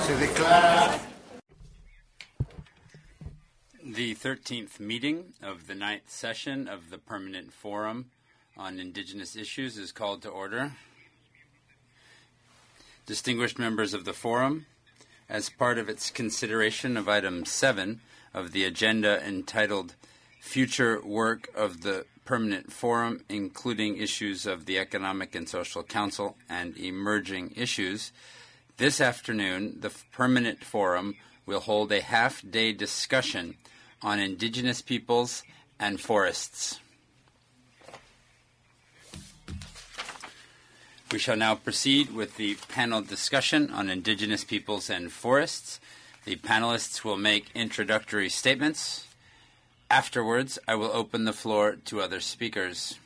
Se declara. The 13th meeting of the 9th session of the Permanent Forum on Indigenous Issues is called to order. Distinguished members of the Forum, as part of its consideration of Item 7 of the agenda entitled Future Work of the Permanent Forum, including issues of the Economic and Social Council and emerging issues, this afternoon the Permanent Forum will hold a half-day discussion on Indigenous peoples and forests. We shall now proceed with the panel discussion on Indigenous peoples and forests. The panelists will make introductory statements. Afterwards, I will open the floor to other speakers.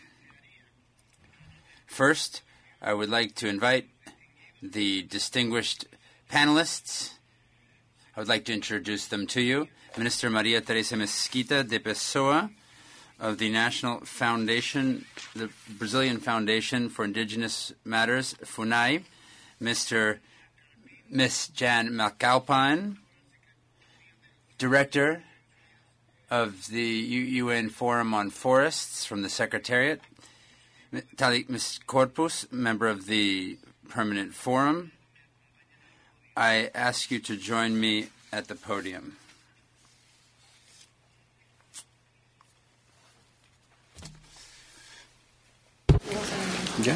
First, I would like to invite the distinguished panelists. I would like to introduce them to you. Minister Maria Teresa Mesquita de Pessoa of the National Foundation, the Brazilian Foundation for Indigenous Matters, FUNAI. Miss Jan McAlpine, Director of the UN Forum on Forests from the Secretariat. Ms. Corpus, member of the Permanent Forum. I ask you to join me at the podium. ¿Ya?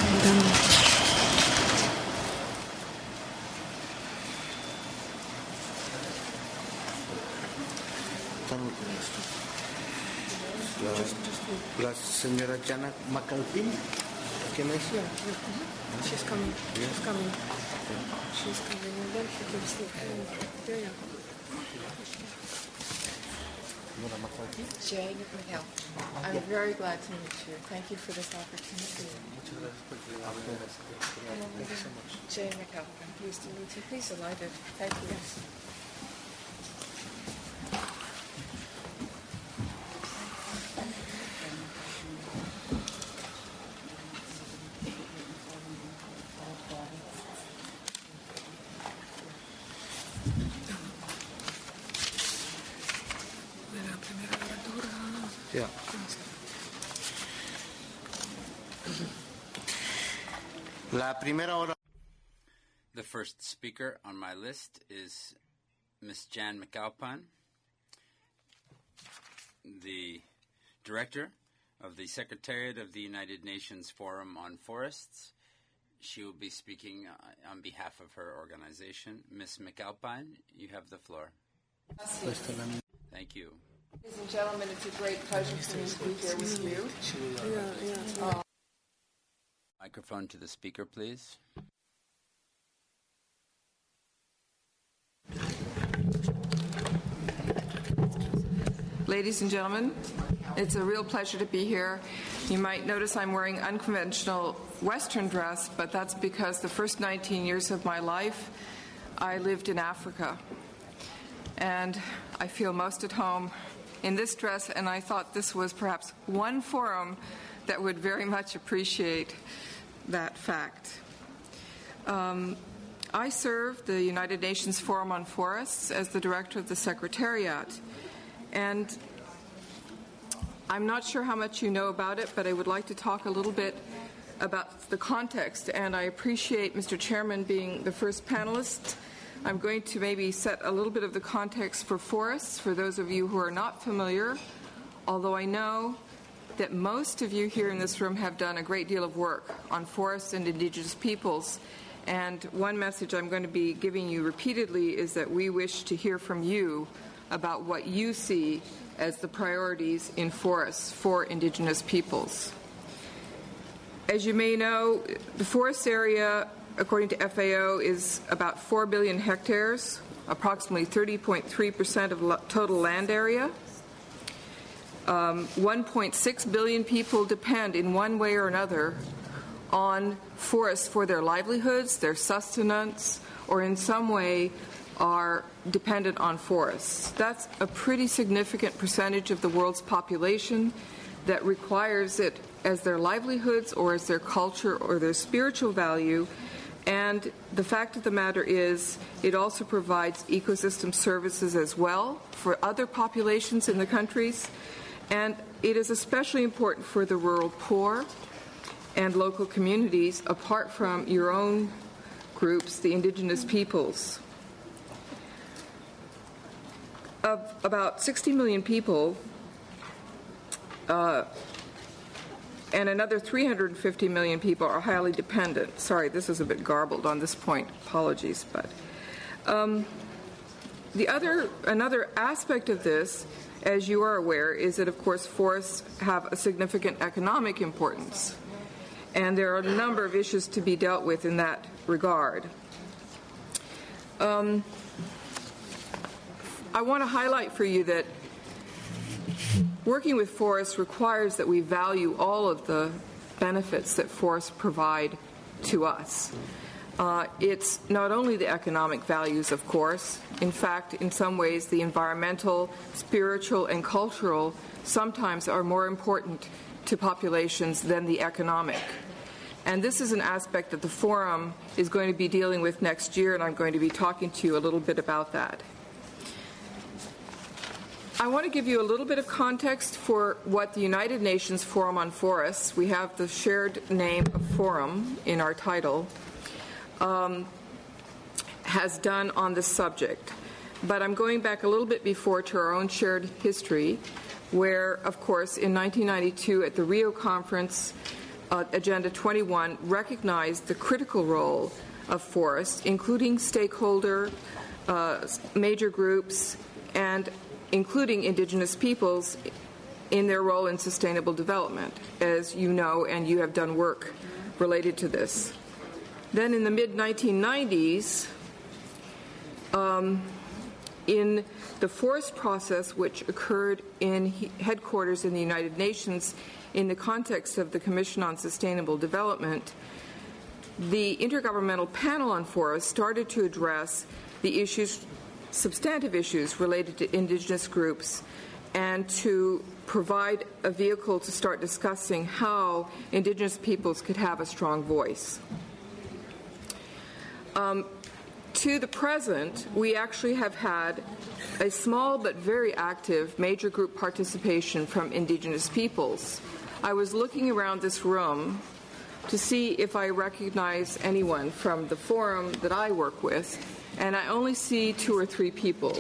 La señora Jana McAlpine, ¿quién es? Yeah, she's coming. She's coming. She's coming, and then she gives the there you go. Jay McHale. I'm very glad to meet you. Thank you for this opportunity. Jay McHale, I'm pleased to meet you. Please delighted. Thank you. Yeah. La primera hora. The first speaker on my list is Ms. Jan McAlpine, the Director of the Secretariat of the United Nations Forum on Forests. She will be speaking on behalf of her organization. Ms. McAlpine, you have the floor. Thank you. Ladies and gentlemen, it's a great pleasure for me to be here with you. Microphone to the speaker, please. Ladies and gentlemen, it's a real pleasure to be here. You might notice I'm wearing unconventional Western dress, but that's because the first 19 years of my life I lived in Africa. And I feel most at home in this dress, and I thought this was perhaps one forum that would very much appreciate that fact. I serve the United Nations Forum on Forests as the director of the Secretariat, and I'm not sure how much you know about it, but I would like to talk a little bit about the context, and I appreciate Mr. Chairman being the first panelist. I'm going to maybe set a little bit of the context for forests for those of you who are not familiar, although I know that most of you here in this room have done a great deal of work on forests and Indigenous peoples. And one message I'm going to be giving you repeatedly is that we wish to hear from you about what you see as the priorities in forests for Indigenous peoples. As you may know, the forest area, according to FAO, is about 4 billion hectares, approximately 30.3% of total land area. 1.6 billion people depend in one way or another on forests for their livelihoods, their sustenance, or in some way are dependent on forests. That's a pretty significant percentage of the world's population that requires it as their livelihoods or as their culture or their spiritual value. And the fact of the matter is, it also provides ecosystem services as well for other populations in the countries. And it is especially important for the rural poor and local communities, apart from your own groups, the indigenous peoples. Of about 60 million people, and another 350 million people are highly dependent. Sorry, this is a bit garbled on this point. Apologies, but another aspect of this, as you are aware, is that of course forests have a significant economic importance, and there are a number of issues to be dealt with in that regard. I want to highlight for you that working with forests requires that we value all of the benefits that forests provide to us. It's not only the economic values, of course. In fact, in some ways, the environmental, spiritual, and cultural sometimes are more important to populations than the economic. And this is an aspect that the Forum is going to be dealing with next year, and I'm going to be talking to you a little bit about that. I want to give you a little bit of context for what the United Nations Forum on Forests, we have the shared name of Forum in our title, has done on this subject. But I'm going back a little bit before to our own shared history, where, of course, in 1992 at the Rio Conference, Agenda 21 recognized the critical role of forests, including stakeholder, major groups, and including indigenous peoples in their role in sustainable development, as you know, and you have done work related to this. Then in the mid-1990s, in the forest process, which occurred in headquarters in the United Nations in the context of the Commission on Sustainable Development, the Intergovernmental Panel on Forests started to address the issues, substantive issues related to indigenous groups, and to provide a vehicle to start discussing how indigenous peoples could have a strong voice. To the present, we actually have had a small but very active major group participation from indigenous peoples. I was looking around this room to see if I recognize anyone from the forum that I work with, and I only see 2 or 3 people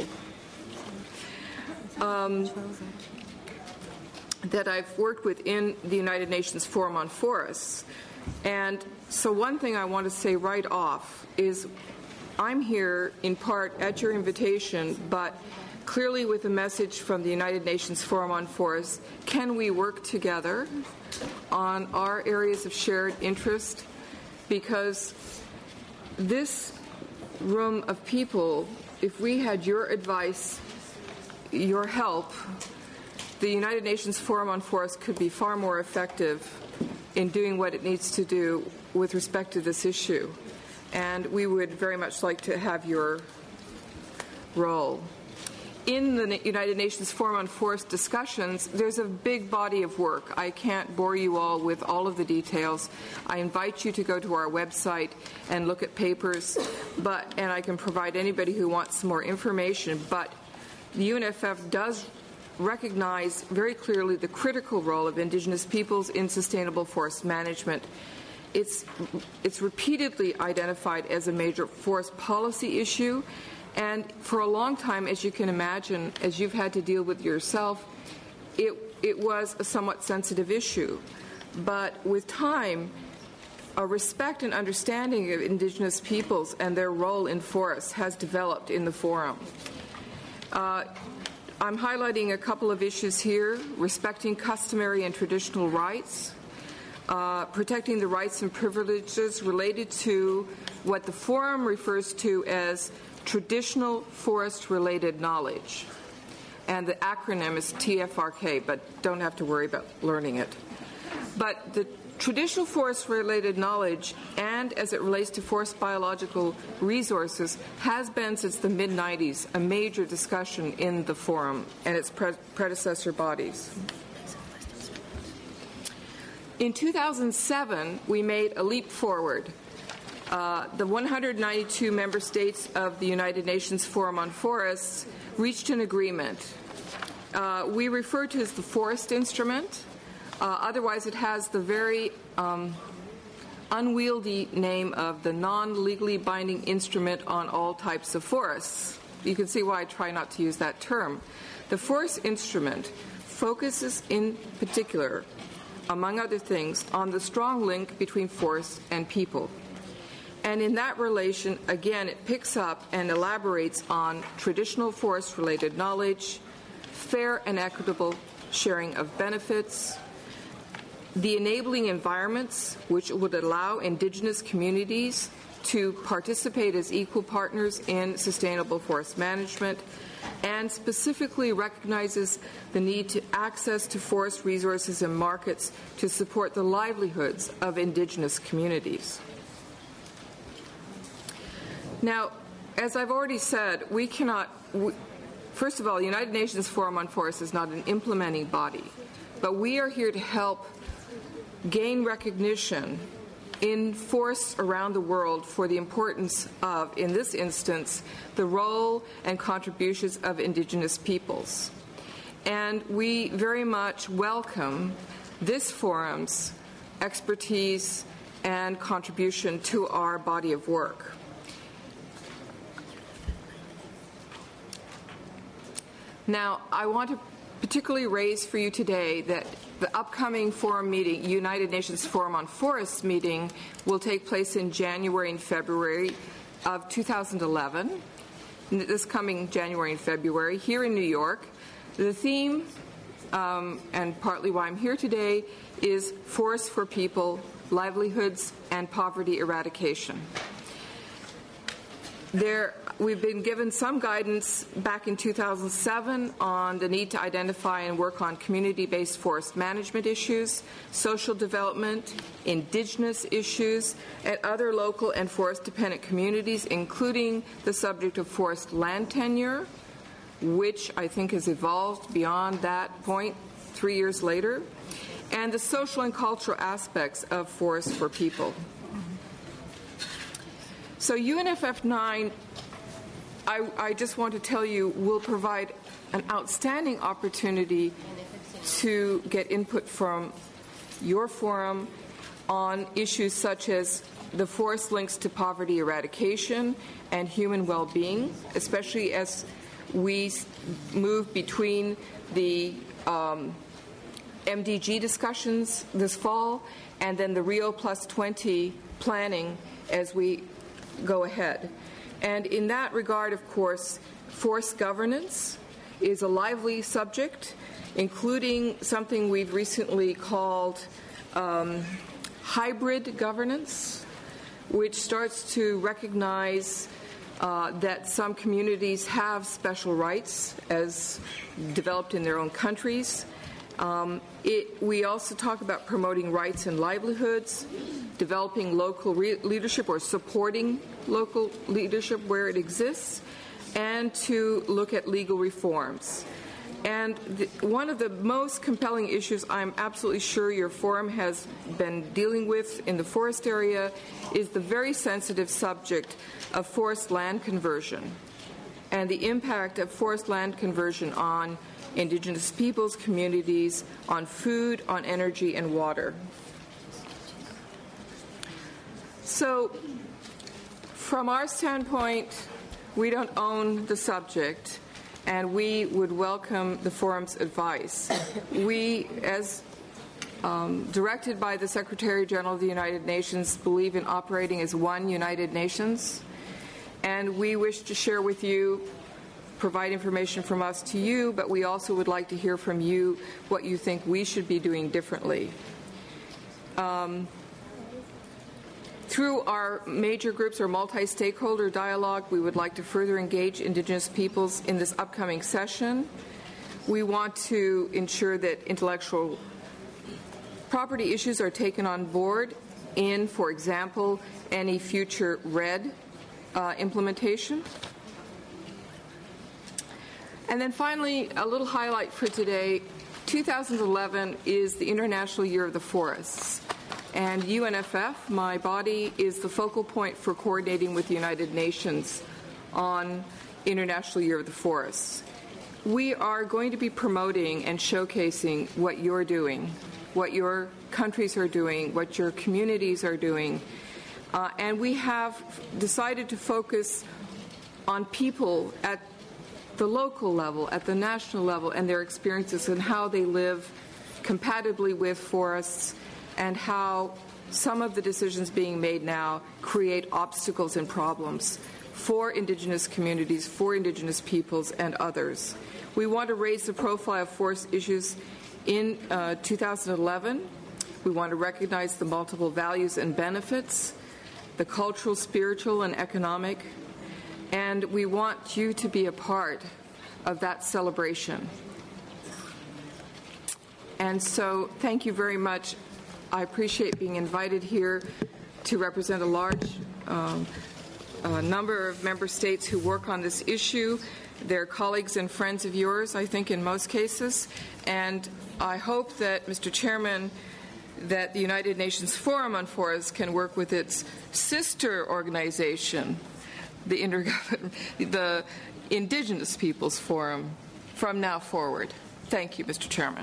that I've worked with in the United Nations Forum on Forests. And so one thing I want to say right off is I'm here in part at your invitation, but clearly with a message from the United Nations Forum on Forests. Can we work together on our areas of shared interest? Because this room of people, if we had your advice, your help, the United Nations Forum on Forests could be far more effective in doing what it needs to do with respect to this issue. And we would very much like to have your role. In the United Nations Forum on Forest discussions, there's a big body of work. I can't bore you all with all of the details. I invite you to go to our website and look at papers, and I can provide anybody who wants some more information. But the UNFF does recognize very clearly the critical role of indigenous peoples in sustainable forest management. It's repeatedly identified as a major forest policy issue. And for a long time, as you can imagine, as you've had to deal with yourself, it was a somewhat sensitive issue. But with time, a respect and understanding of indigenous peoples and their role in forests has developed in the forum. I'm highlighting a couple of issues here: respecting customary and traditional rights, protecting the rights and privileges related to what the forum refers to as traditional forest-related knowledge. And the acronym is TFRK, but don't have to worry about learning it. But the traditional forest-related knowledge, and as it relates to forest biological resources, has been since the mid-90s a major discussion in the forum and its predecessor bodies. In 2007, we made a leap forward The 192 member states of the United Nations Forum on Forests reached an agreement. We refer to it as the Forest Instrument. Otherwise, it has the very unwieldy name of the non-legally binding instrument on all types of forests. You can see why I try not to use that term. The Forest Instrument focuses in particular, among other things, on the strong link between forests and people. And in that relation, again, it picks up and elaborates on traditional forest-related knowledge, fair and equitable sharing of benefits, the enabling environments which would allow Indigenous communities to participate as equal partners in sustainable forest management, and specifically recognizes the need to access to forest resources and markets to support the livelihoods of Indigenous communities. Now, as I've already said, first of all, the United Nations Forum on Forests is not an implementing body, but we are here to help gain recognition in forests around the world for the importance of, in this instance, the role and contributions of Indigenous peoples. And we very much welcome this forum's expertise and contribution to our body of work. Now, I want to particularly raise for you today that the upcoming forum meeting, United Nations Forum on Forests meeting, will take place in January and February of 2011, this coming January and February, here in New York. The theme, and partly why I'm here today, is Forests for People, Livelihoods, and Poverty Eradication. We've been given some guidance back in 2007 on the need to identify and work on community-based forest management issues, social development, Indigenous issues, and other local and forest-dependent communities, including the subject of forest land tenure, which I think has evolved beyond that point 3 years later, and the social and cultural aspects of forests for people. So UNFF 9, I just want to tell you, will provide an outstanding opportunity to get input from your forum on issues such as the forest links to poverty eradication and human well-being, especially as we move between the MDG discussions this fall and then the Rio Plus 20 planning as we go ahead. And in that regard, of course, forest governance is a lively subject, including something we've recently called hybrid governance, which starts to recognize that some communities have special rights as developed in their own countries. We also talk about promoting rights and livelihoods, developing local leadership or supporting local leadership where it exists, and to look at legal reforms. And one of the most compelling issues I'm absolutely sure your forum has been dealing with in the forest area is the very sensitive subject of forest land conversion and the impact of forest land conversion on Indigenous peoples, communities, on food, on energy, and water. So, from our standpoint, we don't own the subject, and we would welcome the forum's advice. We, as directed by the Secretary General of the United Nations, believe in operating as one United Nations, and we wish to share with you, provide information from us to you, but we also would like to hear from you what you think we should be doing differently. Through our major groups or multi-stakeholder dialogue, we would like to further engage Indigenous peoples in this upcoming session. We want to ensure that intellectual property issues are taken on board in, for example, any future RED implementation. And then finally, a little highlight for today. 2011 is the International Year of the Forests. And UNFF, my body, is the focal point for coordinating with the United Nations on International Year of the Forests. We are going to be promoting and showcasing what you're doing, what your countries are doing, what your communities are doing. And we have decided to focus on people at the local level, at the national level, and their experiences and how they live compatibly with forests, and how some of the decisions being made now create obstacles and problems for Indigenous communities, for Indigenous peoples, and others. We want to raise the profile of forest issues in 2011. We want to recognize the multiple values and benefits, the cultural, spiritual, and economic, and we want you to be a part of that celebration. And so, thank you very much. I appreciate being invited here to represent a large number of member states who work on this issue. They're colleagues and friends of yours, I think, in most cases. And I hope that, Mr. Chairman, that the United Nations Forum on Forests can work with its sister organization, the Indigenous Peoples Forum, from now forward. Thank you, Mr. Chairman.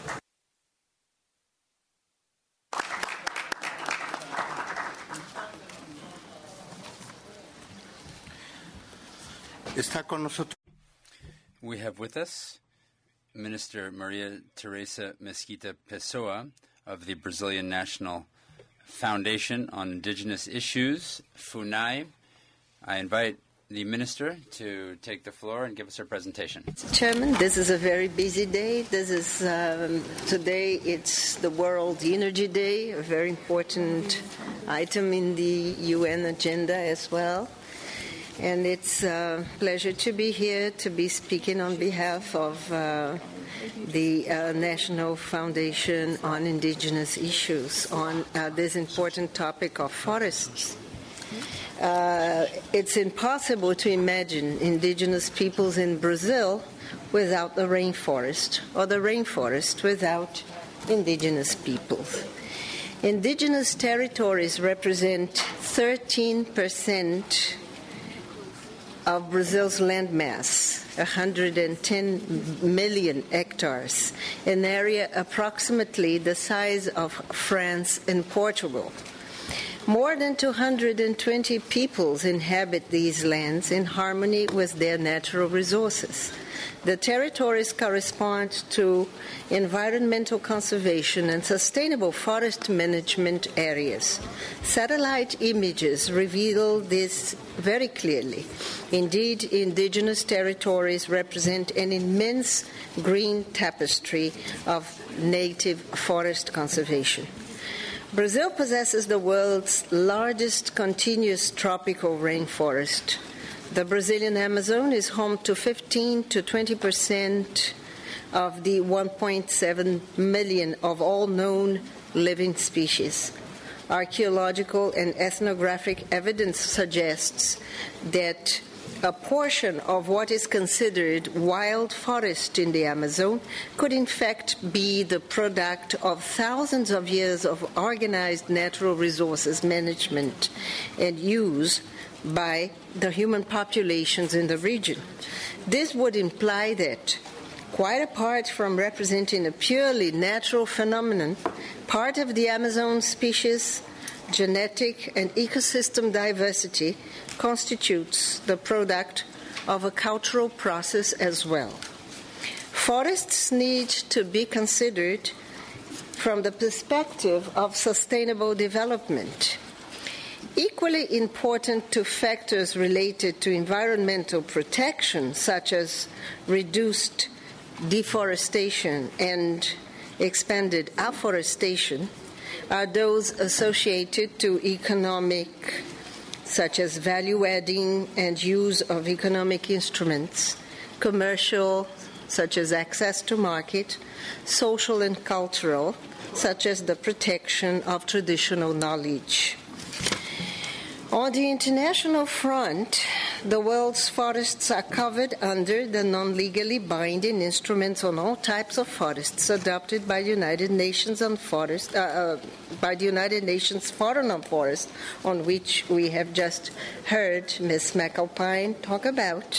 Está con nosotros. We have with us Minister Maria Teresa Mesquita Pessoa of the Brazilian National Foundation on Indigenous Issues, FUNAI. I invite the Minister to take the floor and give us her presentation. Chairman, this is a very busy day. This is today it's the World Energy Day, a very important item in the UN agenda as well. And it's a pleasure to be here, to be speaking on behalf of the National Foundation on Indigenous Issues on this important topic of forests. It's impossible to imagine indigenous peoples in Brazil without the rainforest, or the rainforest without indigenous peoples. Indigenous territories represent 13% of Brazil's land mass, 110 million hectares, an area approximately the size of France and Portugal. More than 220 peoples inhabit these lands in harmony with their natural resources. The territories correspond to environmental conservation and sustainable forest management areas. Satellite images reveal this very clearly. Indeed, indigenous territories represent an immense green tapestry of native forest conservation. Brazil possesses the world's largest continuous tropical rainforest. The Brazilian Amazon is home to 15 to 20% of the 1.7 million of all known living species. Archaeological and ethnographic evidence suggests that a portion of what is considered wild forest in the Amazon could in fact be the product of thousands of years of organized natural resources management and use by the human populations in the region. This would imply that, quite apart from representing a purely natural phenomenon, part of the Amazon species, genetic and ecosystem diversity constitutes the product of a cultural process as well. Forests need to be considered from the perspective of sustainable development. Equally important to factors related to environmental protection, such as reduced deforestation and expanded afforestation, are those associated to economic, such as value-adding and use of economic instruments, commercial, such as access to market, social and cultural, such as the protection of traditional knowledge. On the international front, the world's forests are covered under the non-legally binding instruments on all types of forests adopted by the United Nations on Forest, by the United Nations Forum on Forest, on which we have just heard Ms. McAlpine talk about.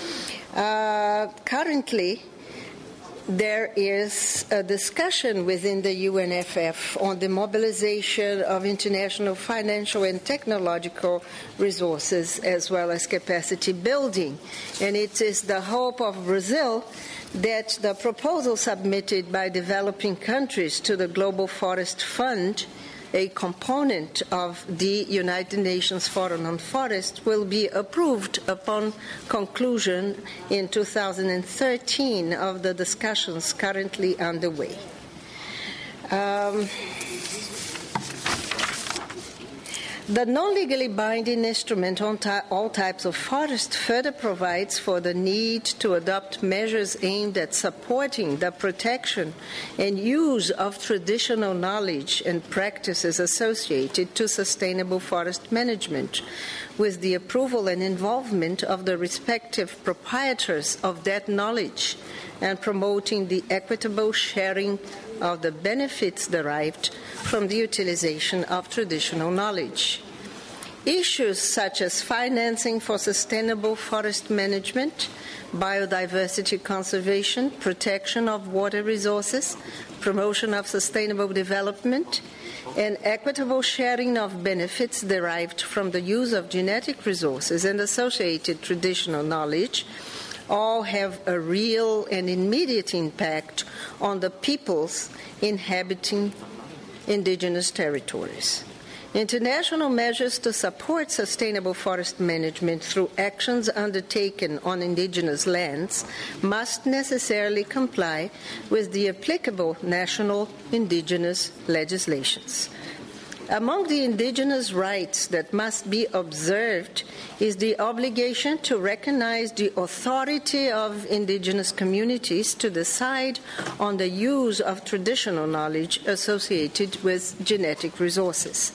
Currently, there is a discussion within the UNFF on the mobilization of international financial and technological resources as well as capacity building. And it is the hope of Brazil that the proposal submitted by developing countries to the Global Forest Fund, a component of the United Nations Forum on Forest, will be approved upon conclusion in 2013 of the discussions currently underway. The non-legally binding instrument on all types of forest further provides for the need to adopt measures aimed at supporting the protection and use of traditional knowledge and practices associated to sustainable forest management, with the approval and involvement of the respective proprietors of that knowledge, and promoting the equitable sharing of the benefits derived from the utilization of traditional knowledge. Issues such as financing for sustainable forest management, biodiversity conservation, protection of water resources, promotion of sustainable development, and equitable sharing of benefits derived from the use of genetic resources and associated traditional knowledge all have a real and immediate impact on the peoples inhabiting indigenous territories. International measures to support sustainable forest management through actions undertaken on indigenous lands must necessarily comply with the applicable national indigenous legislations. Among the indigenous rights that must be observed is the obligation to recognize the authority of indigenous communities to decide on the use of traditional knowledge associated with genetic resources.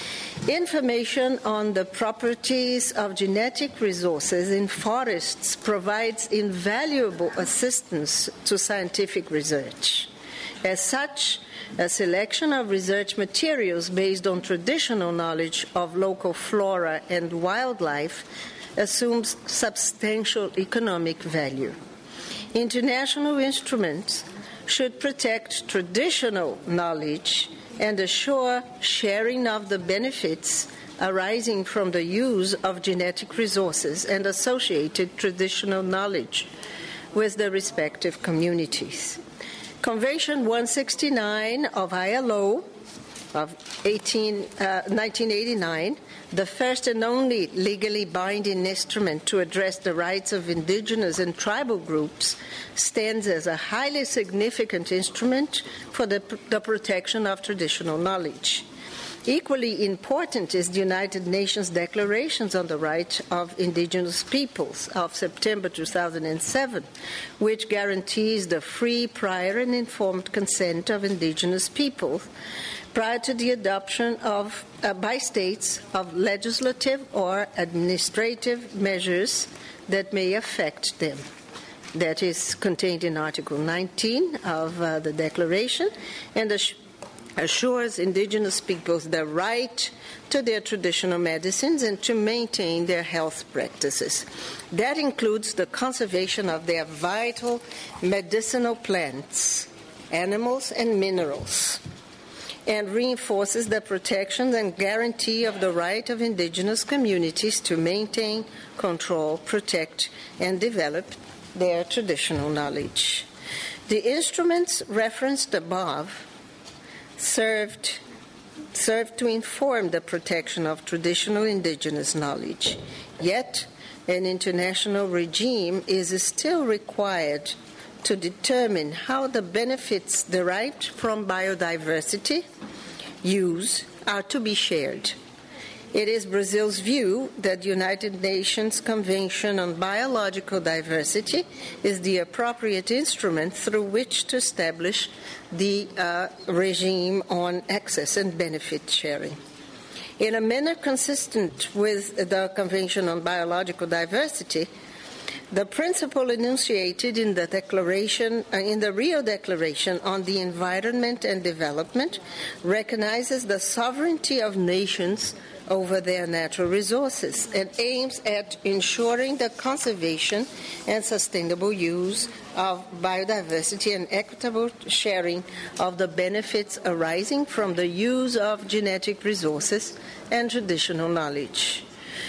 Information on the properties of genetic resources in forests provides invaluable assistance to scientific research. As such, a selection of research materials based on traditional knowledge of local flora and wildlife assumes substantial economic value. International instruments should protect traditional knowledge and assure sharing of the benefits arising from the use of genetic resources and associated traditional knowledge with the respective communities. Convention 169 of ILO of 1989, the first and only legally binding instrument to address the rights of indigenous and tribal groups, stands as a highly significant instrument for the protection of traditional knowledge. Equally important is the United Nations Declarations on the Rights of Indigenous Peoples of September 2007, which guarantees the free, prior, and informed consent of indigenous peoples prior to the adoption of by states of legislative or administrative measures that may affect them. That is contained in Article 19 of the Declaration, and assures indigenous peoples the right to their traditional medicines and to maintain their health practices. That includes the conservation of their vital medicinal plants, animals, and minerals, and reinforces the protection and guarantee of the right of indigenous communities to maintain, control, protect, and develop their traditional knowledge. The instruments referenced above served to inform the protection of traditional indigenous knowledge. Yet, an international regime is still required to determine how the benefits derived from biodiversity use are to be shared. It is Brazil's view that the United Nations Convention on Biological Diversity is the appropriate instrument through which to establish the regime on access and benefit sharing. In a manner consistent with the Convention on Biological Diversity, the principle enunciated in the declaration, in the Rio Declaration on the Environment and Development, recognizes the sovereignty of nations over their natural resources and aims at ensuring the conservation and sustainable use of biodiversity and equitable sharing of the benefits arising from the use of genetic resources and traditional knowledge.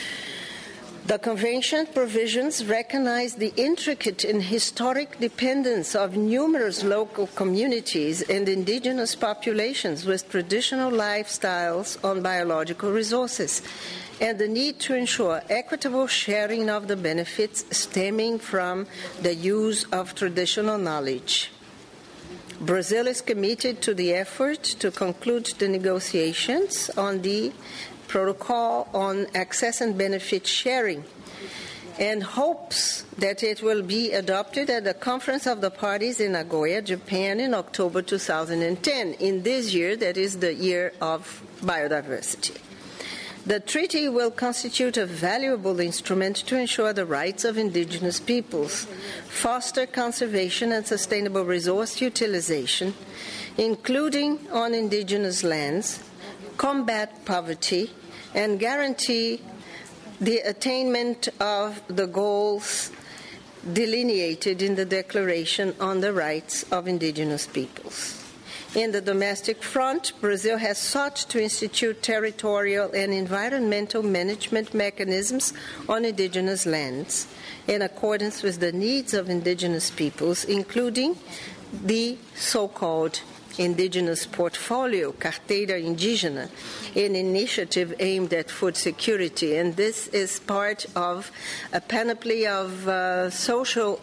The Convention provisions recognize the intricate and historic dependence of numerous local communities and indigenous populations with traditional lifestyles on biological resources, and the need to ensure equitable sharing of the benefits stemming from the use of traditional knowledge. Brazil is committed to the effort to conclude the negotiations on the Protocol on Access and Benefit Sharing, and hopes that it will be adopted at the Conference of the Parties in Nagoya, Japan in October 2010, in this year, that is the year of biodiversity. The treaty will constitute a valuable instrument to ensure the rights of indigenous peoples, foster conservation and sustainable resource utilization, including on indigenous lands, combat poverty, and guarantee the attainment of the goals delineated in the Declaration on the Rights of Indigenous Peoples. In the domestic front, Brazil has sought to institute territorial and environmental management mechanisms on indigenous lands in accordance with the needs of indigenous peoples, including the so-called Indigenous Portfolio, Carteira Indígena, an initiative aimed at food security. And this is part of a panoply of social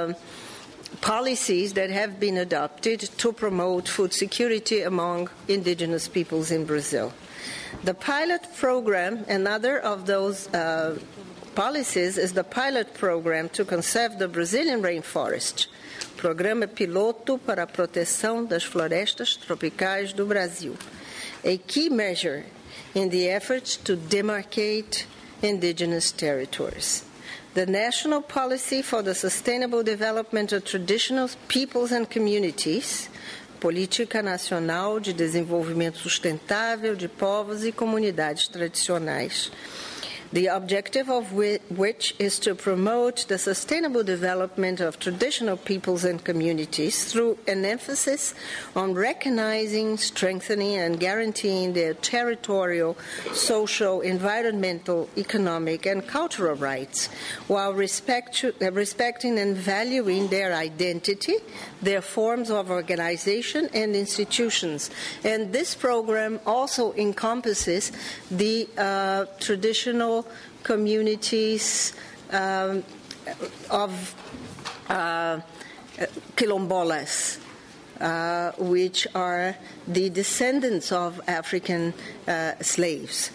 policies that have been adopted to promote food security among indigenous peoples in Brazil. The pilot program, another of those policies, is the pilot program to conserve the Brazilian rainforest, Programa Piloto para a Proteção das Florestas Tropicais do Brasil, a key measure in the efforts to demarcate indigenous territories. The National Policy for the Sustainable Development of Traditional Peoples and Communities, Política Nacional de Desenvolvimento Sustentável de Povos e Comunidades Tradicionais, the objective of which is to promote the sustainable development of traditional peoples and communities through an emphasis on recognizing, strengthening, and guaranteeing their territorial, social, environmental, economic, and cultural rights, while respecting and valuing their identity, their forms of organization and institutions. And this program also encompasses the traditional communities of quilombolas, which are the descendants of African slaves.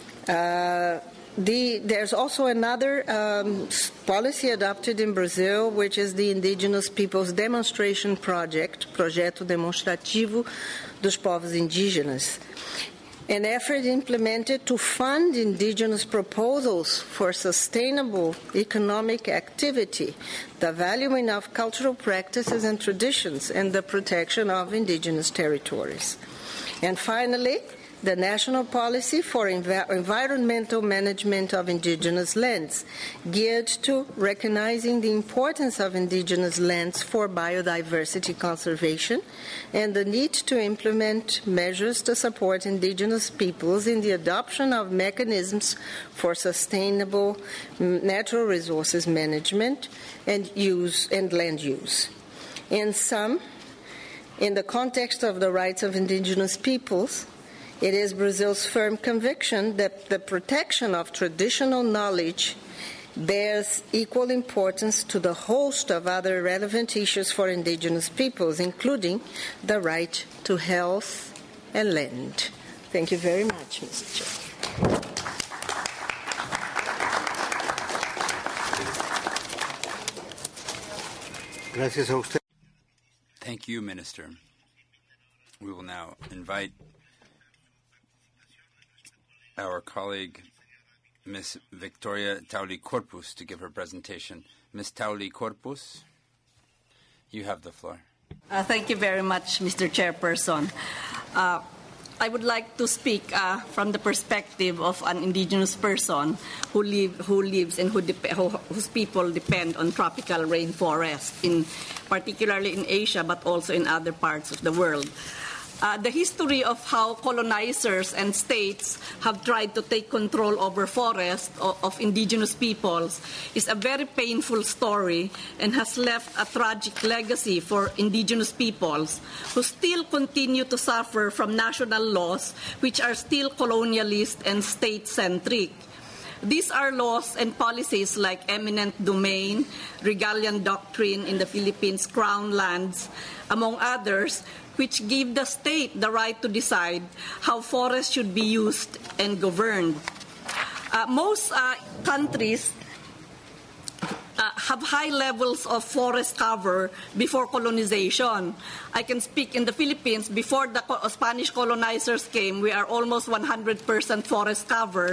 There's also another policy adopted in Brazil, which is the Indigenous Peoples Demonstration Project, Projeto Demonstrativo dos Povos Indígenas, an effort implemented to fund indigenous proposals for sustainable economic activity, the valuing of cultural practices and traditions, and the protection of indigenous territories. And finally, the National Policy for Environmental Management of Indigenous Lands, geared to recognizing the importance of indigenous lands for biodiversity conservation and the need to implement measures to support indigenous peoples in the adoption of mechanisms for sustainable natural resources management and use and land use. In sum, in the context of the rights of indigenous peoples, it is Brazil's firm conviction that the protection of traditional knowledge bears equal importance to the host of other relevant issues for indigenous peoples, including the right to health and land. Thank you very much, Mr. Chair. Gracias a usted. Thank you, Minister. We will now invite our colleague, Ms. Victoria Tauli-Corpus, to give her presentation. Ms. Tauli-Corpus, you have the floor. Thank you very much, Mr. Chairperson. I would like to speak from the perspective of an indigenous person who lives and whose people depend on tropical rainforest, particularly in Asia, but also in other parts of the world. The history of how colonizers and states have tried to take control over forests of indigenous peoples is a very painful story and has left a tragic legacy for indigenous peoples who still continue to suffer from national laws which are still colonialist and state-centric. These are laws and policies like eminent domain, Regalian doctrine in the Philippines, crown lands, among others, which give the state the right to decide how forests should be used and governed. Most countries have high levels of forest cover before colonization. I can speak in the Philippines, before the Spanish colonizers came, we are almost 100% forest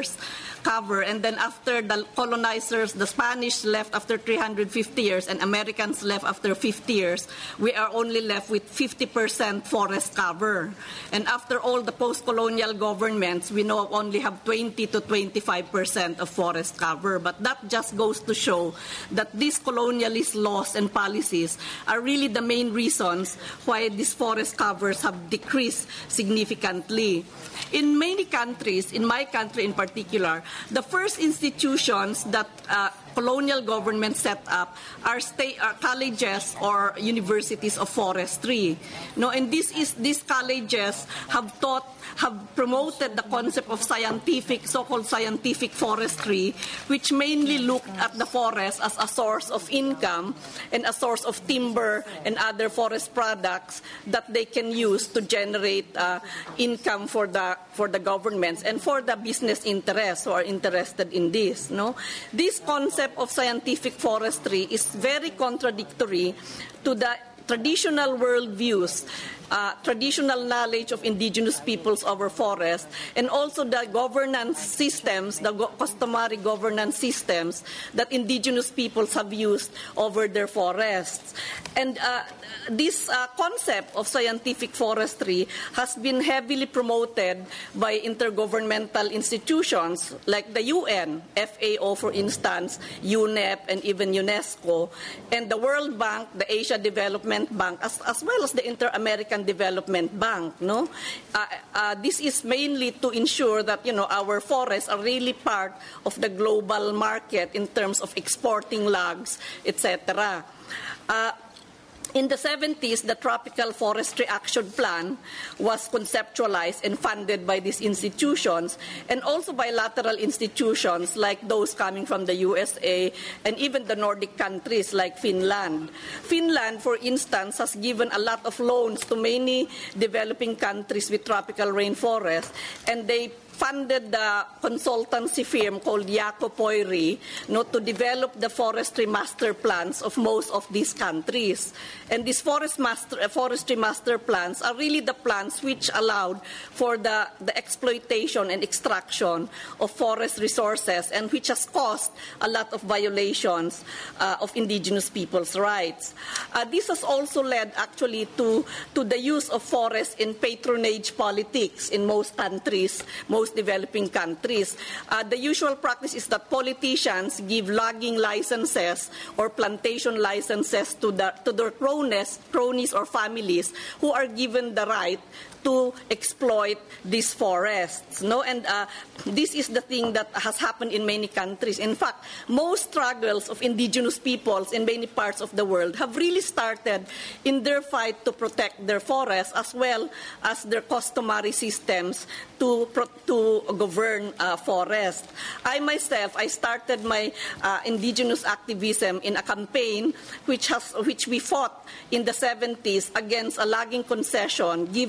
cover, and then after the colonizers, the Spanish left after 350 years and Americans left after 50 years, we are only left with 50% forest cover. And after all the post-colonial governments, we now only have 20 to 25% of forest cover. But that just goes to show that these colonialist laws and policies are really the main reasons why these forest covers have decreased significantly. In many countries, in my country in particular, the first institutions that colonial government set up are colleges or universities of forestry. No, and these colleges have promoted the concept of so-called scientific forestry, which mainly looked at the forest as a source of income and a source of timber and other forest products that they can use to generate income for the governments and for the business interests who are interested in this. No, this concept of scientific forestry is very contradictory to the traditional worldviews, traditional knowledge of indigenous peoples over forests, and also the governance systems, the customary governance systems that indigenous peoples have used over their forests. And this concept of scientific forestry has been heavily promoted by intergovernmental institutions like the UN, FAO for instance, UNEP, and even UNESCO, and the World Bank, the Asia Development Bank, as well as the Inter-American Development Bank. No, this is mainly to ensure that our forests are really part of the global market in terms of exporting logs, etc. In the 70s, the Tropical Forestry Action Plan was conceptualized and funded by these institutions, and also bilateral institutions like those coming from the USA and even the Nordic countries like Finland. Finland, for instance, has given a lot of loans to many developing countries with tropical rainforests, and they funded the consultancy firm called Jaakko Poiri to develop the forestry master plans of most of these countries. And these forestry master plans are really the plans which allowed for the exploitation and extraction of forest resources, and which has caused a lot of violations of indigenous people's rights. This has also led actually to the use of forests in patronage politics in most countries, most developing countries. The usual practice is that politicians give logging licenses or plantation licenses to their cronies or families who are given the right to exploit these forests. No? And this is the thing that has happened in many countries. In fact, most struggles of indigenous peoples in many parts of the world have really started in their fight to protect their forests, as well as their customary systems to govern forests. I myself, I started my indigenous activism in a campaign which we fought in the 70s against a logging concession given by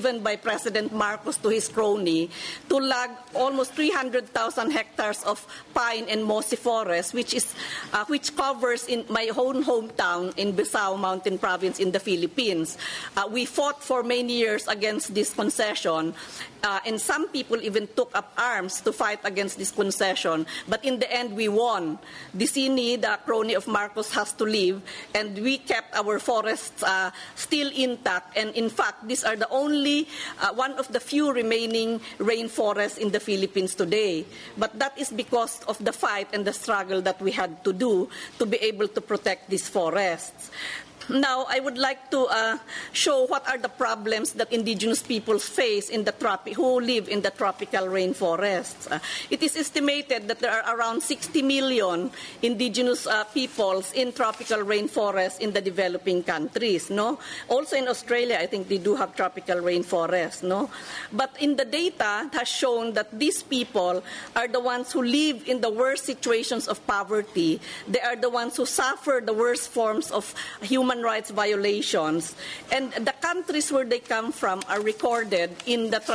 President Marcos to his crony to log almost 300,000 hectares of pine and mossy forest, which covers in my own hometown in Bisao Mountain Province in the Philippines. We fought for many years against this concession, and some people even took up arms to fight against this concession. But in the end, we won. Dicini, the crony of Marcos, has to leave, and we kept our forests still intact. And in fact, these are the only one of the few remaining rainforests in the Philippines today. But that is because of the fight and the struggle that we had to do to be able to protect these forests. Now, I would like to show what are the problems that indigenous peoples face in the who live in the tropical rainforests. It is estimated that there are around 60 million indigenous peoples in tropical rainforests in the developing countries. No, also in Australia, I think they do have tropical rainforests. No, but in the data it has shown that these people are the ones who live in the worst situations of poverty. They are the ones who suffer the worst forms of human rights violations, and the countries where they come from are recorded in the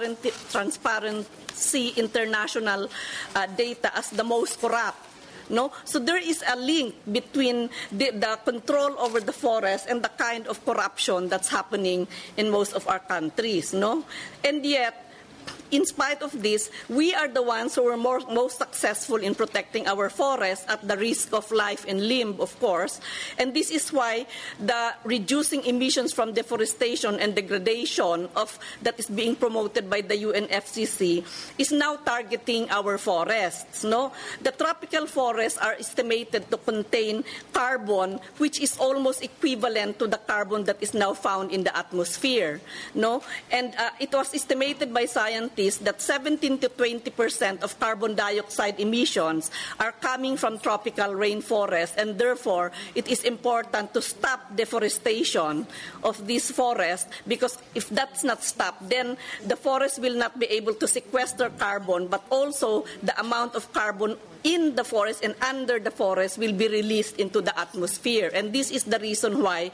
Transparency International data as the most corrupt. No? So there is a link between the control over the forest and the kind of corruption that's happening in most of our countries. No? And yet, in spite of this, we are the ones who are most successful in protecting our forests at the risk of life and limb, of course. And this is why the reducing emissions from deforestation and degradation that is being promoted by the UNFCCC is now targeting our forests. No? The tropical forests are estimated to contain carbon, which is almost equivalent to the carbon that is now found in the atmosphere. No? And it was estimated by scientists that 17 to 20% of carbon dioxide emissions are coming from tropical rainforests, and therefore it is important to stop deforestation of these forests, because if that's not stopped, then the forest will not be able to sequester carbon, but also the amount of carbon in the forest and under the forest will be released into the atmosphere. And this is the reason why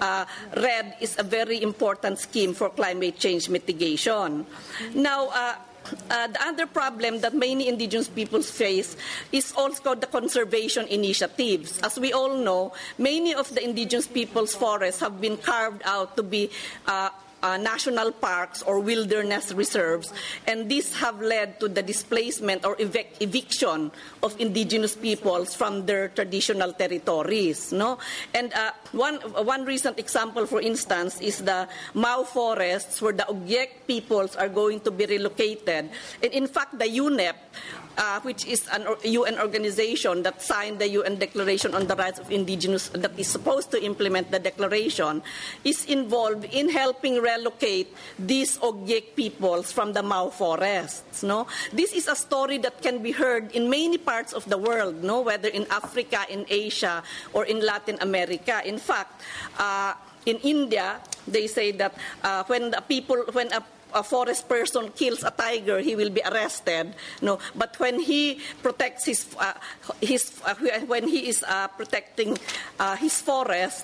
REDD is a very important scheme for climate change mitigation. Now, the other problem that many indigenous peoples face is also called the conservation initiatives. As we all know, many of the indigenous peoples' forests have been carved out to be national parks or wilderness reserves, and these have led to the displacement or eviction of indigenous peoples from their traditional territories. No? And one recent example, for instance, is the Mau forests, where the Ogiek peoples are going to be relocated. And in fact, the UNEP, which is an UN organization that signed the UN Declaration on the Rights of Indigenous, that is supposed to implement the declaration, is involved in helping relocate these Ogiek peoples from the Mau forests. No? This is a story that can be heard in many parts of the world, no? Whether in Africa, in Asia, or in Latin America. In fact, in India, they say that when a forest person kills a tiger, he will be arrested. No, but when he protects when he is protecting his forest,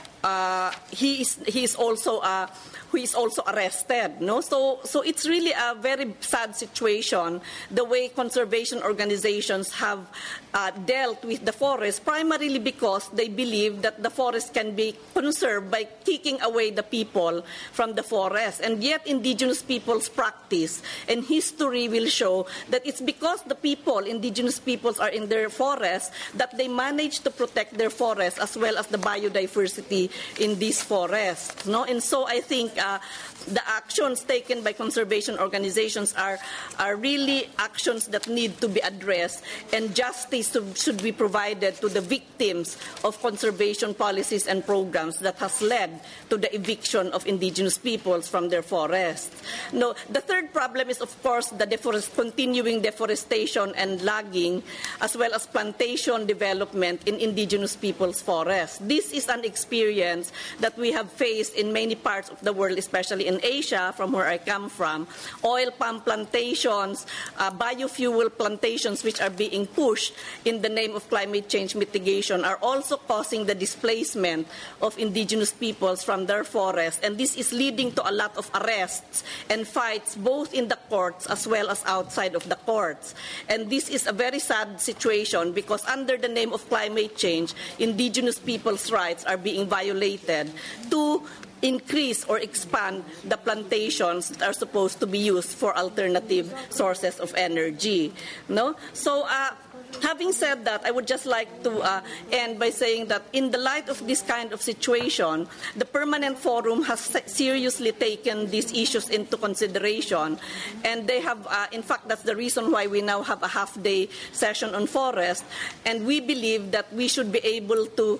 he is also arrested. No, so it's really a very sad situation, the way conservation organizations have dealt with the forest, primarily because they believe that the forest can be conserved by kicking away the people from the forest. And yet indigenous people's practice and history will show that it's because the indigenous peoples are in their forests, that they manage to protect their forests as well as the biodiversity in these forests. No? And so I think the actions taken by conservation organizations are really actions that need to be addressed, and justice should be provided to the victims of conservation policies and programs that has led to the eviction of indigenous peoples from their forests. No, the third problem is, of course, the continuing deforestation and logging, as well as plantation development in indigenous peoples' forests. This is an experience that we have faced in many parts of the world world, especially in Asia, from where I come from, oil palm plantations, biofuel plantations, which are being pushed in the name of climate change mitigation, are also causing the displacement of indigenous peoples from their forests. And this is leading to a lot of arrests and fights both in the courts as well as outside of the courts. And this is a very sad situation because under the name of climate change, indigenous people's rights are being violated to increase or expand the plantations that are supposed to be used for alternative sources of energy. No? So, having said that, I would just like to end by saying that in the light of this kind of situation, the Permanent Forum has seriously taken these issues into consideration. And they have, in fact, that's the reason why we now have a half-day session on forest. And we believe that we should be able to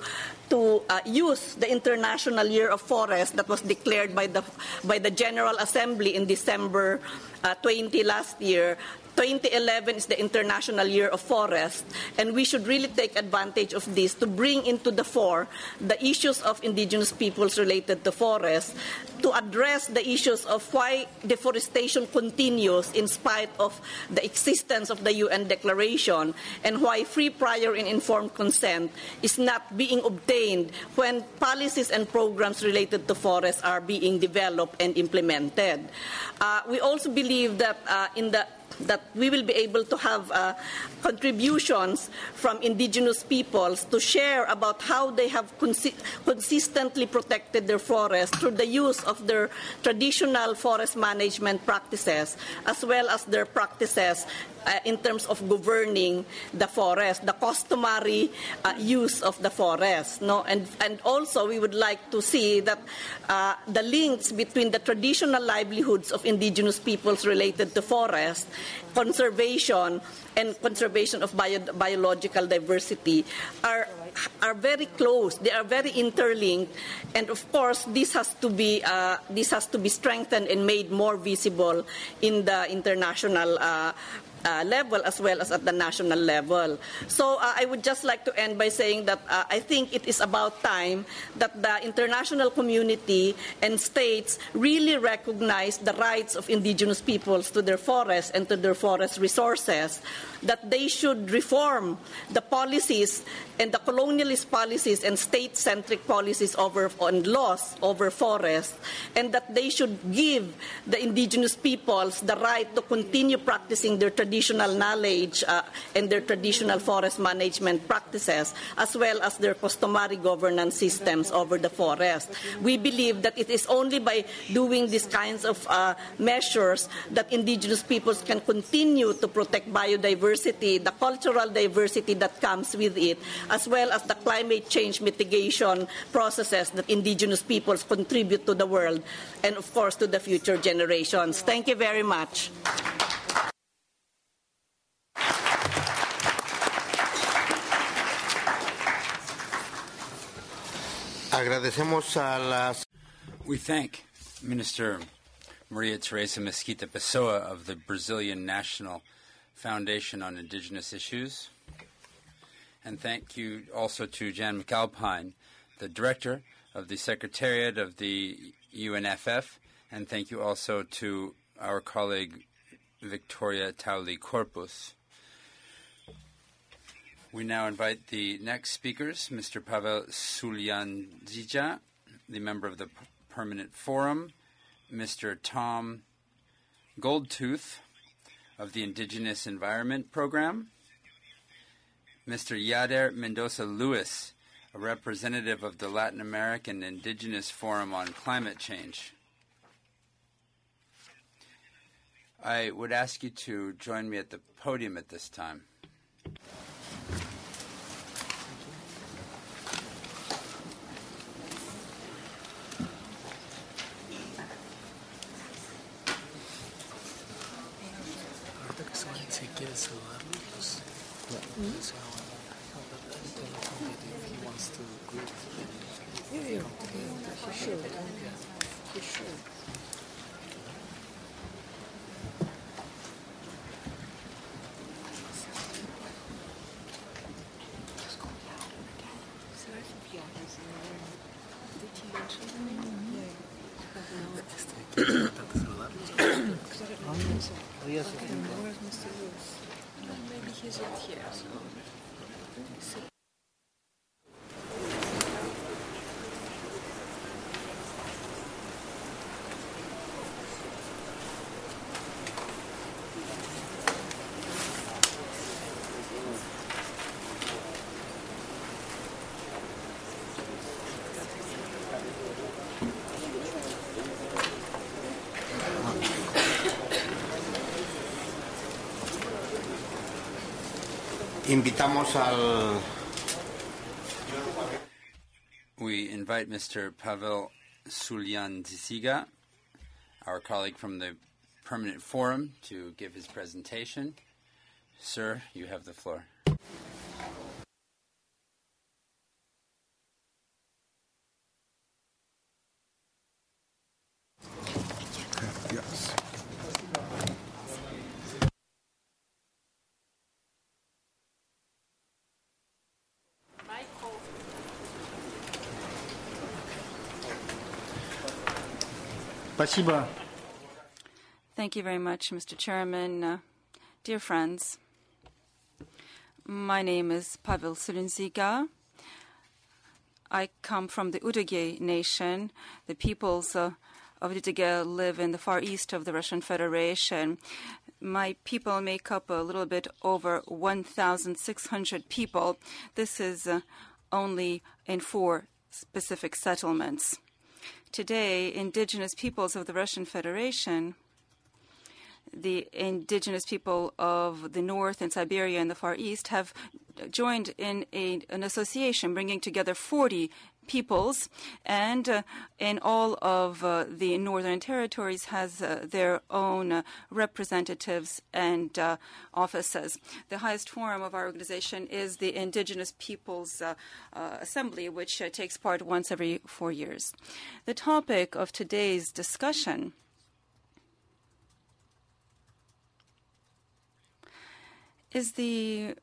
use the International Year of Forest that was declared by the General Assembly in December 20 last year. 2011 is the International Year of Forest, and we should really take advantage of this to bring into the fore the issues of indigenous peoples related to forests, to address the issues of why deforestation continues in spite of the existence of the UN Declaration, and why free, prior, and informed consent is not being obtained when policies and programs related to forests are being developed and implemented. We also believe that that we will be able to have contributions from indigenous peoples to share about how they have consistently protected their forests through the use of their traditional forest management practices, as well as their practices in terms of governing the forest, the customary use of the forest. No? And also we would like to see that the links between the traditional livelihoods of indigenous peoples related to forest, conservation, and conservation of biological diversity are very close. They are very interlinked, and of course, this has to be strengthened and made more visible in the international level as well as at the national level. So I would just like to end by saying that I think it is about time that the international community and states really recognize the rights of indigenous peoples to their forests and to their forest resources, that they should reform the policies and the colonialist policies and state-centric policies on laws over forests, and that they should give the indigenous peoples the right to continue practicing their traditional knowledge and their traditional forest management practices, as well as their customary governance systems over the forest. We believe that it is only by doing these kinds of measures that indigenous peoples can continue to protect biodiversity, the cultural diversity that comes with it, as well as the climate change mitigation processes that indigenous peoples contribute to the world and, of course, to the future generations. Thank you very much. We thank Minister Maria Teresa Mesquita Pessoa of the Brazilian National Foundation on Indigenous Issues. And thank you also to Jan McAlpine, the Director of the Secretariat of the UNFF, and thank you also to our colleague Victoria Tauli Corpus. We now invite the next speakers, Mr. Pavel Sulyandzija, the member of the Permanent Forum, Mr. Tom Goldtooth of the Indigenous Environment Program, Mr. Yader Mendoza Lewis, a representative of the Latin American Indigenous Forum on Climate Change. I would ask you to join me at the podium at this time. Invitamos al... We invite Mr. Pavel Sulian-Dziga, our colleague from the Permanent Forum, to give his presentation. Sir, you have the floor. Yes. Спасибо. Thank you very much, Mr. Chairman. Dear friends, my name is Pavel Sulian-Dziga. I come from the Udege nation. The peoples of Udege live in the far east of the Russian Federation. My people make up a little bit over 1,600 people. This is only in 4 specific settlements. Today, indigenous peoples of the Russian Federation, the indigenous people of the north and Siberia and the Far East, have joined in an association bringing together 40 peoples, and in all of the northern territories has their own representatives and offices. The highest forum of our organization is the Indigenous Peoples Assembly, which takes part once every 4 years. The topic of today's discussion is the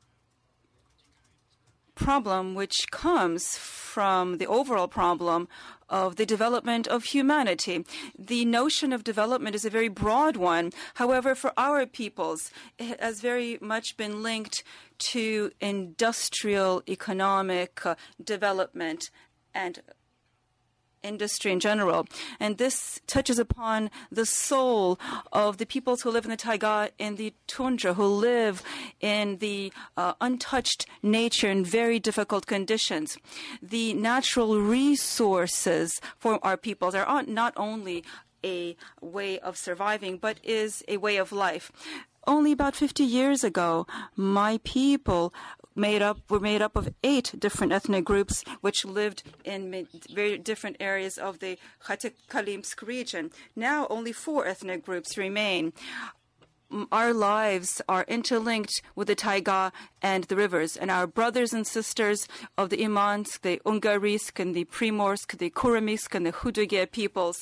problem which comes from the overall problem of the development of humanity. The notion of development is a very broad one. However, for our peoples, it has very much been linked to industrial economic development and industry in general. And this touches upon the soul of the peoples who live in the taiga, in the tundra, who live in the untouched nature in very difficult conditions. The natural resources for our peoples are not only a way of surviving, but is a way of life. Only about 50 years ago, my people were made up of 8 different ethnic groups which lived in very different areas of the Khatykalimsk region. Now only 4 ethnic groups remain. Our lives are interlinked with the taiga and the rivers, and our brothers and sisters of the Imansk, the Ungarisk, and the Primorsk, the Kuramisk, and the Huduge peoples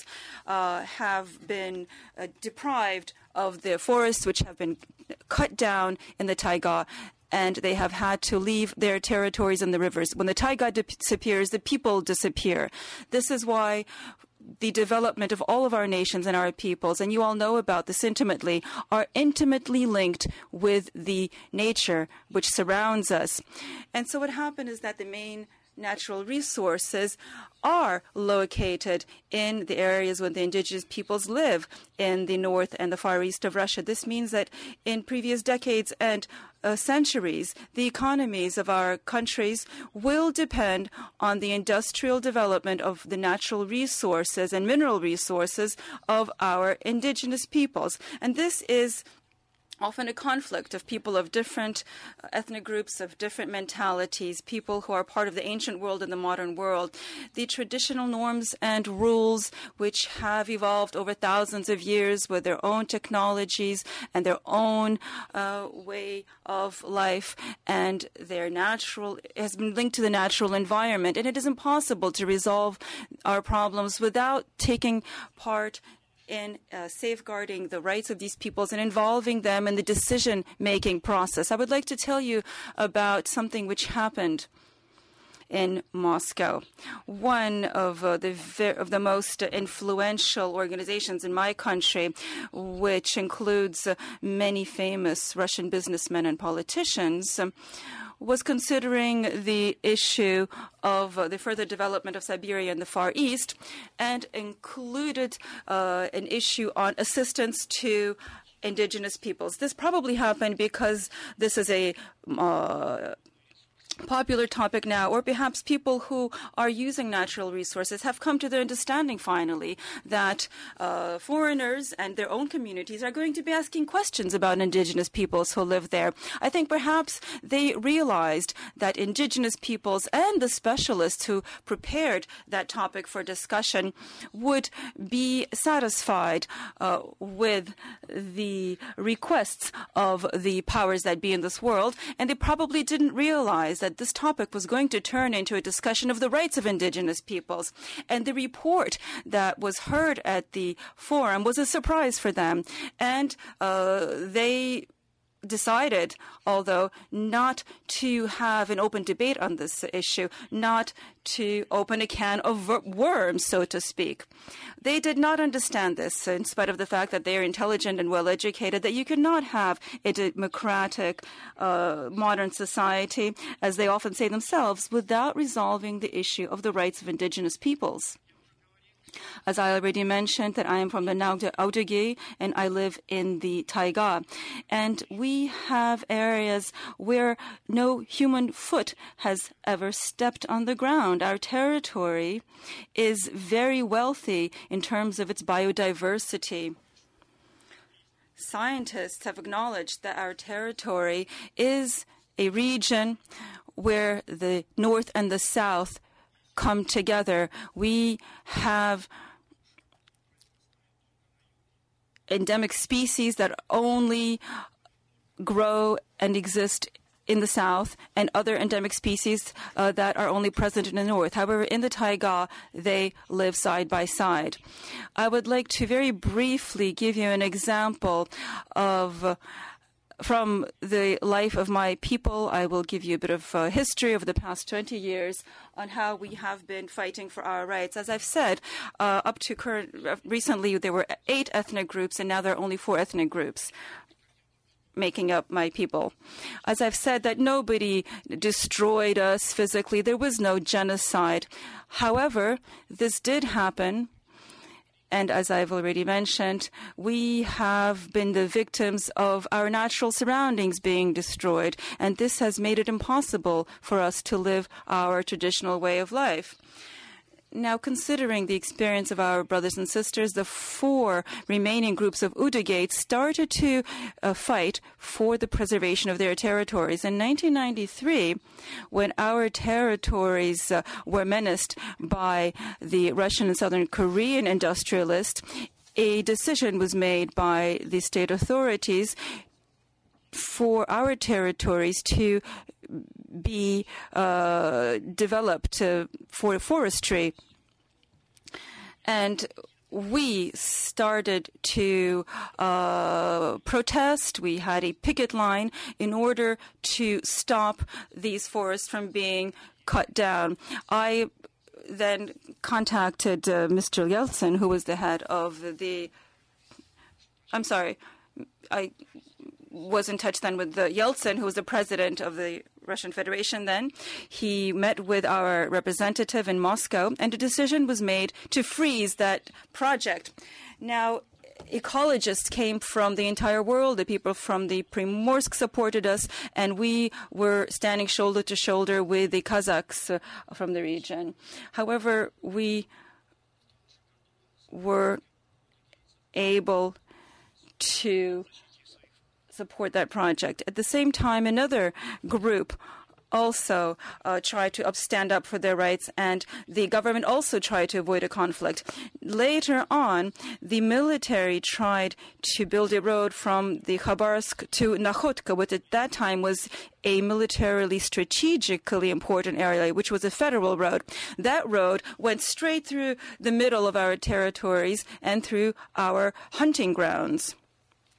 have been deprived of the forests, which have been cut down in the taiga, and they have had to leave their territories and the rivers. When the taiga disappears, the people disappear. This is why the development of all of our nations and our peoples, and you all know about this intimately, are intimately linked with the nature which surrounds us. And so what happened is that the main natural resources are located in the areas where the indigenous peoples live in the north and the far east of Russia. This means that in previous decades and centuries, the economies of our countries will depend on the industrial development of the natural resources and mineral resources of our indigenous peoples. And this is often a conflict of people of different ethnic groups, of different mentalities, people who are part of the ancient world and the modern world. The traditional norms and rules which have evolved over thousands of years with their own technologies and their own way of life, and their natural has been linked to the natural environment. And it is impossible to resolve our problems without taking part in safeguarding the rights of these peoples and involving them in the decision-making process. I would like to tell you about something which happened in Moscow. One of the most influential organizations in my country, which includes many famous Russian businessmen and politicians, was considering the issue of the further development of Siberia in the Far East and included an issue on assistance to indigenous peoples. This probably happened because this is a popular topic now, or perhaps people who are using natural resources have come to the understanding finally that foreigners and their own communities are going to be asking questions about indigenous peoples who live there. I think perhaps they realized that indigenous peoples and the specialists who prepared that topic for discussion would be satisfied with the requests of the powers that be in this world, and they probably didn't realize that this topic was going to turn into a discussion of the rights of indigenous peoples. And the report that was heard at the forum was a surprise for them. And they decided, although, not to have an open debate on this issue, not to open a can of worms, so to speak. They did not understand this, in spite of the fact that they are intelligent and well-educated, that you cannot have a democratic modern society, as they often say themselves, without resolving the issue of the rights of indigenous peoples. As I already mentioned, that I am from the Naukdagi and I live in the taiga. And we have areas where no human foot has ever stepped on the ground. Our territory is very wealthy in terms of its biodiversity. Scientists have acknowledged that our territory is a region where the north and the south come together. We have endemic species that only grow and exist in the south, and other endemic species that are only present in the north. However, in the taiga, they live side by side. I would like to very briefly give you an example from the life of my people. I will give you a bit of history over the past 20 years on how we have been fighting for our rights. As I've said, up to recently there were 8 ethnic groups, and now there are only 4 ethnic groups making up my people. As I've said, that nobody destroyed us physically. There was no genocide. However, this did happen. And as I've already mentioned, we have been the victims of our natural surroundings being destroyed, and this has made it impossible for us to live our traditional way of life. Now, considering the experience of our brothers and sisters, the 4 remaining groups of Udagates started to fight for the preservation of their territories. In 1993, when our territories were menaced by the Russian and Southern Korean industrialists, a decision was made by the state authorities for our territories to be developed for forestry. And we started to protest. We had a picket line in order to stop these forests from being cut down. I then contacted Mr. Yeltsin, who was the head of the... I was in touch then with Yeltsin, who was the president of the Russian Federation then. He met with our representative in Moscow, and a decision was made to freeze that project. Now, ecologists came from the entire world. The people from the Primorsk supported us, and we were standing shoulder to shoulder with the Kazakhs from the region. However, we were able to support that project. At the same time, another group also tried to stand up for their rights, and the government also tried to avoid a conflict. Later on, the military tried to build a road from the Khabarovsk to Nakhotka, which at that time was a militarily strategically important area, which was a federal road. That road went straight through the middle of our territories and through our hunting grounds.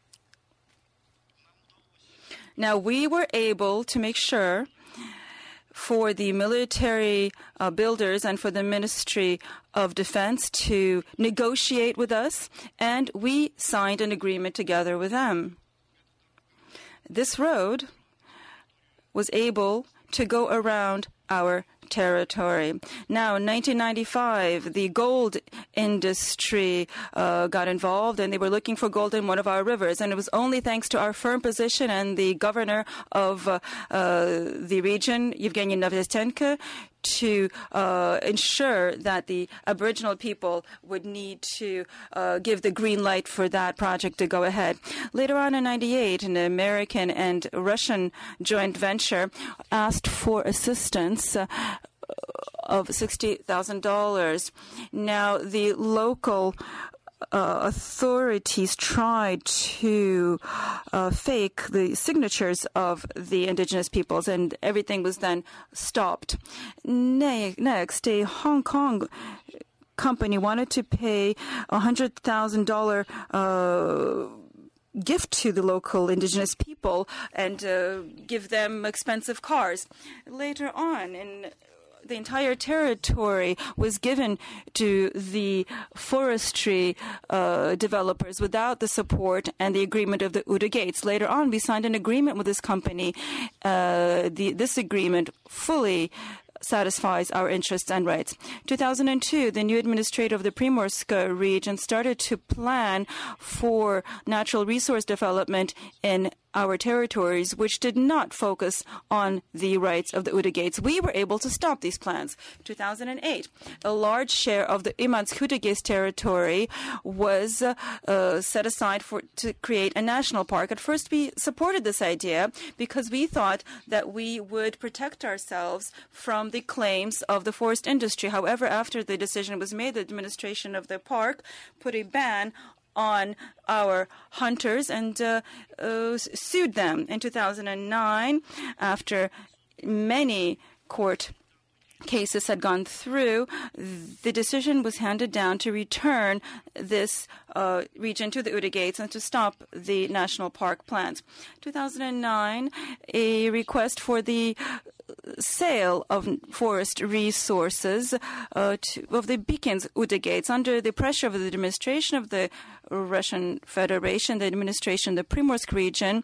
Now, we were able to make sure for the military builders and for the Ministry of Defense to negotiate with us, and we signed an agreement together with them. This road was able to go around our territory. Now, in 1995, the gold industry got involved, and they were looking for gold in one of our rivers. And it was only thanks to our firm position and the governor of the region, Yevgeny Novyastenko, to ensure that the Aboriginal people would need to give the green light for that project to go ahead. Later on in 1998, an American and Russian joint venture asked for assistance of $60,000. Now, the local authorities tried to fake the signatures of the indigenous peoples, and everything was then stopped. Next, a Hong Kong company wanted to pay $100,000 gift to the local indigenous people and give them expensive cars. Later on, the entire territory was given to the forestry developers without the support and the agreement of the Uda Gates. Later on, we signed an agreement with this company. This agreement fully satisfies our interests and rights. 2002, the new administrator of the Primorsk region started to plan for natural resource development in our territories, which did not focus on the rights of the Uda Gates. We were able to stop these plans. 2008, a large share of the Imansk Uda Gates territory was set aside to create a national park. At first, we supported this idea because we thought that we would protect ourselves from the claims of the forest industry. However, after the decision was made, the administration of the park put a ban on our hunters and sued them. In 2009, after many court cases had gone through, the decision was handed down to return this region to the Uda Gates and to stop the national park plans. 2009, a request for the sale of forest resources of the Bikins Uda Gates under the pressure of the administration of the Russian Federation, the administration of the Primorsk region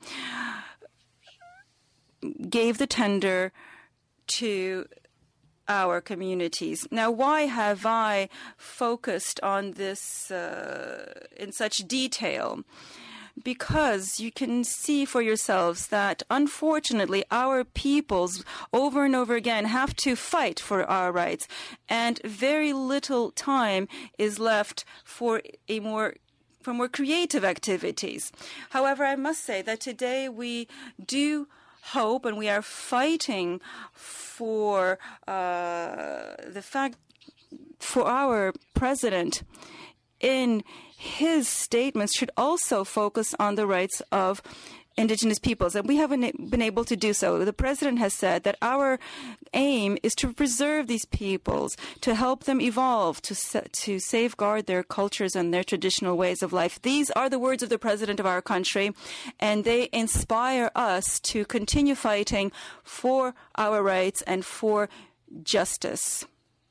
gave the tender to our communities. Now, why have I focused on this in such detail? Because you can see for yourselves that, unfortunately, our peoples over and over again have to fight for our rights, and very little time is left for more creative activities. However, I must say that today we do hope, and we are fighting for the fact for our president in his statements should also focus on the rights of indigenous peoples, and we haven't been able to do so. The president has said that our aim is to preserve these peoples, to help them evolve, to safeguard their cultures and their traditional ways of life. These are the words of the president of our country, and they inspire us to continue fighting for our rights and for justice.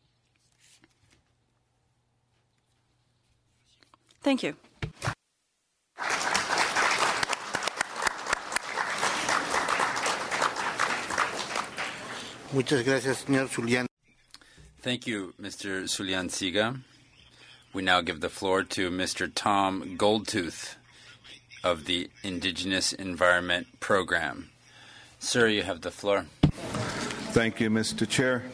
Thank you. Muchas gracias, señor Zulian. Thank you, Mr. Sulian-Siga. We now give the floor to Mr. Tom Goldtooth of the Indigenous Environment Program. Sir, you have the floor. Thank you, Mr. Chair.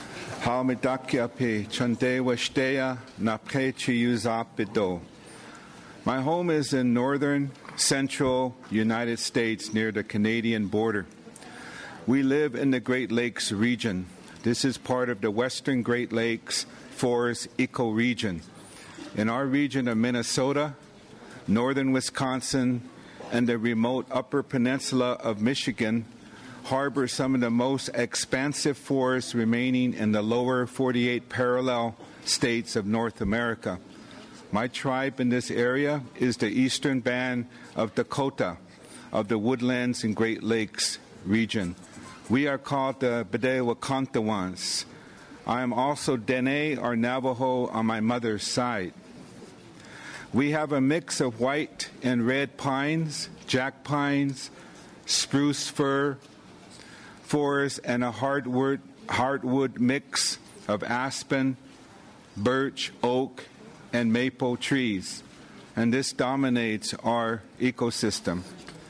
My home is in northern, central United States near the Canadian border. We live in the Great Lakes region. This is part of the Western Great Lakes Forest Ecoregion. In our region of Minnesota, northern Wisconsin, and the remote Upper Peninsula of Michigan harbor some of the most expansive forests remaining in the lower 48 parallel states of North America. My tribe in this area is the Eastern Band of Dakota of the Woodlands and Great Lakes region. We are called the Bedewakantawans. I am also Dene or Navajo on my mother's side. We have a mix of white and red pines, jack pines, spruce fir forest, and a hardwood mix of aspen, birch, oak, and maple trees. And this dominates our ecosystem.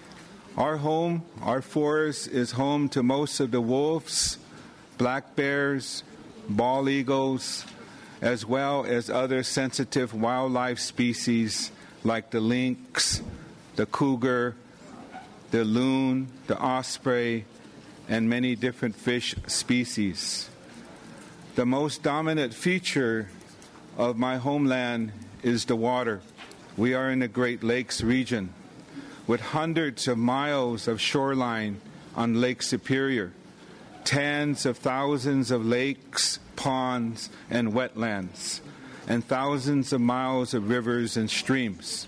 Our forest is home to most of the wolves, black bears, bald eagles, as well as other sensitive wildlife species like the lynx, the cougar, the loon, the osprey, and many different fish species. The most dominant feature of my homeland is the water. We are in the Great Lakes region with hundreds of miles of shoreline on Lake Superior, tens of thousands of lakes, ponds, and wetlands, and thousands of miles of rivers and streams.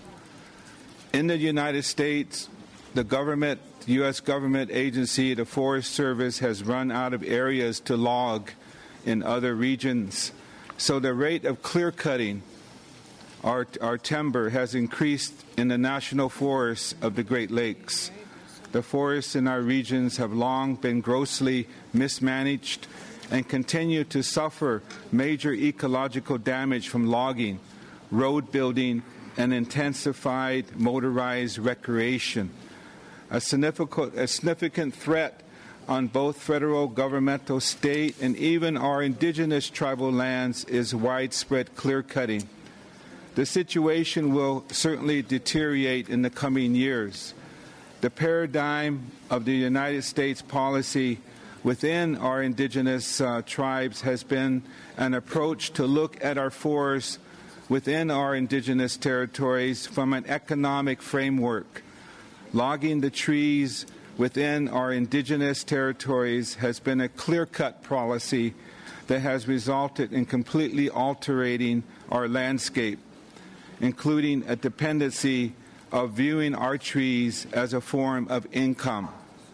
In the United States, the U.S. government agency, the Forest Service, has run out of areas to log in other regions. So the rate of clear-cutting our timber has increased in the national forests of the Great Lakes. The forests in our regions have long been grossly mismanaged and continue to suffer major ecological damage from logging, road building, and intensified motorized recreation. A significant threat on both federal, governmental, state, and even our indigenous tribal lands is widespread clear-cutting. The situation will certainly deteriorate in the coming years. The paradigm of the United States policy within our indigenous tribes has been an approach to look at our forests within our indigenous territories from an economic framework. Logging the trees within our indigenous territories has been a clear-cut policy that has resulted in completely altering our landscape, including a dependency of viewing our trees as a form of income.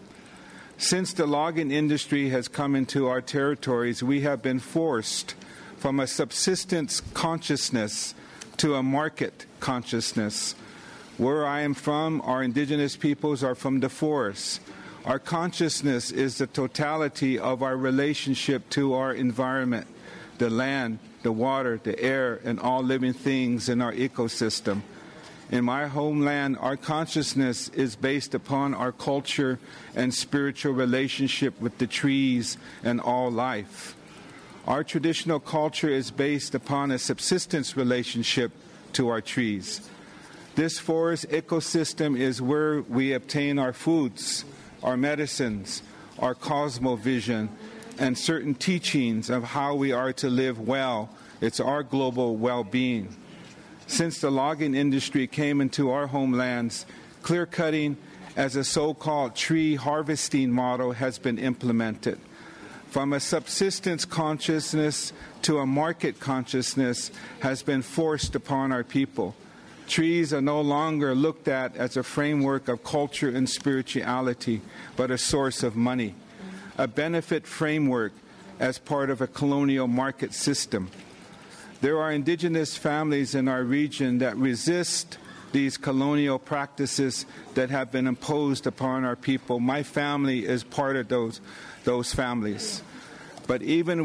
Since the logging industry has come into our territories, we have been forced from a subsistence consciousness to a market consciousness. Where I am from, our indigenous peoples are from the forests. Our consciousness is the totality of our relationship to our environment, the land, the water, the air, and all living things in our ecosystem. In my homeland, our consciousness is based upon our culture and spiritual relationship with the trees and all life. Our traditional culture is based upon a subsistence relationship to our trees. This forest ecosystem is where we obtain our foods, our medicines, our cosmovision, and certain teachings of how we are to live well. It's our global well-being. Since the logging industry came into our homelands, clear-cutting as a so-called tree harvesting model has been implemented. From a subsistence consciousness to a market consciousness has been forced upon our people. Trees are no longer looked at as a framework of culture and spirituality, but a source of money, a benefit framework as part of a colonial market system. There are indigenous families in our region that resist these colonial practices that have been imposed upon our people. My family is part of those families. But even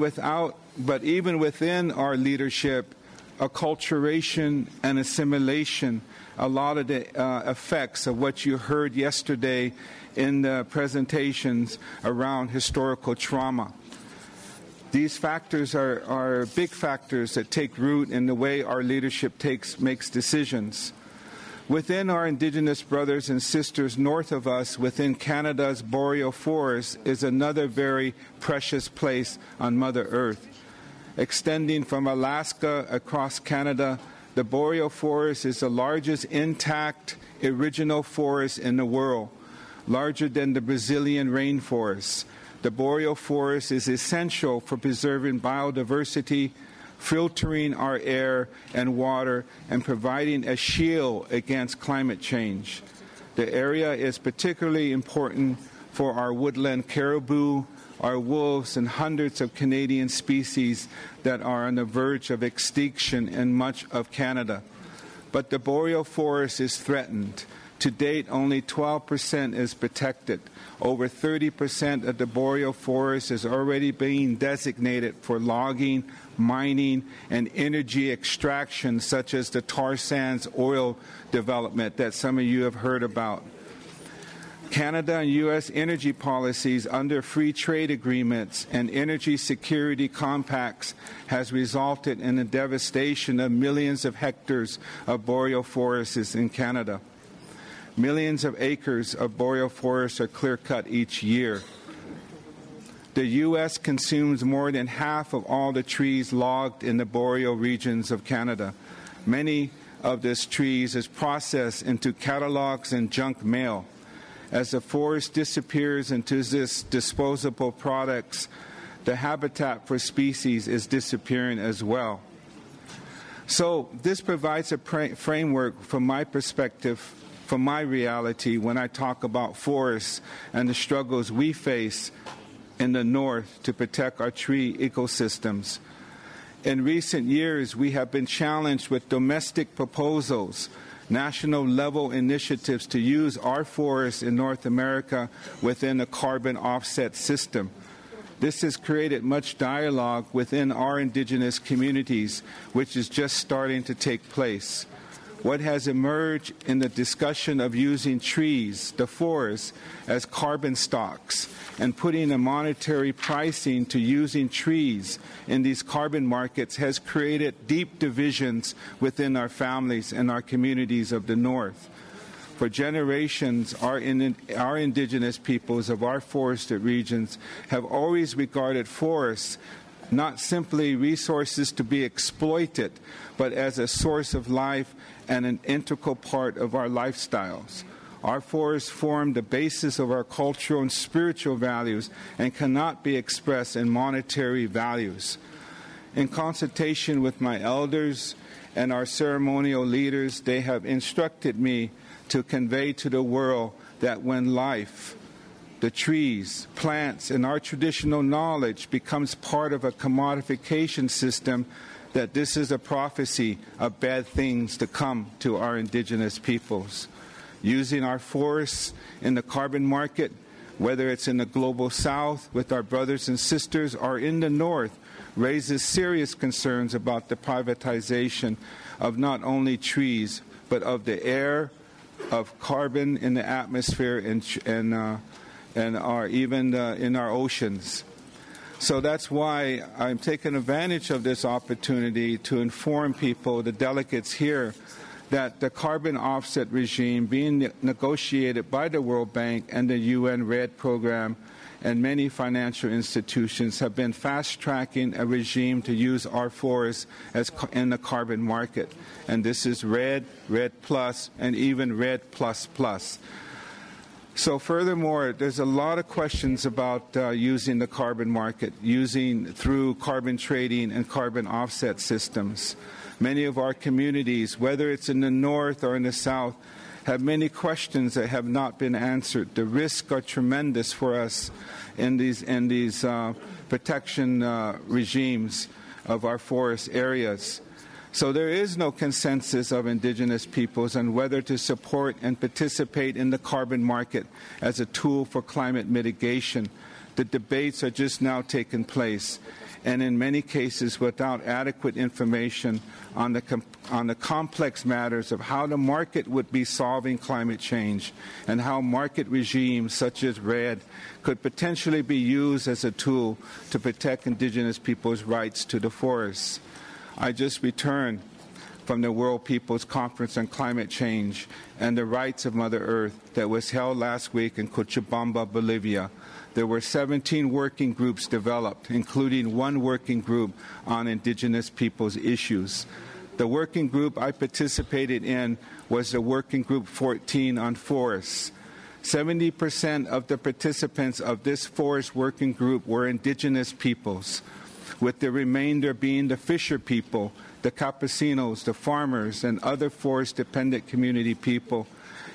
within our leadership, acculturation and assimilation, a lot of the effects of what you heard yesterday in the presentations around historical trauma. These factors are big factors that take root in the way our leadership makes decisions. Within our Indigenous brothers and sisters north of us, within Canada's boreal forest, is another very precious place on Mother Earth. Extending from Alaska across Canada, the boreal forest is the largest intact original forest in the world, larger than the Brazilian rainforest. The boreal forest is essential for preserving biodiversity, filtering our air and water, and providing a shield against climate change. The area is particularly important for our woodland caribou, our wolves, and hundreds of Canadian species that are on the verge of extinction in much of Canada. But the boreal forest is threatened. To date, only 12% is protected. Over 30% of the boreal forest is already being designated for logging, mining, and energy extraction, such as the tar sands oil development that some of you have heard about. Canada and U.S. energy policies under free trade agreements and energy security compacts has resulted in the devastation of millions of hectares of boreal forests in Canada. Millions of acres of boreal forests are clear-cut each year. The U.S. consumes more than half of all the trees logged in the boreal regions of Canada. Many of these trees is processed into catalogs and junk mail. As the forest disappears into these disposable products, the habitat for species is disappearing as well. So this provides a framework from my perspective, from my reality, when I talk about forests and the struggles we face in the north to protect our tree ecosystems. In recent years, we have been challenged with domestic proposals, national level initiatives to use our forests in North America within a carbon offset system. This has created much dialogue within our indigenous communities, which is just starting to take place. What has emerged in the discussion of using trees, the forest, as carbon stocks and putting a monetary pricing to using trees in these carbon markets has created deep divisions within our families and our communities of the North. For generations, our indigenous peoples of our forested regions have always regarded forests not simply resources to be exploited, but as a source of life and an integral part of our lifestyles. Our forests form the basis of our cultural and spiritual values and cannot be expressed in monetary values. In consultation with my elders and our ceremonial leaders, they have instructed me to convey to the world that when life, the trees, plants, and our traditional knowledge becomes part of a commodification system, that this is a prophecy of bad things to come to our indigenous peoples. Using our forests in the carbon market, whether it's in the global south with our brothers and sisters or in the north, raises serious concerns about the privatization of not only trees, but of the air, of carbon in the atmosphere, and in our oceans. So that's why I'm taking advantage of this opportunity to inform people, the delegates here, that the carbon offset regime being negotiated by the World Bank and the UN REDD program and many financial institutions have been fast-tracking a regime to use our forests as in the carbon market. And this is REDD, REDD Plus, and even REDD Plus Plus. So furthermore, there's a lot of questions about using the carbon market, using through carbon trading and carbon offset systems. Many of our communities, whether it's in the north or in the south, have many questions that have not been answered. The risks are tremendous for us in these protection regimes of our forest areas. So there is no consensus of indigenous peoples on whether to support and participate in the carbon market as a tool for climate mitigation. The debates are just now taking place, and in many cases without adequate information on the complex matters of how the market would be solving climate change and how market regimes such as REDD could potentially be used as a tool to protect indigenous peoples' rights to the forests. I just returned from the World People's Conference on Climate Change and the Rights of Mother Earth that was held last week in Cochabamba, Bolivia. There were 17 working groups developed, including one working group on indigenous peoples' issues. The working group I participated in was the Working Group 14 on forests. 70% of the participants of this forest working group were indigenous peoples, with the remainder being the fisher people, the campesinos, the farmers, and other forest-dependent community people.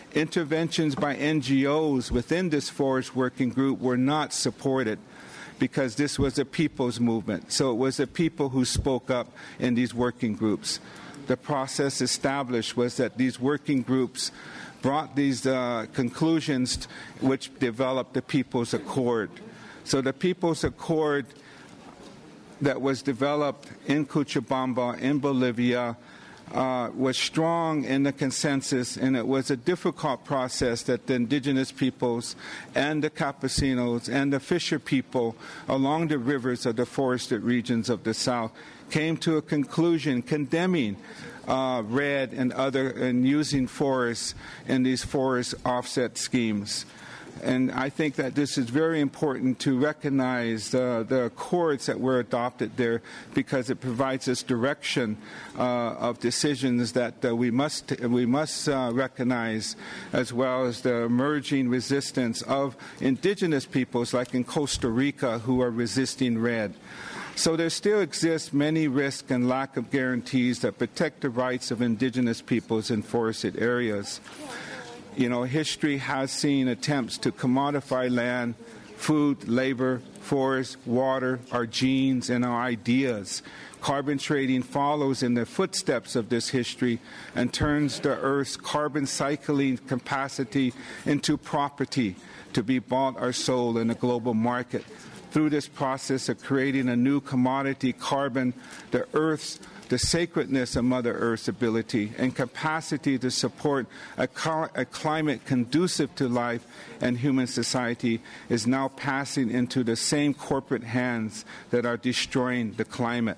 Interventions by NGOs within this forest working group were not supported because this was a people's movement. So it was the people who spoke up in these working groups. The process established was that these working groups brought these conclusions which developed the People's Accord. So the People's Accord that was developed in Cochabamba, in Bolivia, was strong in the consensus, and it was a difficult process that the indigenous peoples and the campesinos and the fisher people along the rivers of the forested regions of the South came to a conclusion condemning REDD and using forests in these forest offset schemes. And I think that this is very important to recognize the accords that were adopted there, because it provides us direction of decisions that we must recognize, as well as the emerging resistance of indigenous peoples like in Costa Rica who are resisting REDD. So there still exists many risks and lack of guarantees that protect the rights of indigenous peoples in forested areas. You know, history has seen attempts to commodify land, food, labor, forest, water, our genes, and our ideas. Carbon trading follows in the footsteps of this history and turns the Earth's carbon cycling capacity into property to be bought or sold in a global market. Through this process of creating a new commodity, carbon, the sacredness of Mother Earth's ability and capacity to support a climate conducive to life and human society is now passing into the same corporate hands that are destroying the climate.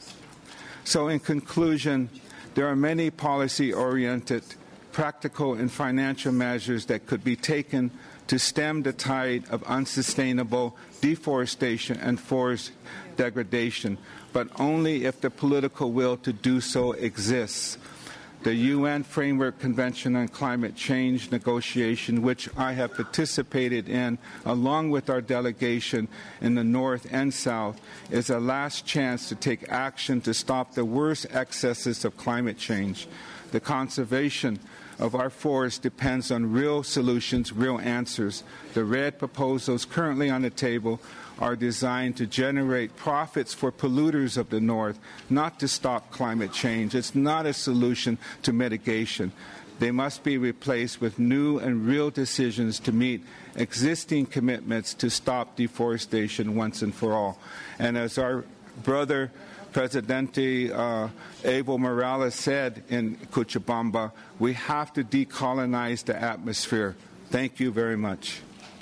So in conclusion, there are many policy-oriented, practical, and financial measures that could be taken to stem the tide of unsustainable deforestation and forest degradation, but only if the political will to do so exists. The UN Framework Convention on Climate Change negotiation, which I have participated in along with our delegation in the North and South, is a last chance to take action to stop the worst excesses of climate change. The conservation of our forests depends on real solutions, real answers. The REDD proposals currently on the table are designed to generate profits for polluters of the North, not to stop climate change. It's not a solution to mitigation. They must be replaced with new and real decisions to meet existing commitments to stop deforestation once and for all. And as our brother Presidente Evo Morales said in Cochabamba, we have to decolonize the atmosphere. Thank you very much.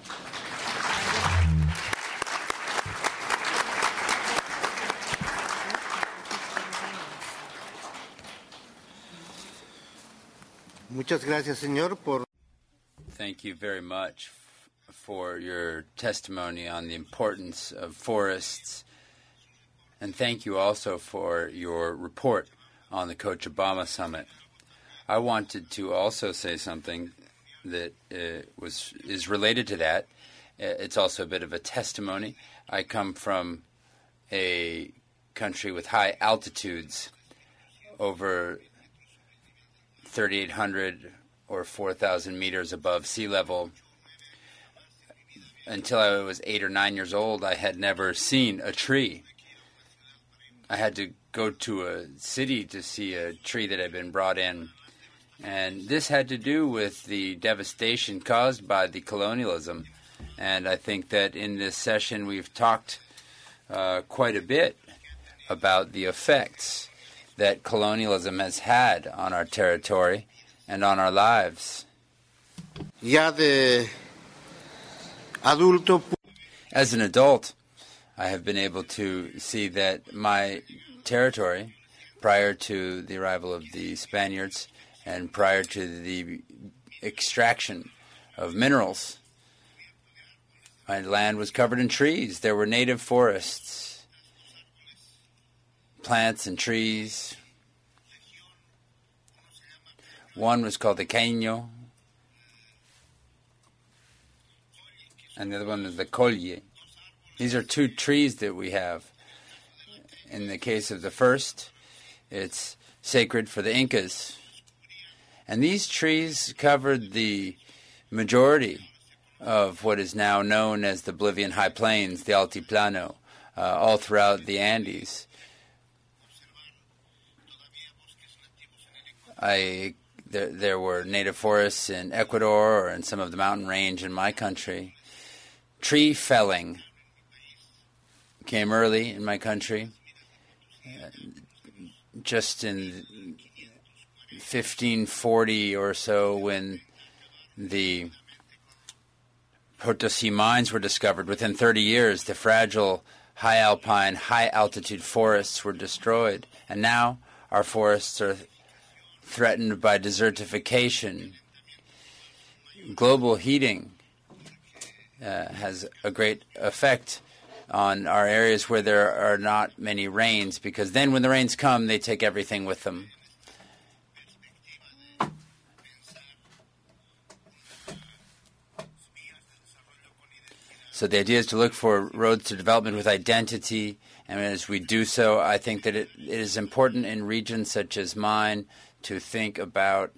Muchas gracias, señor, por... Thank you very much for your testimony on the importance of forests. And thank you also for your report on the Cochabamba Summit. I wanted to also say something that is related to that. It's also a bit of a testimony. I come from a country with high altitudes, over 3,800 or 4,000 meters above sea level. Until I was 8 or 9 years old, I had never seen a tree. I had to go to a city to see a tree that had been brought in. And this had to do with the devastation caused by the colonialism. And I think that in this session we've talked quite a bit about the effects that colonialism has had on our territory and on our lives. Ya de adulto. As an adult, I have been able to see that my territory, prior to the arrival of the Spaniards and prior to the extraction of minerals, my land was covered in trees. There were native forests, plants and trees. One was called the caño, and the other one is the colle. These are two trees that we have. In the case of the first, it's sacred for the Incas. And these trees covered the majority of what is now known as the Bolivian High Plains, the Altiplano, all throughout the Andes. There were native forests in Ecuador or in some of the mountain range in my country. Tree felling came early in my country. Just in 1540 or so, when the Potosi mines were discovered, within 30 years, the fragile high alpine, high altitude forests were destroyed. And now our forests are threatened by desertification. Global heating has a great effect on our areas where there are not many rains, because then when the rains come, they take everything with them. So the idea is to look for roads to development with identity, and as we do so, I think that it is important in regions such as mine to think about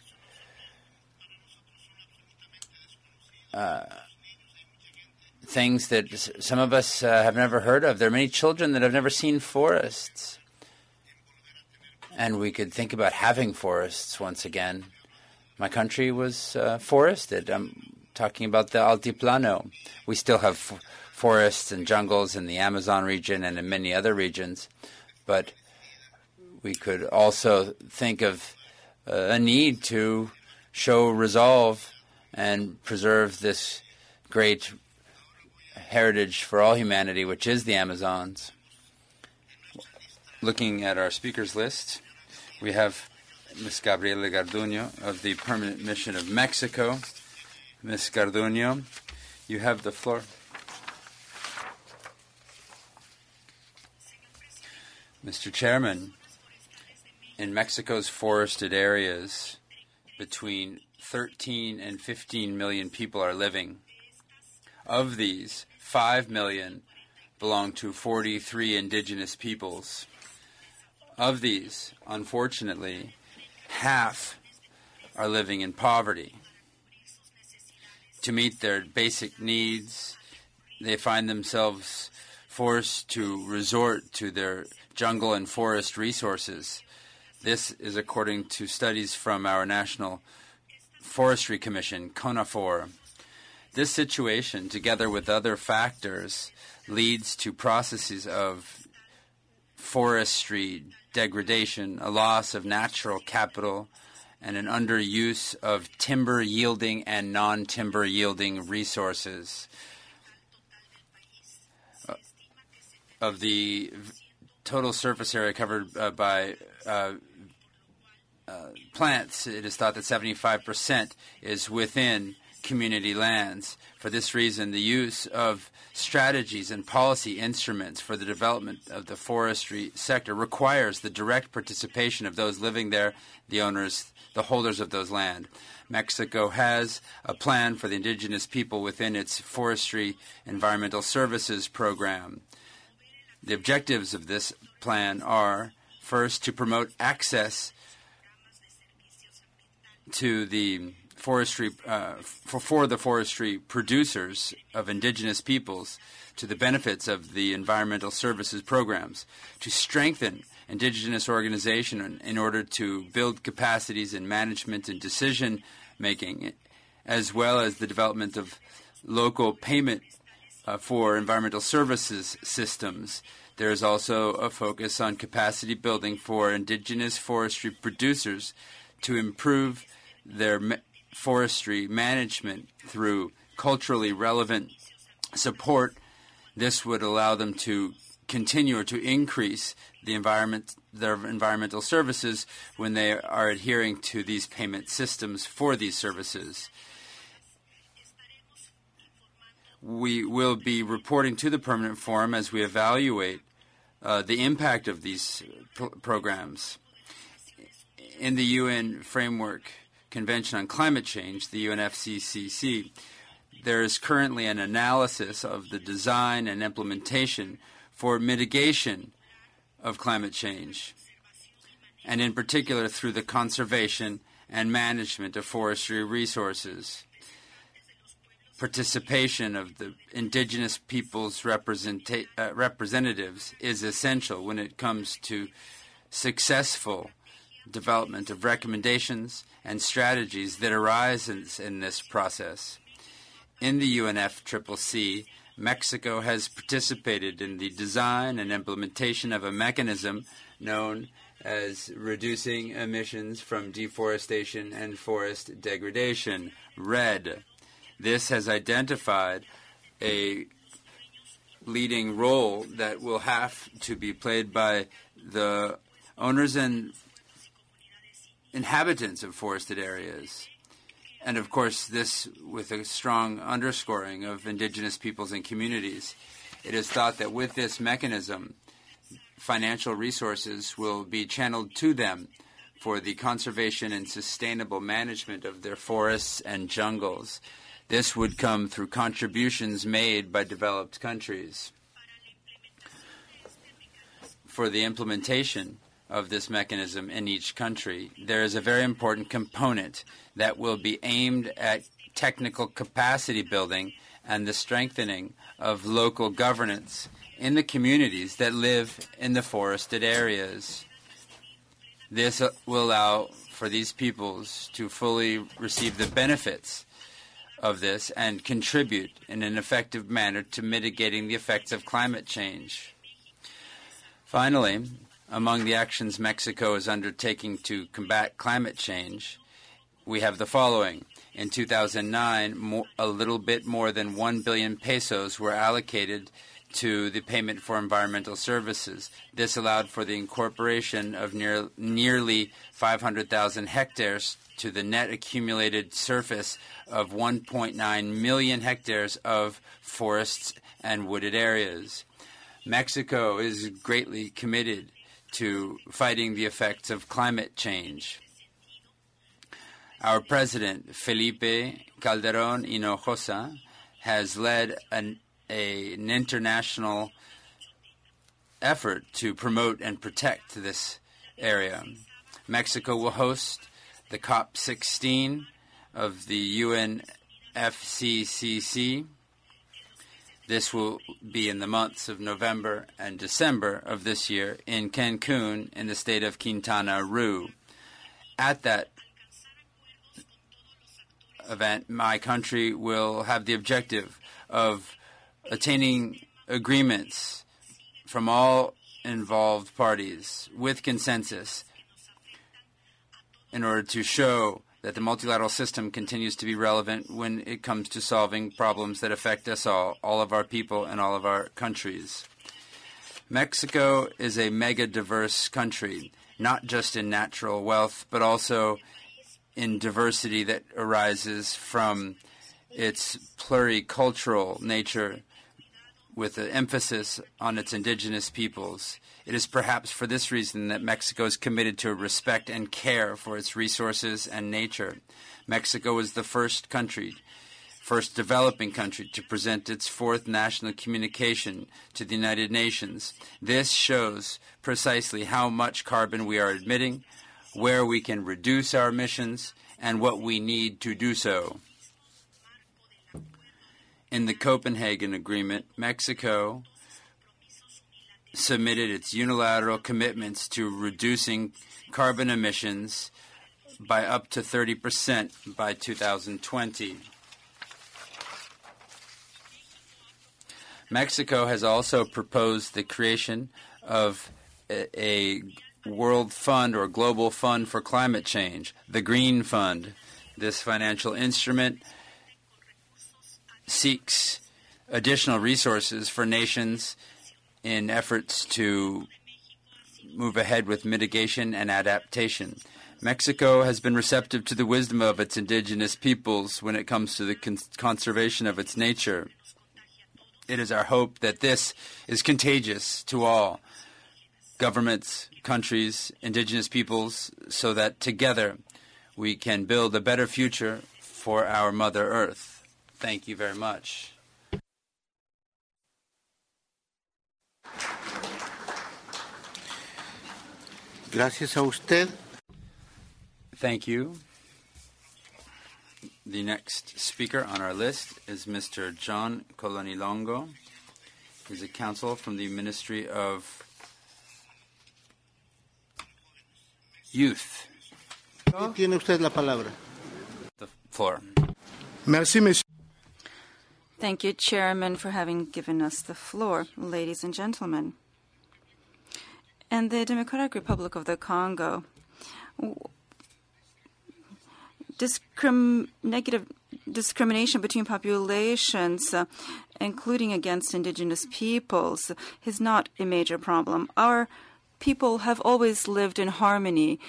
things that some of us have never heard of. There are many children that have never seen forests. And we could think about having forests once again. My country was forested. I'm talking about the Altiplano. We still have forests and jungles in the Amazon region and in many other regions. But we could also think of a need to show resolve and preserve this great heritage for all humanity, which is the Amazons. Looking at our speakers list, we have Ms. Gabriela Garduño of the Permanent Mission of Mexico. Ms. Garduño, you have the floor. Mr. Chairman, in Mexico's forested areas, between 13 and 15 million people are living. Of these, 5 million belong to 43 indigenous peoples. Of these, unfortunately, half are living in poverty. To meet their basic needs, they find themselves forced to resort to their jungle and forest resources. This is according to studies from our National Forestry Commission, CONAFOR. This situation, together with other factors, leads to processes of forestry degradation, a loss of natural capital, and an underuse of timber-yielding and non-timber-yielding resources. Of the total surface area covered by plants, it is thought that 75% is within community lands. For this reason, the use of strategies and policy instruments for the development of the forestry sector requires the direct participation of those living there, the owners, the holders of those land. Mexico has a plan for the indigenous people within its Forestry Environmental Services program. The objectives of this plan are, first, to promote access to the forestry for the forestry producers of indigenous peoples to the benefits of the environmental services programs, to strengthen indigenous organization in order to build capacities in management and decision making, as well as the development of local payment for environmental services systems. There is also a focus on capacity building for indigenous forestry producers to improve their forestry management through culturally relevant support. This would allow them to continue or to increase their environmental services when they are adhering to these payment systems for these services. We will be reporting to the Permanent Forum as we evaluate the impact of these programs. In the UN Framework Convention on Climate Change, the UNFCCC, there is currently an analysis of the design and implementation for mitigation of climate change, and in particular through the conservation and management of forestry resources. Participation of the indigenous peoples' representatives is essential when it comes to successful development of recommendations and strategies that arise in this process. In the UNFCCC, Mexico has participated in the design and implementation of a mechanism known as Reducing Emissions from Deforestation and Forest Degradation, REDD. This has identified a leading role that will have to be played by the owners and inhabitants of forested areas. And of course, this with a strong underscoring of indigenous peoples and communities. It is thought that with this mechanism, financial resources will be channeled to them for the conservation and sustainable management of their forests and jungles. This would come through contributions made by developed countries. For the implementation of this mechanism in each country, there is a very important component that will be aimed at technical capacity building and the strengthening of local governance in the communities that live in the forested areas. This will allow for these peoples to fully receive the benefits of this and contribute in an effective manner to mitigating the effects of climate change. Finally, among the actions Mexico is undertaking to combat climate change, we have the following. In 2009, a little bit more than 1 billion pesos were allocated to the payment for environmental services. This allowed for the incorporation of nearly 500,000 hectares to the net accumulated surface of 1.9 million hectares of forests and wooded areas. Mexico is greatly committed to fighting the effects of climate change. Our President, Felipe Calderón Hinojosa, has led an international effort to promote and protect this area. Mexico will host the COP16 of the UNFCCC. This will be in the months of November and December of this year in Cancun in the state of Quintana Roo. At that event, my country will have the objective of attaining agreements from all involved parties with consensus in order to show that the multilateral system continues to be relevant when it comes to solving problems that affect us all of our people and all of our countries. Mexico is a mega-diverse country, not just in natural wealth, but also in diversity that arises from its pluricultural nature with an emphasis on its indigenous peoples. It is perhaps for this reason that Mexico is committed to respect and care for its resources and nature. Mexico is the first developing country to present its fourth national communication to the United Nations. This shows precisely how much carbon we are emitting, where we can reduce our emissions, and what we need to do so. In the Copenhagen Agreement, Mexico submitted its unilateral commitments to reducing carbon emissions by up to 30% by 2020. Mexico has also proposed the creation of a World Fund or Global Fund for Climate Change, the Green Fund. This financial instrument seeks additional resources for nations in efforts to move ahead with mitigation and adaptation. Mexico has been receptive to the wisdom of its indigenous peoples when it comes to the conservation of its nature. It is our hope that this is contagious to all governments, countries, indigenous peoples, so that together we can build a better future for our Mother Earth. Thank you very much. Gracias a usted. Thank you. The next speaker on our list is Mr. John Colonilongo. He's a counsel from the Ministry of Youth. Tiene usted la palabra. The floor. Merci, monsieur. Thank you, Chairman, for having given us the floor, ladies and gentlemen. In the Democratic Republic of the Congo, negative discrimination between populations, including against indigenous peoples, is not a major problem. Our people have always lived in harmony.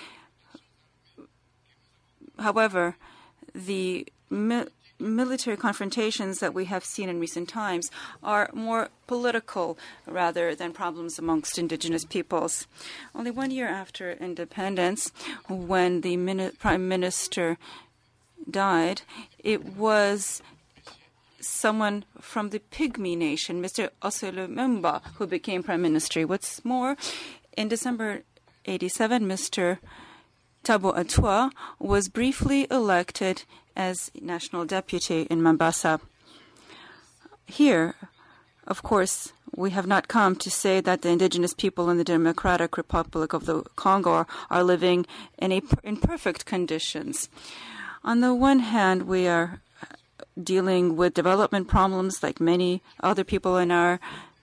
However, the military confrontations that we have seen in recent times are more political rather than problems amongst indigenous peoples. Only 1 year after independence, when the Prime Minister died, it was someone from the Pygmy nation, Mr. Osei Lumumba, who became Prime Minister. What's more, in December 1987, Mr. Thabo Atuaa was briefly elected as national deputy in Mombasa. Here, of course, we have not come to say that the indigenous people in the Democratic Republic of the Congo are living in perfect conditions. On the one hand, we are dealing with development problems like many other people in our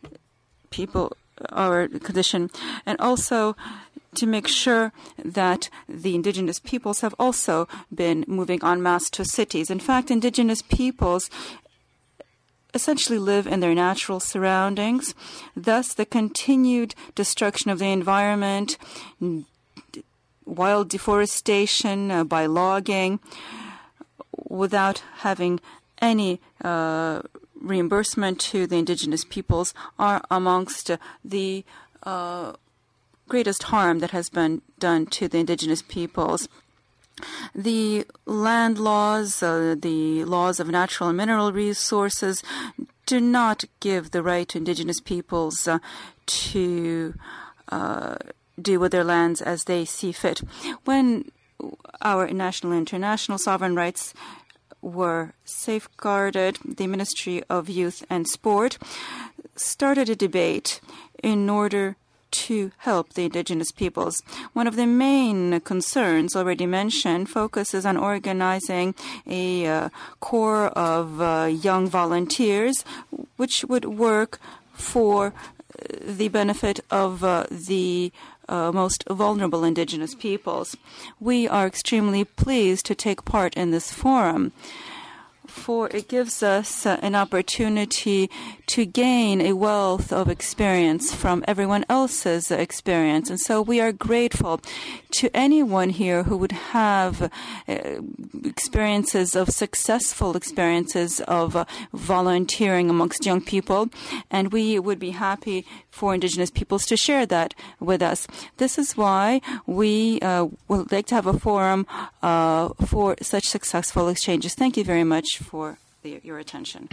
condition, and also to make sure that the indigenous peoples have also been moving en masse to cities. In fact, indigenous peoples essentially live in their natural surroundings. Thus, the continued destruction of the environment, wild deforestation by logging, without having any reimbursement to the indigenous peoples, are amongst the greatest harm that has been done to the indigenous peoples. The land laws, the laws of natural and mineral resources do not give the right to indigenous peoples to do with their lands as they see fit. When our national and international sovereign rights were safeguarded, the Ministry of Youth and Sport started a debate in order to help the indigenous peoples. One of the main concerns already mentioned focuses on organizing a corps of young volunteers which would work for the benefit of the most vulnerable indigenous peoples. We are extremely pleased to take part in this forum, for it gives us an opportunity to gain a wealth of experience from everyone else's experience. And so we are grateful to anyone here who would have successful experiences of volunteering amongst young people. And we would be happy for indigenous peoples to share that with us. This is why we would like to have a forum for such successful exchanges. Thank you very much for your attention.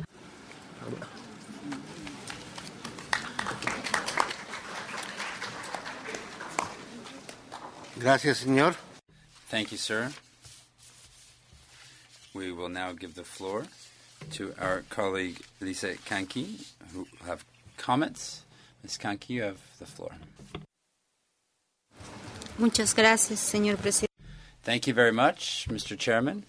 Gracias, señor. Thank you, sir. We will now give the floor to our colleague Lisa Kanki, who have comments. Ms. Kanki, you have the floor. Muchas gracias, señor presidente. Thank you very much, Mr. Chairman.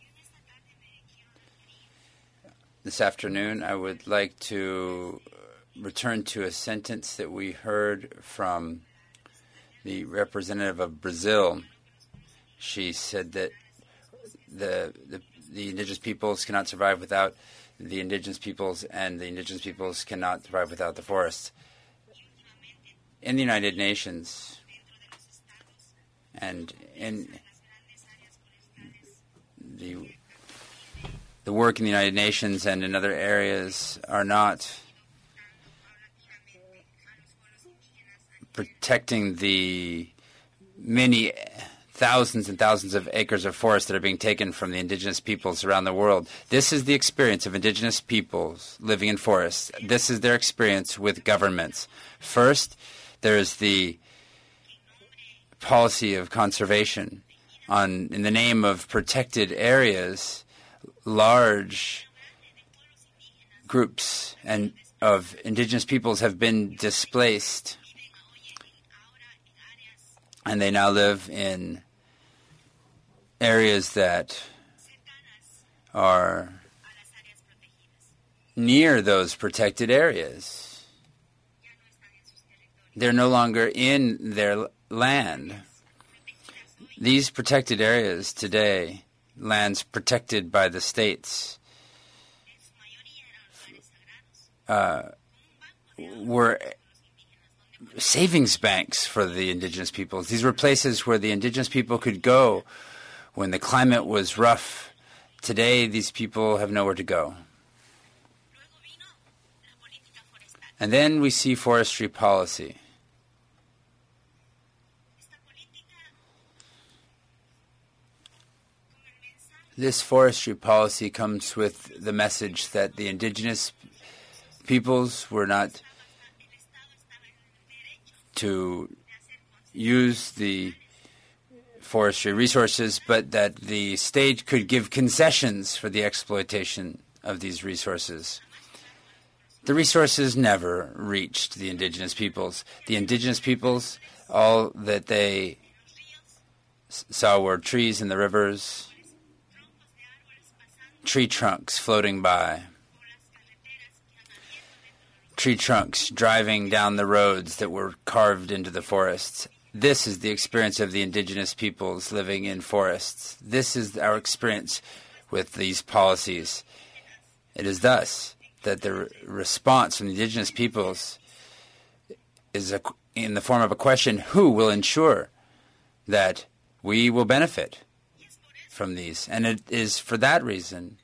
This afternoon, I would like to return to a sentence that we heard from the representative of Brazil. She said that the indigenous peoples cannot survive without the indigenous peoples, and the indigenous peoples cannot survive without the forests. In the United Nations and in the work in the United Nations and in other areas are not protecting the many thousands and thousands of acres of forest that are being taken from the indigenous peoples around the world. This is the experience of indigenous peoples living in forests. This is their experience with governments. First, there is the policy of conservation in the name of protected areas large groups and of indigenous peoples have been displaced, and they now live in areas that are near those protected areas. They're no longer in their land. These protected areas today, lands protected by the states, were savings banks for the indigenous peoples. These were places where the indigenous people could go when the climate was rough. Today, these people have nowhere to go. And then we see forestry policy. This forestry policy comes with the message that the indigenous peoples were not to use the forestry resources, but that the state could give concessions for the exploitation of these resources. The resources never reached the indigenous peoples. The indigenous peoples, all that they saw were trees in the rivers, tree trunks floating by, tree trunks driving down the roads that were carved into the forests. This is the experience of the indigenous peoples living in forests. This is our experience with these policies. It is thus that the response from the indigenous peoples is in the form of a question: who will ensure that we will benefit from these? And it is for that reason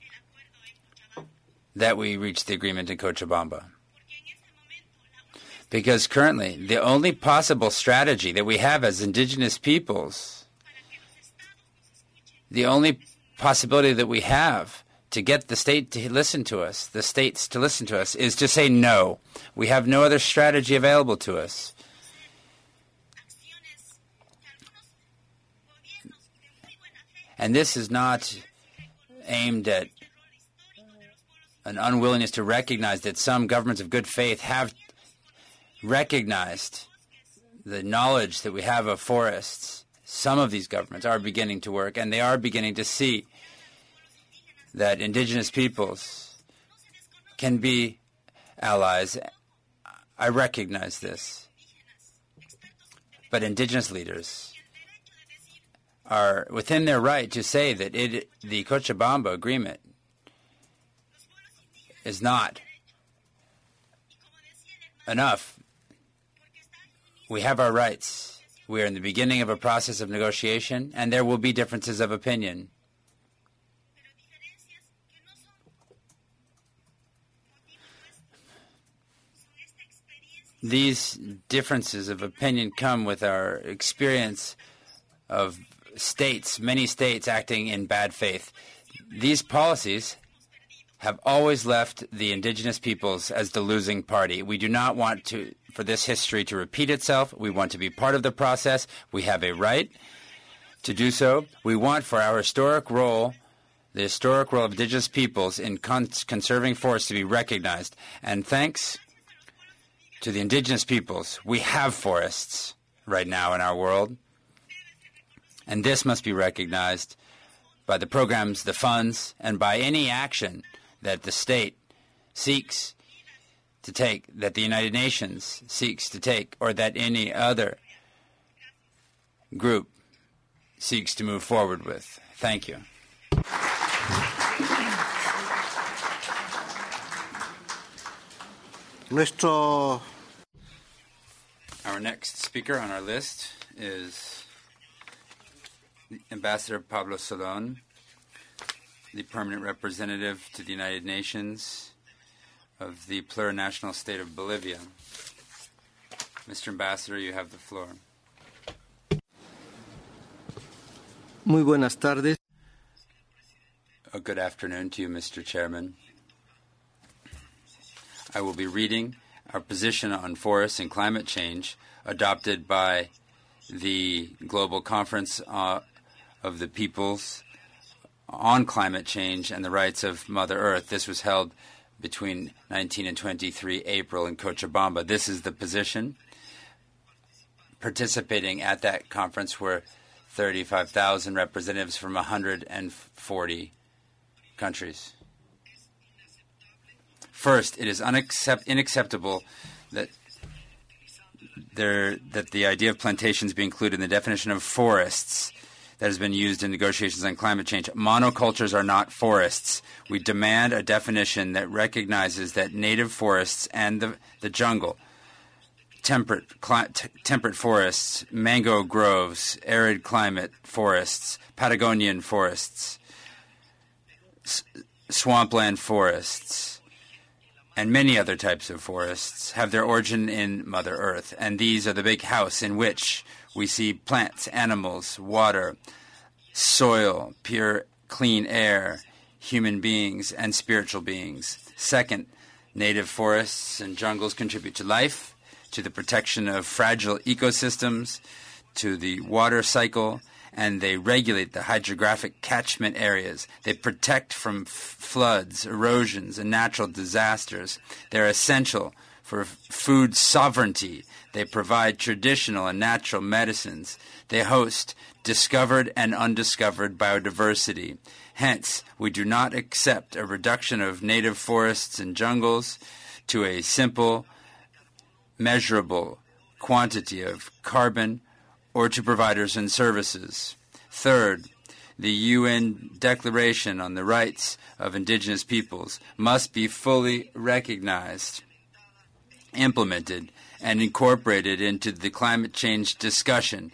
that we reached the agreement in Cochabamba. Because currently, the only possible strategy that we have as indigenous peoples, the only possibility that we have to get the state to listen to us, the states to listen to us, is to say no. We have no other strategy available to us. And this is not aimed at an unwillingness to recognize that some governments of good faith have recognized the knowledge that we have of forests. Some of these governments are beginning to work, and they are beginning to see that indigenous peoples can be allies. I recognize this. But indigenous leaders are within their right to say that the Cochabamba Agreement is not enough. We have our rights. We are in the beginning of a process of negotiation, and there will be differences of opinion. These differences of opinion come with our experience of states, many states acting in bad faith. These policies have always left the indigenous peoples as the losing party. We do not want for this history to repeat itself. We want to be part of the process. We have a right to do so. We want for our historic role, the historic role of indigenous peoples in conserving forests, to be recognized. And thanks to the indigenous peoples, we have forests right now in our world. And this must be recognized by the programs, the funds, and by any action that the state seeks to take, that the United Nations seeks to take, or that any other group seeks to move forward with. Thank you. Our next speaker on our list is Ambassador Pablo Solon, the permanent representative to the United Nations of the plurinational state of Bolivia. Mr. Ambassador, you have the floor. Muy buenas tardes. Good afternoon to you, Mr. Chairman. I will be reading our position on forests and climate change adopted by the Global Conference of the Peoples on climate change and the rights of Mother Earth. This was held between 19 and 23 April in Cochabamba. This is the position. Participating at that conference were 35,000 representatives from 140 countries. First, it is unacceptable that the idea of plantations be included in the definition of forests that has been used in negotiations on climate change. Monocultures are not forests. We demand a definition that recognizes that native forests and the jungle, temperate forests, mango groves, arid climate forests, Patagonian forests, swampland forests, and many other types of forests have their origin in Mother Earth. And these are the big house in which we see plants, animals, water, soil, pure, clean air, human beings, and spiritual beings. Second, native forests and jungles contribute to life, to the protection of fragile ecosystems, to the water cycle, and they regulate the hydrographic catchment areas. They protect from floods, erosions, and natural disasters. They're essential for food sovereignty. They provide traditional and natural medicines. They host discovered and undiscovered biodiversity. Hence, we do not accept a reduction of native forests and jungles to a simple, measurable quantity of carbon or to providers and services. Third, the UN Declaration on the Rights of Indigenous Peoples must be fully recognized, implemented, and incorporated into the climate change discussion.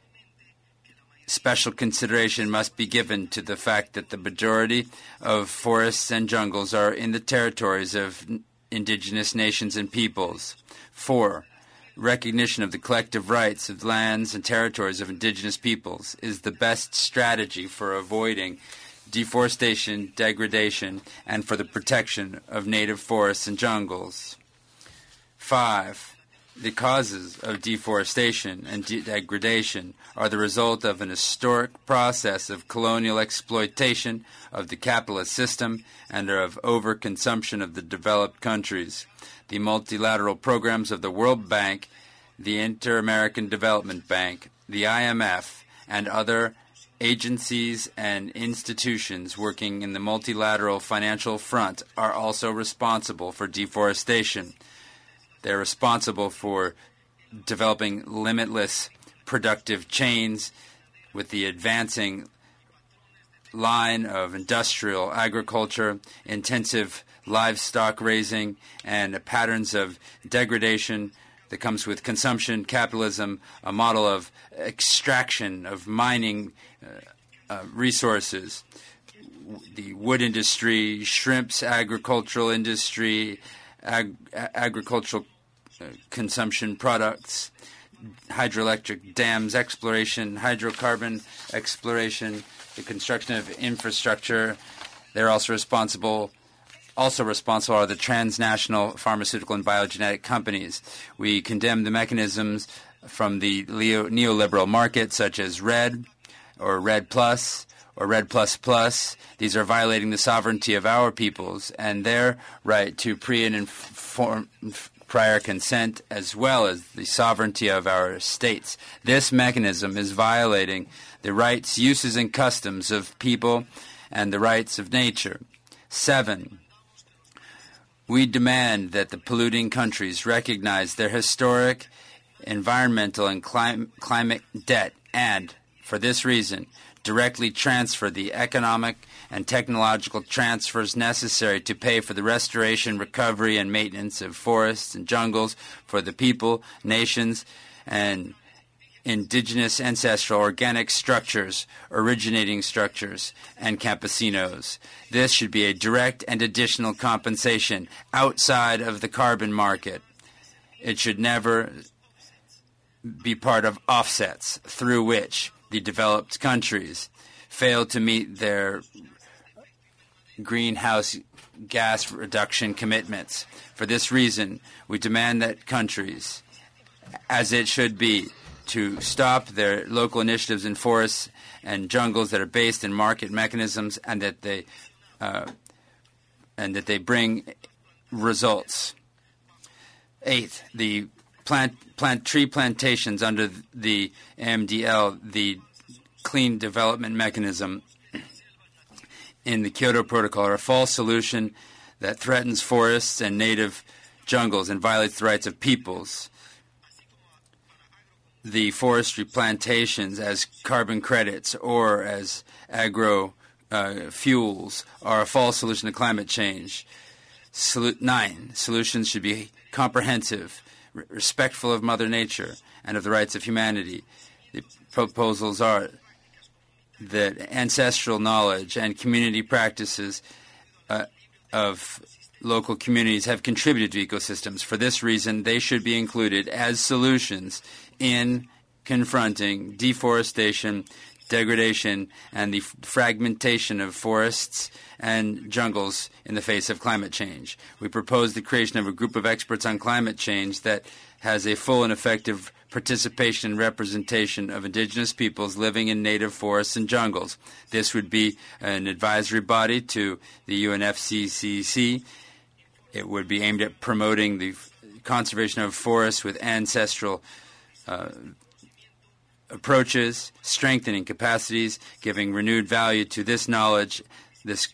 Special consideration must be given to the fact that the majority of forests and jungles are in the territories of indigenous nations and peoples. 4. Recognition of the collective rights of lands and territories of indigenous peoples is the best strategy for avoiding deforestation, degradation, and for the protection of native forests and jungles. 5. The causes of deforestation and degradation are the result of an historic process of colonial exploitation of the capitalist system and of overconsumption of the developed countries. The multilateral programs of the World Bank, the Inter-American Development Bank, the IMF, and other agencies and institutions working in the multilateral financial front are also responsible for deforestation. They're responsible for developing limitless productive chains with the advancing line of industrial agriculture, intensive livestock raising, and patterns of degradation that comes with consumption, capitalism, a model of extraction of mining resources, the wood industry, shrimps, agricultural industry, agricultural consumption products, hydroelectric dams exploration, hydrocarbon exploration, the construction of infrastructure. They're also responsible are the transnational pharmaceutical and biogenetic companies. We condemn the mechanisms from the neoliberal market, such as RED or RED Plus or RED Plus Plus. These are violating the sovereignty of our peoples and their right to pre- and prior consent, as well as the sovereignty of our states. This mechanism is violating the rights, uses, and customs of people and the rights of nature. 7. We demand that the polluting countries recognize their historic environmental and climate debt and, for this reason, directly transfer the economic and technological transfers necessary to pay for the restoration, recovery, and maintenance of forests and jungles for the people, nations, and indigenous ancestral organic structures, originating structures, and campesinos. This should be a direct and additional compensation outside of the carbon market. It should never be part of offsets through which the developed countries fail to meet their greenhouse gas reduction commitments. For this reason, we demand that countries, as it should be, to stop their local initiatives in forests and jungles that are based in market mechanisms, and that they bring results. Eighth, the plant tree plantations under the MDL, the Clean Development Mechanism in the Kyoto Protocol, are a false solution that threatens forests and native jungles and violates the rights of peoples. The forestry plantations as carbon credits or as agro fuels are a false solution to climate change. 9, solutions should be comprehensive, respectful of Mother Nature and of the rights of humanity. The proposals are that ancestral knowledge and community practices of local communities have contributed to ecosystems. For this reason, they should be included as solutions in confronting deforestation, degradation, and the fragmentation of forests and jungles in the face of climate change. We propose the creation of a group of experts on climate change that has a full and effective participation and representation of indigenous peoples living in native forests and jungles. This would be an advisory body to the UNFCCC. It would be aimed at promoting the conservation of forests with ancestral approaches, strengthening capacities, giving renewed value to this knowledge, this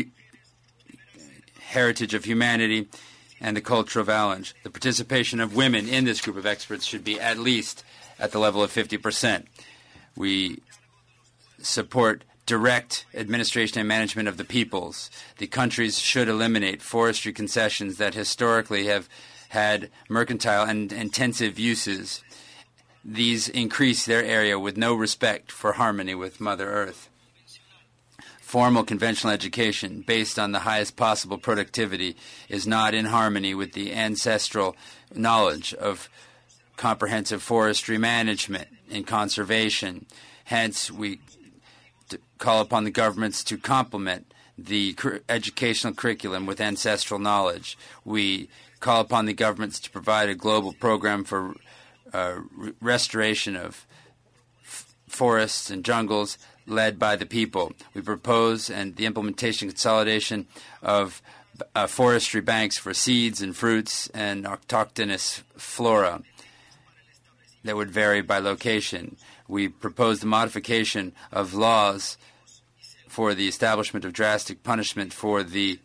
heritage of humanity, and the cultural challenge. The participation of women in this group of experts should be at least at the level of 50%. We support direct administration and management of the peoples. The countries should eliminate forestry concessions that historically have had mercantile and intensive uses. These increase their area with no respect for harmony with Mother Earth. Formal conventional education based on the highest possible productivity is not in harmony with the ancestral knowledge of comprehensive forestry management and conservation. Hence, we call upon the governments to complement the educational curriculum with ancestral knowledge. We call upon the governments to provide a global program for restoration of forests and jungles led by the people. We propose and the implementation and consolidation of forestry banks for seeds and fruits and autochthonous flora that would vary by location. We propose the modification of laws for the establishment of drastic punishment for the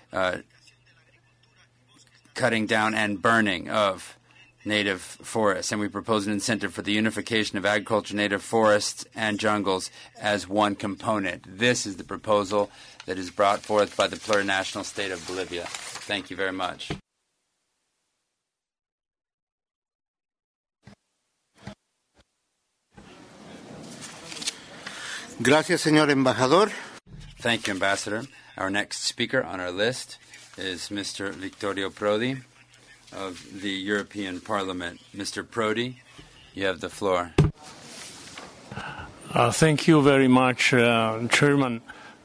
cutting down and burning of native forests, and we propose an incentive for the unification of agriculture, native forests, and jungles as one component. This is the proposal that is brought forth by the plurinational state of Bolivia. Thank you very much. Gracias, señor embajador. Thank you, Ambassador. Our next speaker on our list is Mr. Vittorio Prodi of the European Parliament. Mr. Prodi, you have the floor. Thank you very much, Chairman.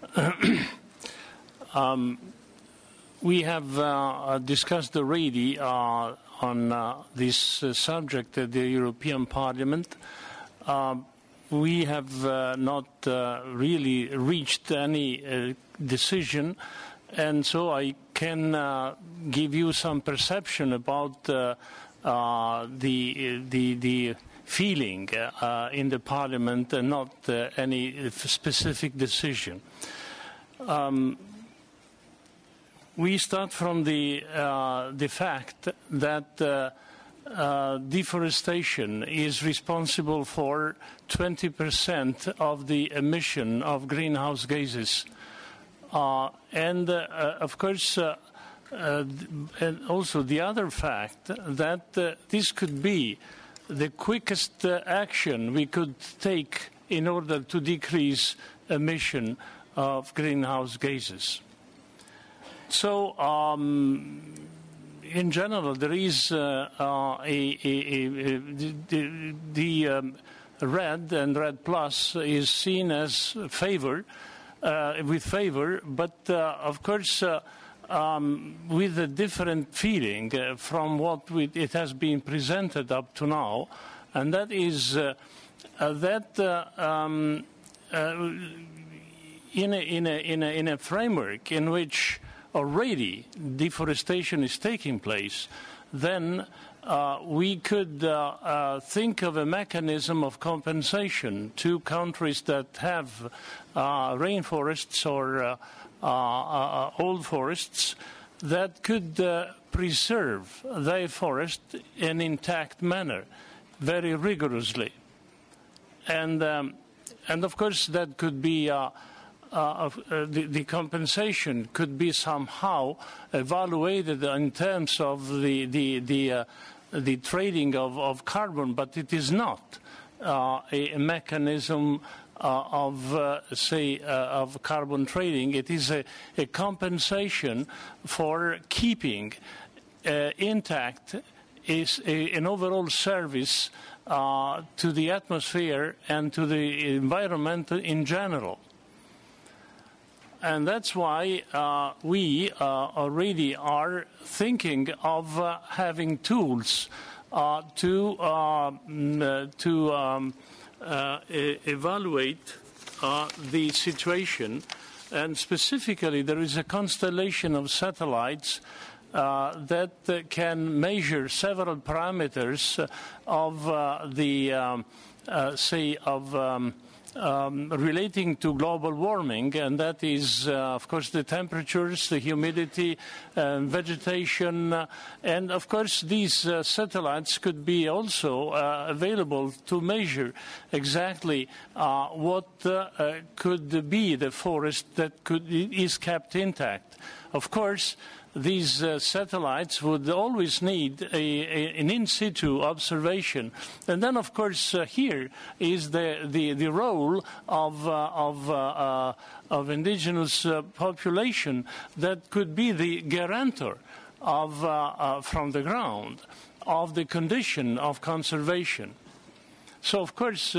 We have discussed already on this subject at the European Parliament. We have not really reached any decision, and so I can give you some perception about the feeling in the Parliament and not any specific decision. We start from the fact that deforestation is responsible for 20% of the emission of greenhouse gases. And of course, and also the other fact that this could be the quickest action we could take in order to decrease emission of greenhouse gases. So, in general, there is the red and red plus is seen as with favor, but of course with a different feeling from what it has been presented up to now. and that is in a framework in which already deforestation is taking place, then we could think of a mechanism of compensation to countries that have rainforests or old forests that could preserve their forest in intact manner very rigorously. And of course that could be the compensation could be somehow evaluated in terms of the trading of carbon, but it is not a mechanism of carbon trading. It is a compensation for keeping intact an overall service to the atmosphere and to the environment in general. And that's why we already are thinking of having tools to evaluate the situation. And specifically, there is a constellation of satellites that can measure several parameters of relating to global warming, and that is, of course, the temperatures, the humidity, vegetation, and of course these satellites could be also available to measure exactly what could be the forest that is kept intact. Of course, these satellites would always need an in-situ observation. And then, of course, here is the role of indigenous population that could be the guarantor of, from the ground, of the condition of conservation. So, of course,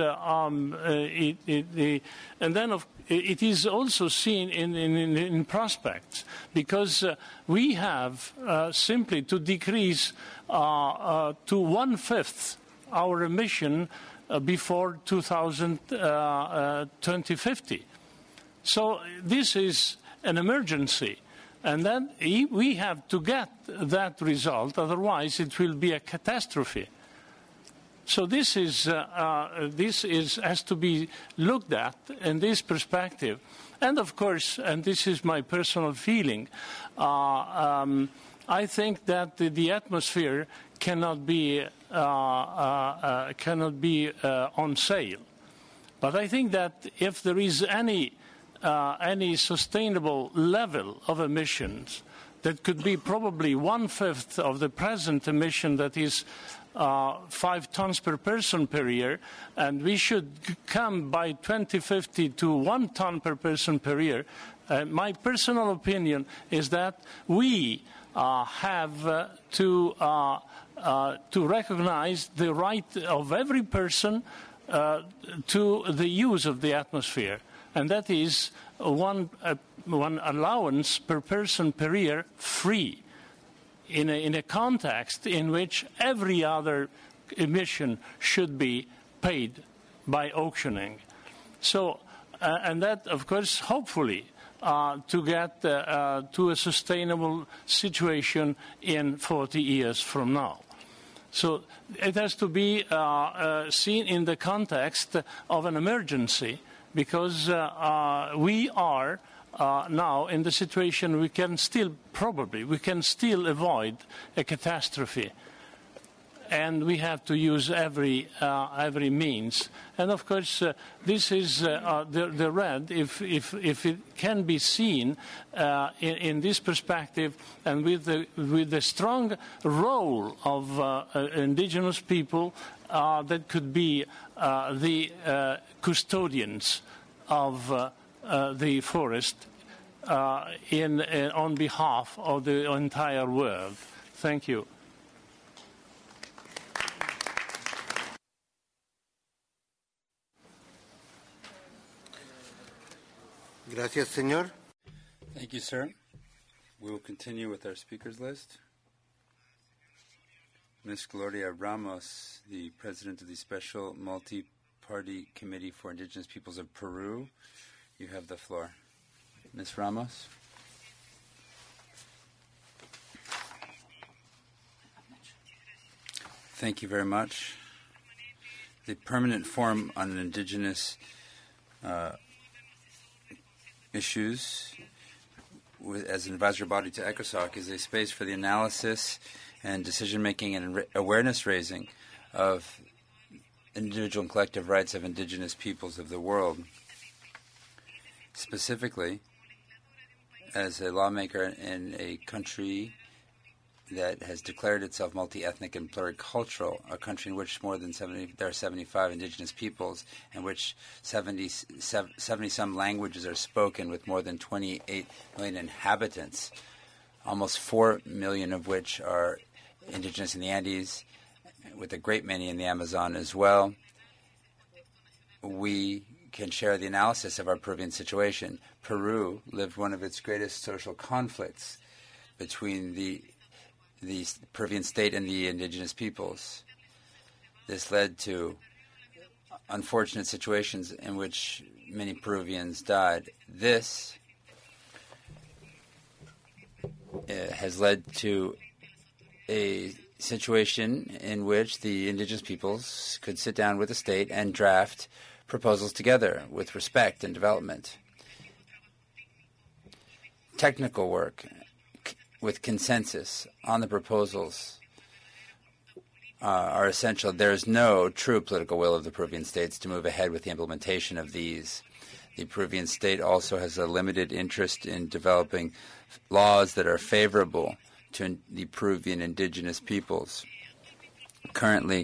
it is also seen in prospects, because we have simply to decrease to 1/5 our emission before 2050. So this is an emergency, and then we have to get that result, otherwise it will be a catastrophe. So this has to be looked at in this perspective. And of course, and this is my personal feeling, I think that the atmosphere cannot be on sale. But I think that if there is any sustainable level of emissions, that could be probably 1/5 of the present emission, that is 5 tons per person per year, and we should come by 2050 to 1 ton per person per year. My personal opinion is that we have to recognize the right of every person to the use of the atmosphere, and that is one allowance per person per year free, in a context in which every other emission should be paid by auctioning. So, and that, of course, hopefully, to get to a sustainable situation in 40 years from now. So it has to be seen in the context of an emergency, because we are now in the situation we can still avoid a catastrophe, and we have to use every means. And of course, this is the red. If it can be seen in this perspective, and with the strong role of indigenous people that could be the custodians of the forest on behalf of the entire world. Thank you. Gracias, señor. Thank you, sir. We will continue with our speakers list. Ms. Gloria Ramos, the President of the Special Multi-Party Committee for Indigenous Peoples of Peru. You have the floor. Ms. Ramos. Thank you very much. The Permanent Forum on Indigenous Issues, as an advisory body to ECOSOC, is a space for the analysis and decision-making and awareness-raising of individual and collective rights of indigenous peoples of the world. Specifically, as a lawmaker in a country that has declared itself multi-ethnic and pluricultural, a country in which there are 75 indigenous peoples, and which 70-some languages are spoken, with more than 28 million inhabitants, almost 4 million of which are indigenous in the Andes, with a great many in the Amazon as well. We can share the analysis of our Peruvian situation. Peru lived one of its greatest social conflicts between the Peruvian state and the indigenous peoples. This led to unfortunate situations in which many Peruvians died. This has led to a situation in which the indigenous peoples could sit down with the state and draft proposals together with respect and development. Technical work with consensus on the proposals are essential. There is no true political will of the Peruvian states to move ahead with the implementation of these. The Peruvian state also has a limited interest in developing laws that are favorable to the Peruvian indigenous peoples. Currently,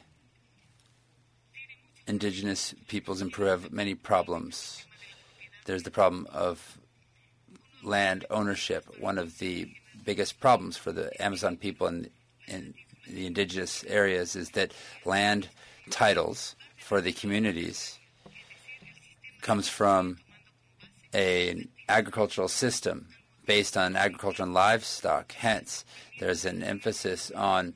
indigenous peoples in Peru have many problems. There's the problem of land ownership. One of the biggest problems for the Amazon people in the indigenous areas is that land titles for the communities comes from an agricultural system based on agriculture and livestock. Hence, there's an emphasis on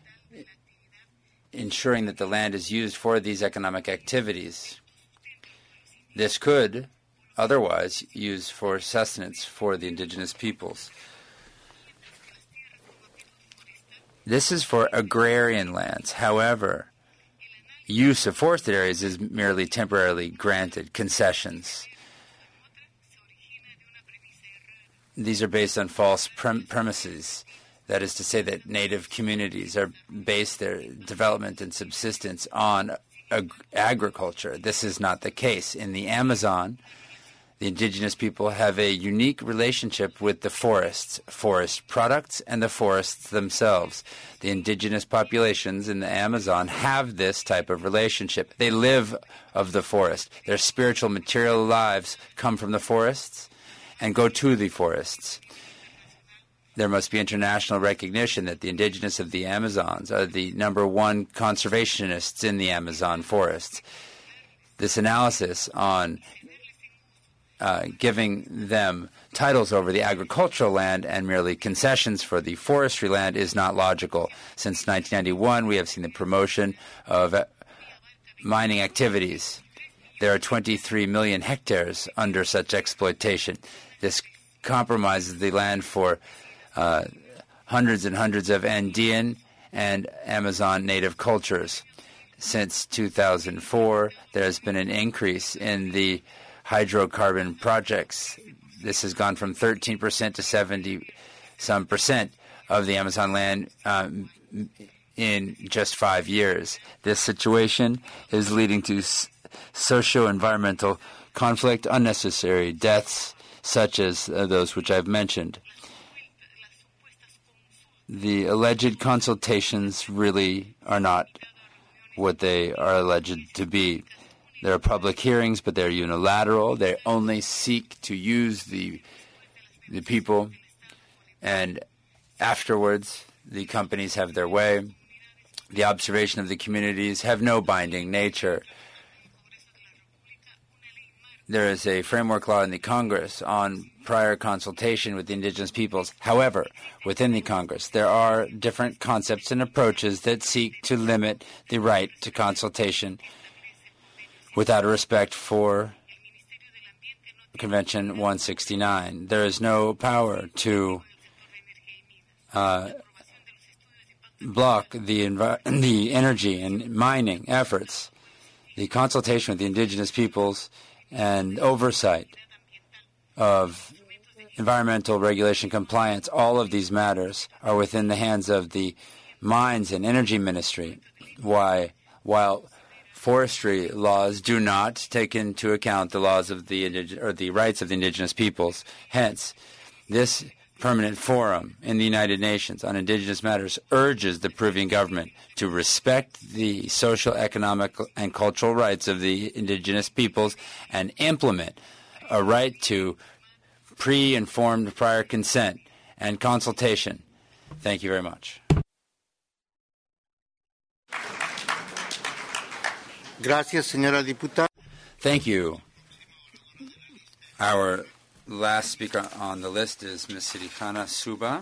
ensuring that the land is used for these economic activities. This could otherwise use for sustenance for the indigenous peoples. This is for agrarian lands. However, use of forested areas is merely temporarily granted concessions. These are based on false premises. That is to say that native communities are based their development and subsistence on agriculture. This is not the case. In the Amazon, the indigenous people have a unique relationship with the forests, forest products, and the forests themselves. The indigenous populations in the Amazon have this type of relationship. They live of the forest. Their spiritual, material lives come from the forests and go to the forests. There must be international recognition that the indigenous of the Amazons are the #1 conservationists in the Amazon forests. This analysis on giving them titles over the agricultural land and merely concessions for the forestry land is not logical. Since 1991, we have seen the promotion of mining activities. There are 23 million hectares under such exploitation. This compromises the land for hundreds and hundreds of Andean and Amazon native cultures. Since 2004, there has been an increase in the hydrocarbon projects. This has gone from 13% to 70-some percent of the Amazon land in just 5 years. This situation is leading to socio-environmental conflict, unnecessary deaths, such as those which I've mentioned. The alleged consultations really are not what they are alleged to be. There are public hearings, but they're unilateral. They only seek to use the people, and afterwards the companies have their way. The observation of the communities have no binding nature. There is a framework law in the Congress on prior consultation with the indigenous peoples. However, within the Congress, there are different concepts and approaches that seek to limit the right to consultation without a respect for Convention 169. There is no power to block the energy and mining efforts. The consultation with the indigenous peoples and oversight of environmental regulation compliance, all of these matters are within the hands of the Mines and Energy Ministry, while forestry laws do not take into account the laws of the rights of the indigenous peoples. Hence, this permanent forum in the United Nations on indigenous matters urges the Peruvian government to respect the social, economic, and cultural rights of the indigenous peoples and implement a right to pre-informed prior consent and consultation. Thank you very much. Gracias, señora diputada. Thank you. Our last speaker on the list is Ms. Sirihana Suba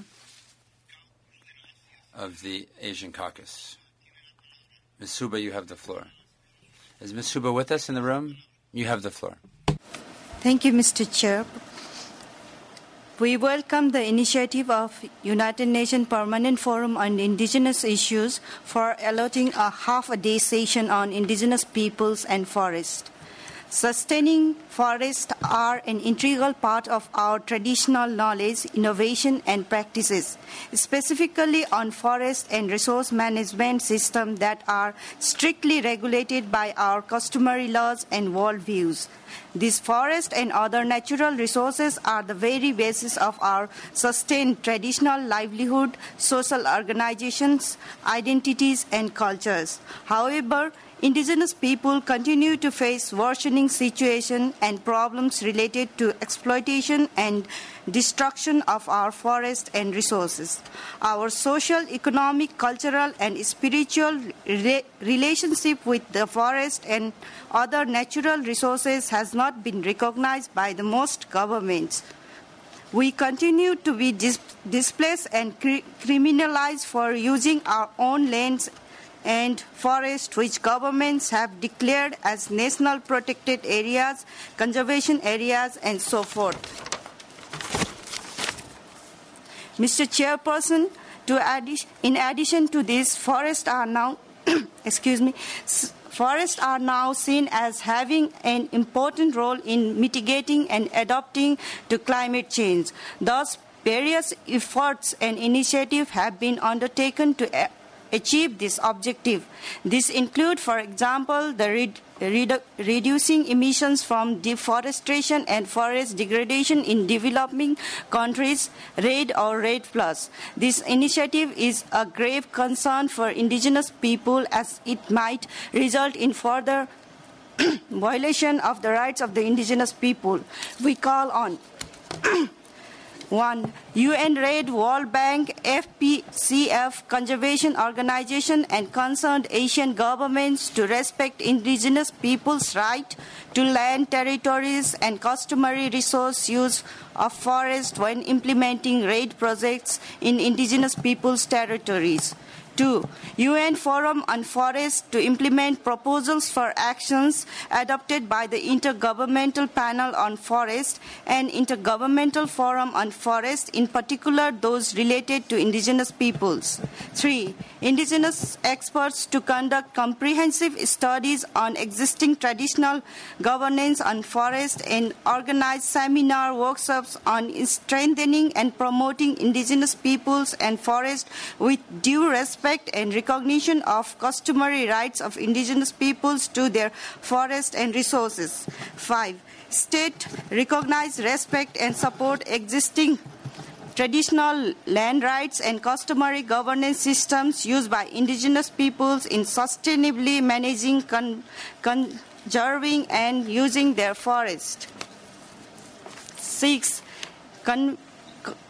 of the Asian Caucus. Ms. Suba, you have the floor. Is Ms. Suba with us in the room? You have the floor. Thank you, Mr. Chair. We welcome the initiative of United Nations Permanent Forum on Indigenous Issues for allotting a half-a-day session on indigenous peoples and forests. Sustaining forests are an integral part of our traditional knowledge, innovation, and practices, specifically on forest and resource management systems that are strictly regulated by our customary laws and worldviews. These forests and other natural resources are the very basis of our sustained traditional livelihood, social organizations, identities, and cultures. However, indigenous people continue to face worsening situations and problems related to exploitation and destruction of our forests and resources. Our social, economic, cultural, and spiritual relationship with the forest and other natural resources has not been recognized by the most governments. We continue to be displaced and criminalized for using our own lands and forests, which governments have declared as national protected areas, conservation areas, and so forth. Mr. Chairperson, in addition to this, forests are now forests are now seen as having an important role in mitigating and adapting to climate change. Thus, various efforts and initiatives have been undertaken to achieve this objective. This include, for example, the reducing emissions from deforestation and forest degradation in developing countries, REDD or REDD+. This initiative is a grave concern for indigenous people as it might result in further violation of the rights of the indigenous people. We call on 1. UN REDD, World Bank, FPCF, conservation organization, and concerned Asian governments to respect indigenous people's right to land, territories, and customary resource use of forest when implementing REDD projects in indigenous people's territories. 2. UN Forum on Forests to implement proposals for actions adopted by the Intergovernmental Panel on Forest and Intergovernmental Forum on Forest, in particular those related to indigenous peoples. 3. Indigenous experts to conduct comprehensive studies on existing traditional governance on forest and organize seminar workshops on strengthening and promoting indigenous peoples and forests with due respect and recognition of customary rights of indigenous peoples to their forests and resources. 5. State recognize, respect, and support existing traditional land rights and customary governance systems used by indigenous peoples in sustainably managing, conserving, and using their forest. 6.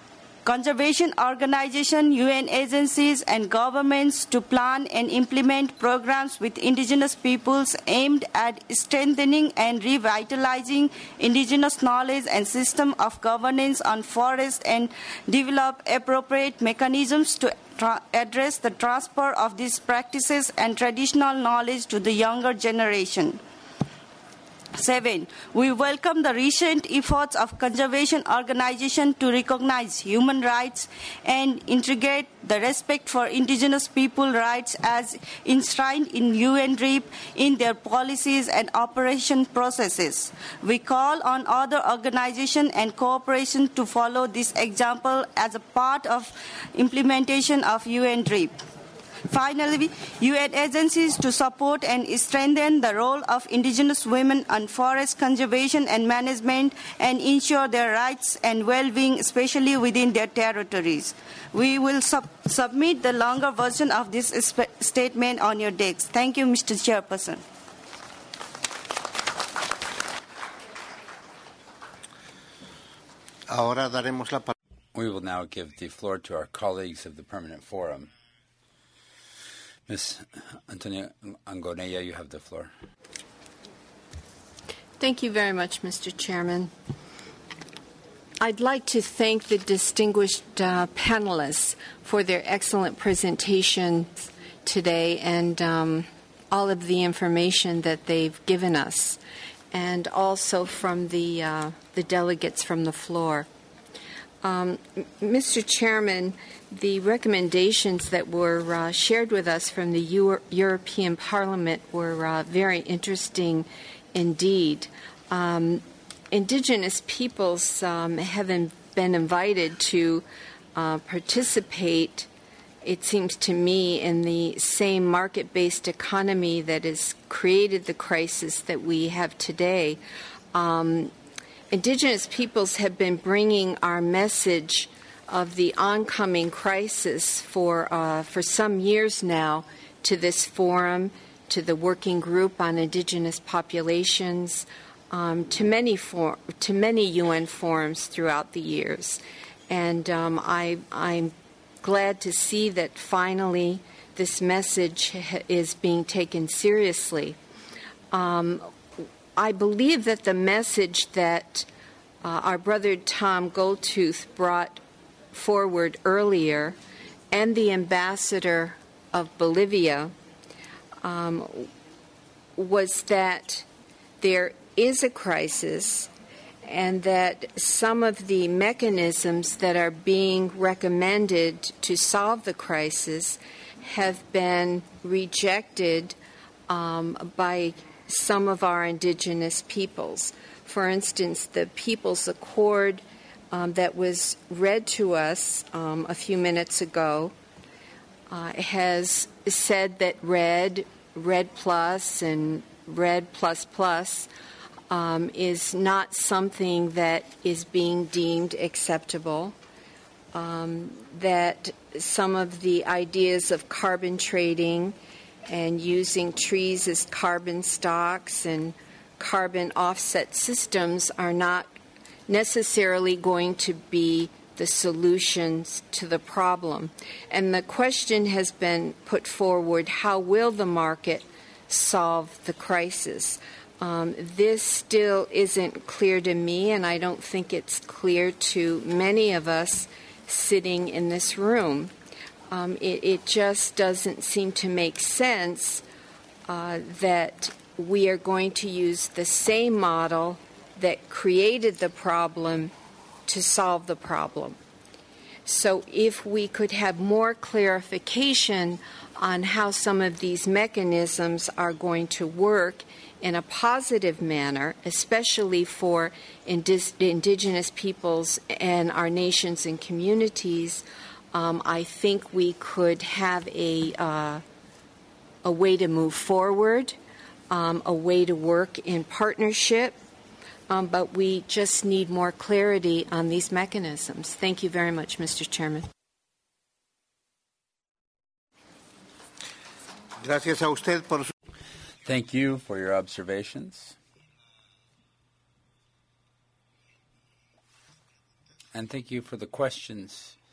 conservation organizations, UN agencies, and governments to plan and implement programs with indigenous peoples aimed at strengthening and revitalizing indigenous knowledge and system of governance on forests, and develop appropriate mechanisms to address the transfer of these practices and traditional knowledge to the younger generation. 7. We welcome the recent efforts of conservation organizations to recognize human rights and integrate the respect for indigenous people rights as enshrined in UNDRIP in their policies and operation processes. We call on other organizations and cooperation to follow this example as a part of implementation of UNDRIP. Finally, UN agencies to support and strengthen the role of indigenous women on forest conservation and management and ensure their rights and well-being, especially within their territories. We will submit the longer version of this statement on your decks. Thank you, Mr. Chairperson. Ahora daremos la palabra. We will now give the floor to our colleagues of the Permanent Forum. Ms. Antonia Angonella, you have the floor. Thank you very much, Mr. Chairman. I'd like to thank the distinguished panelists for their excellent presentations today and all of the information that they've given us, and also from the delegates from the floor. Mr. Chairman, the recommendations that were shared with us from the European Parliament were very interesting indeed. Indigenous peoples have been invited to participate, it seems to me, in the same market-based economy that has created the crisis that we have today. Indigenous peoples have been bringing our message of the oncoming crisis for some years now to this forum, to the Working Group on Indigenous Populations, to many UN forums throughout the years. And I'm glad to see that finally this message is being taken seriously. I believe that the message that our brother Tom Goldtooth brought forward earlier, and the ambassador of Bolivia, was that there is a crisis and that some of the mechanisms that are being recommended to solve the crisis have been rejected by some of our indigenous peoples. For instance, the People's Accord that was read to us a few minutes ago has said that RED Plus and RED Plus is not something that is being deemed acceptable, that some of the ideas of carbon trading and using trees as carbon stocks and carbon offset systems are not necessarily going to be the solutions to the problem. And the question has been put forward, how will the market solve the crisis? This still isn't clear to me, and I don't think it's clear to many of us sitting in this room. It just doesn't seem to make sense that we are going to use the same model that created the problem to solve the problem. So if we could have more clarification on how some of these mechanisms are going to work in a positive manner, especially for indigenous peoples and our nations and communities, I think we could have a way to move forward, a way to work in partnership, but we just need more clarity on these mechanisms. Thank you very much, Mr. Chairman. Gracias a usted por su... Thank you for your observations. And thank you for the questions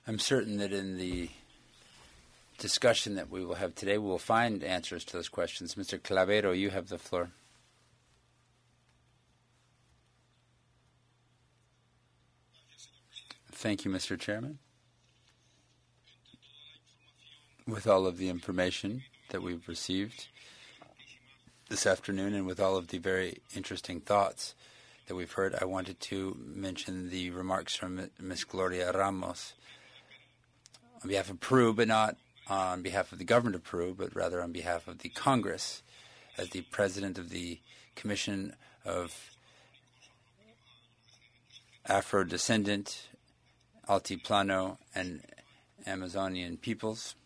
I'm certain that in the discussion that we will have today, we will find answers to those questions. Mr. Clavero, you have the floor. Thank you, Mr. Chairman. With all of the information that we've received this afternoon and with all of the very interesting thoughts that we've heard, I wanted to mention the remarks from Ms. Gloria Ramos on behalf of Peru, but not on behalf of the government of Peru, but rather on behalf of the Congress, as the president of the Commission of Afro-Descendant, Altiplano, and Amazonian peoples.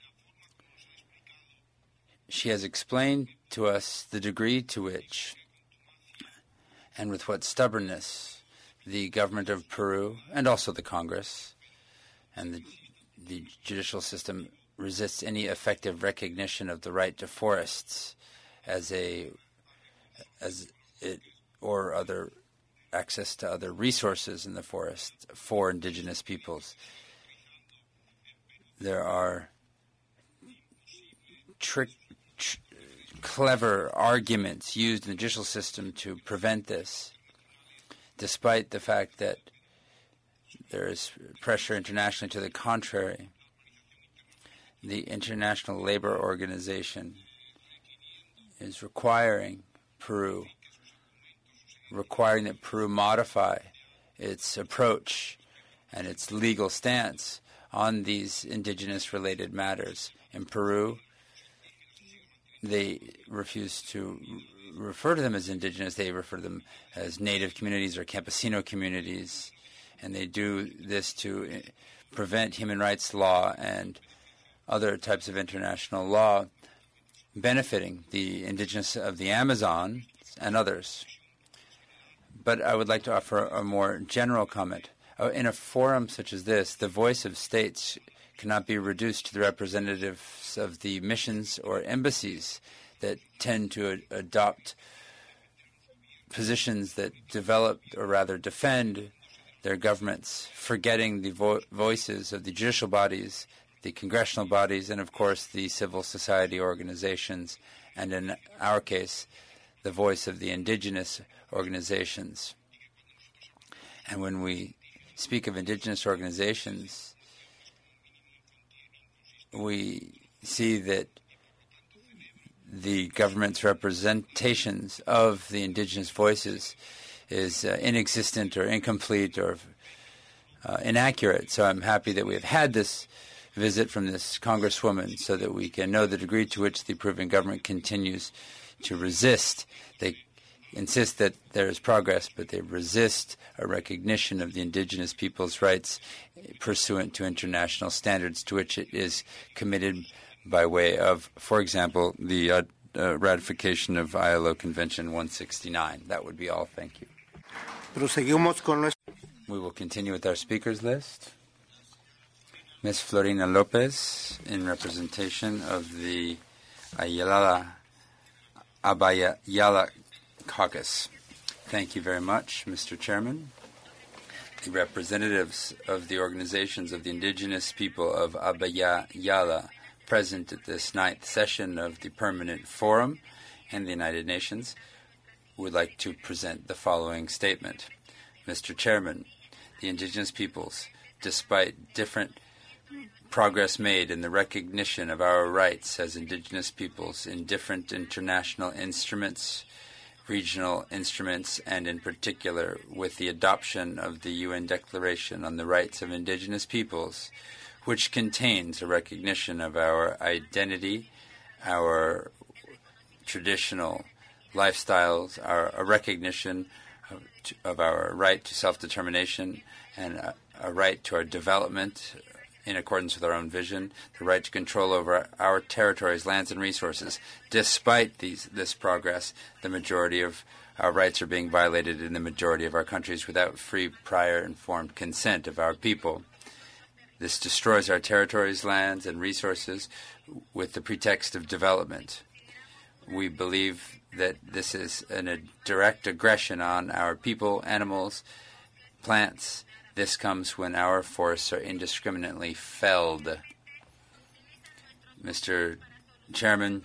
She has explained to us the degree to which and with what stubbornness the government of Peru and also the Congress and the judicial system resists any effective recognition of the right to forests or other access to other resources in the forest for indigenous peoples. There are clever arguments used in the judicial system to prevent this, despite the fact that there is pressure internationally to the contrary. The International Labor Organization is requiring that Peru modify its approach and its legal stance on these indigenous-related matters. In Peru, they refuse to refer to them as indigenous. They refer to them as native communities or campesino communities, and they do this to prevent human rights law and other types of international law benefiting the indigenous of the Amazon and others. But I would like to offer a more general comment. In a forum such as this, the voice of states cannot be reduced to the representatives of the missions or embassies that tend to adopt positions that develop or rather defend their governments, forgetting the voices of the judicial bodies, the congressional bodies, and of course the civil society organizations, and in our case, the voice of the indigenous organizations. And when we speak of indigenous organizations, we see that the government's representations of the indigenous voices is inexistent or incomplete or inaccurate. So I'm happy that we have had this visit from this Congresswoman so that we can know the degree to which the Peruvian government continues to resist. They insist that there is progress, but they resist a recognition of the indigenous people's rights pursuant to international standards to which it is committed by way of, for example, the ratification of ILO Convention 169. That would be all. Thank you. We will continue with our speakers list. Ms. Florina Lopez, in representation of the Abya-Yala Caucus. Thank you very much, Mr. Chairman. The representatives of the organizations of the indigenous people of Abya-Yala present at this 9th session of the Permanent Forum and the United Nations would like to present the following statement. Mr. Chairman, the indigenous peoples, despite different progress made in the recognition of our rights as indigenous peoples in different international instruments, regional instruments, and in particular with the adoption of the UN Declaration on the Rights of Indigenous Peoples, which contains a recognition of our identity, our traditional lifestyles, a recognition of our right to self-determination and a right to our development in accordance with our own vision, the right to control over our territories, lands, and resources. Despite this progress, the majority of our rights are being violated in the majority of our countries without free, prior, informed consent of our people. This destroys our territories, lands, and resources with the pretext of development. We believe that this is a direct aggression on our people, animals, plants, This comes when our forests are indiscriminately felled. Mr. Chairman,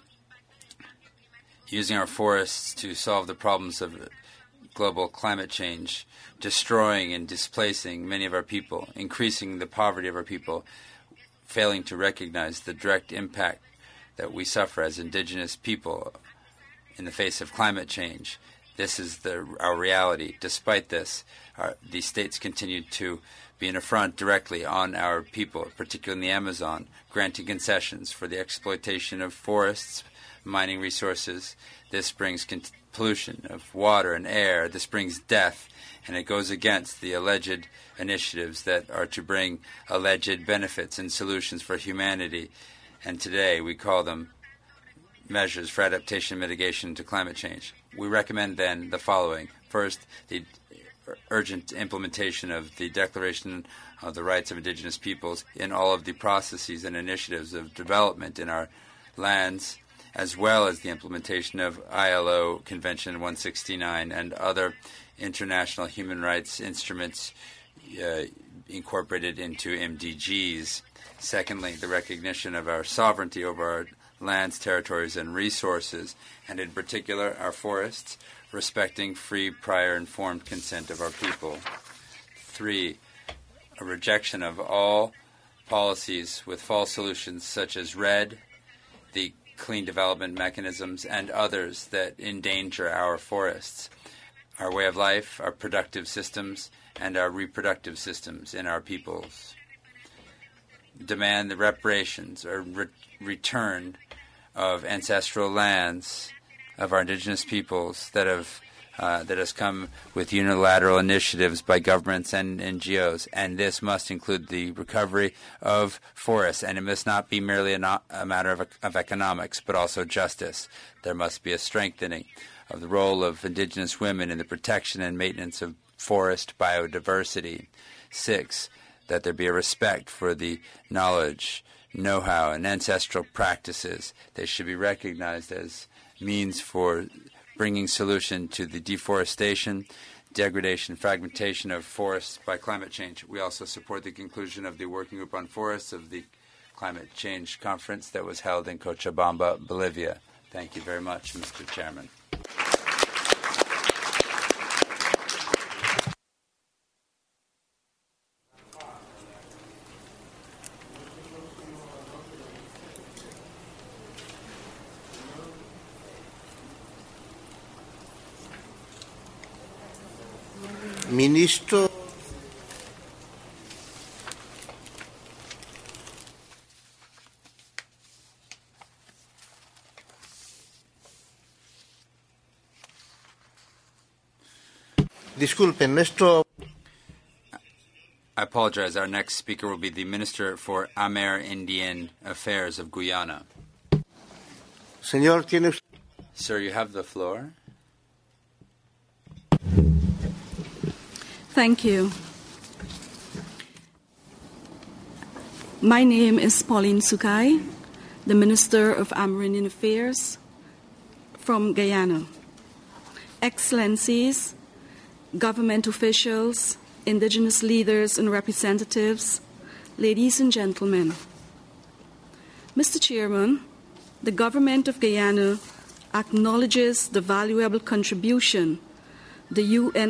using our forests to solve the problems of global climate change, destroying and displacing many of our people, increasing the poverty of our people, failing to recognize the direct impact that we suffer as indigenous people in the face of climate change. This is our reality. Despite this, these states continue to be an affront directly on our people, particularly in the Amazon, granting concessions for the exploitation of forests, mining resources. This brings pollution of water and air. This brings death, and it goes against the alleged initiatives that are to bring alleged benefits and solutions for humanity. And today we call them measures for adaptation and mitigation to climate change. We recommend then the following. First, the urgent implementation of the Declaration of the Rights of Indigenous Peoples in all of the processes and initiatives of development in our lands, as well as the implementation of ILO Convention 169 and other international human rights instruments incorporated into MDGs. Secondly, the recognition of our sovereignty over our lands, territories, and resources, and in particular our forests, respecting free, prior, informed consent of our people. 3, a rejection of all policies with false solutions such as REDD, the clean development mechanisms, and others that endanger our forests, our way of life, our productive systems, and our reproductive systems in our peoples. Demand the reparations or return of ancestral lands of our indigenous peoples that has come with unilateral initiatives by governments and NGOs, and this must include the recovery of forests, and it must not be merely a matter of economics, but also justice. There must be a strengthening of the role of indigenous women in the protection and maintenance of forest biodiversity. 6, that there be a respect for the knowledge, know-how, and ancestral practices. They should be recognized as means for bringing solution to the deforestation, degradation, fragmentation of forests by climate change. We also support the conclusion of the Working Group on Forests of the Climate Change Conference that was held in Cochabamba, Bolivia. Thank you very much, Mr. Chairman. Ministro Disculpen, nuestro I apologize. Our next speaker will be the Minister for Amerindian Affairs of Guyana. Señor, tiene... Sir, you have the floor. Thank you. My name is Pauline Sukai, the Minister of Amerindian Affairs from Guyana. Excellencies, government officials, indigenous leaders and representatives, ladies and gentlemen. Mr. Chairman, the government of Guyana acknowledges the valuable contribution the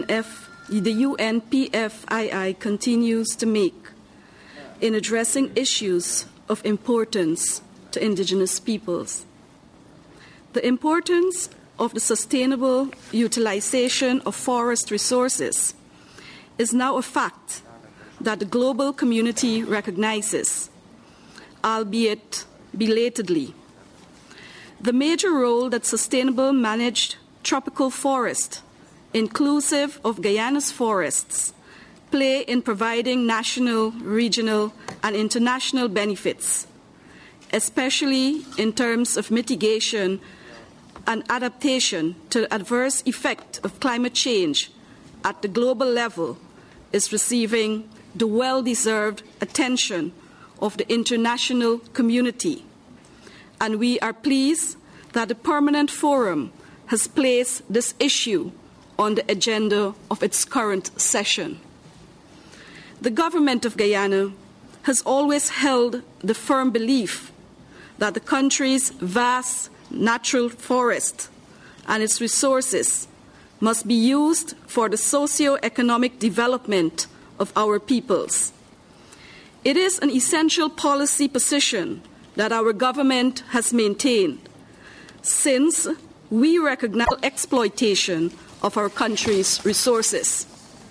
UNPFII continues to make in addressing issues of importance to indigenous peoples. The importance of the sustainable utilization of forest resources is now a fact that the global community recognizes, albeit belatedly. The major role that sustainable managed tropical forest, inclusive of Guyana's forests, play in providing national, regional, and international benefits, especially in terms of mitigation and adaptation to the adverse effect of climate change at the global level, is receiving the well-deserved attention of the international community. And we are pleased that the Permanent Forum has placed this issue on the agenda of its current session. The government of Guyana has always held the firm belief that the country's vast natural forest and its resources must be used for the socio-economic development of our peoples. It is an essential policy position that our government has maintained, since we recognize exploitation of our country's resources.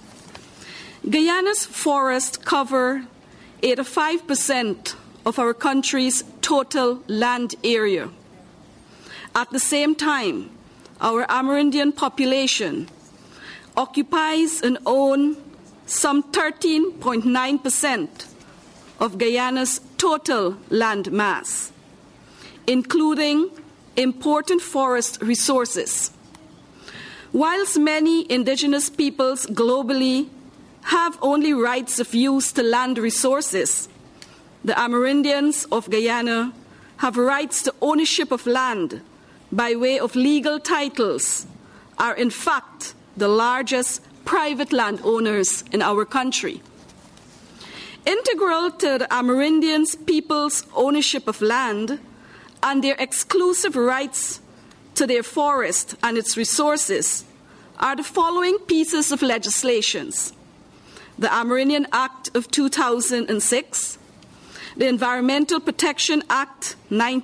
Guyana's forests cover 85% of our country's total land area. At the same time, our Amerindian population occupies and owns some 13.9% of Guyana's total land mass, including important forest resources. Whilst many indigenous peoples globally have only rights of use to land resources, the Amerindians of Guyana have rights to ownership of land by way of legal titles, are in fact the largest private landowners in our country. Integral to the Amerindians people's ownership of land and their exclusive rights to their forest and its resources are the following pieces of legislation: the Amerindian Act of 2006, the Environmental Protection Act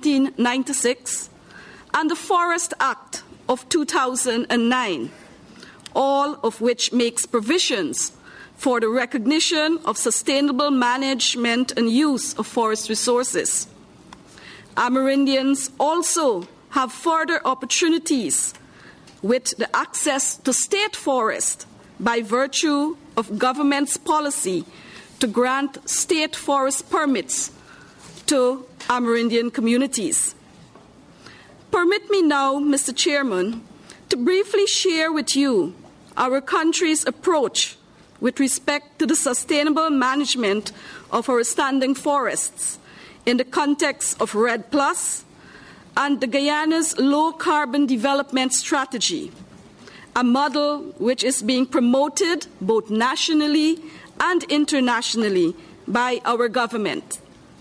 1996, and the Forest Act of 2009, all of which makes provisions for the recognition of sustainable management and use of forest resources. Amerindians also have further opportunities with the access to state forest by virtue of government's policy to grant state forest permits to Amerindian communities. Permit me now, Mr. Chairman, to briefly share with you our country's approach with respect to the sustainable management of our standing forests in the context of REDD+ and the Guyana's low-carbon development strategy, a model which is being promoted both nationally and internationally by our government.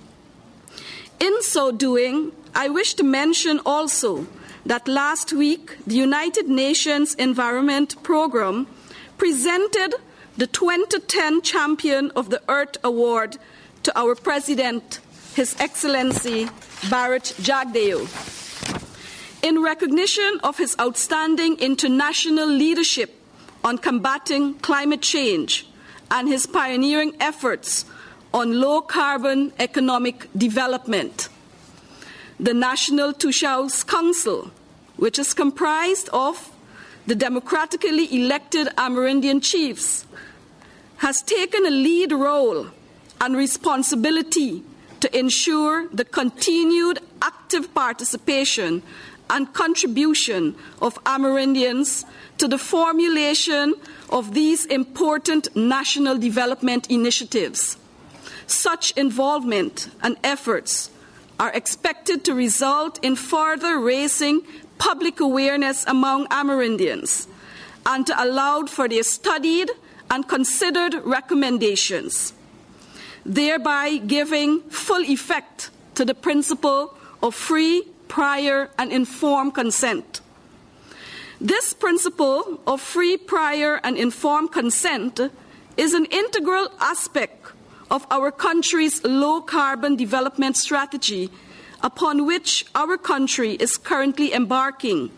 In so doing, I wish to mention also that last week the United Nations Environment Programme presented the 2010 Champion of the Earth Award to our President, His Excellency Bharat Jagdeo. In recognition of his outstanding international leadership on combating climate change and his pioneering efforts on low-carbon economic development, the National Tushals Council, which is comprised of the democratically elected Amerindian chiefs, has taken a lead role and responsibility to ensure the continued active participation and contribution of Amerindians to the formulation of these important national development initiatives. Such involvement and efforts are expected to result in further raising public awareness among Amerindians and to allow for their studied and considered recommendations, thereby giving full effect to the principle of free, prior, and informed consent. This principle of free, prior, and informed consent is an integral aspect of our country's low-carbon development strategy upon which our country is currently embarking.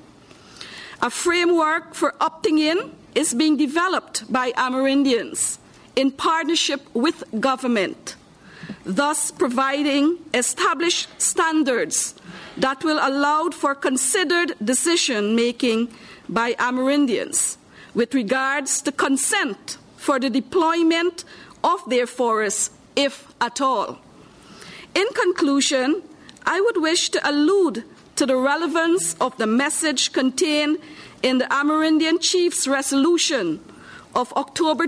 A framework for opting in is being developed by Amerindians in partnership with government, thus providing established standards that will allow for considered decision-making by Amerindians with regards to consent for the deployment of their forests, if at all. In conclusion, I would wish to allude to the relevance of the message contained in the Amerindian Chiefs Resolution of October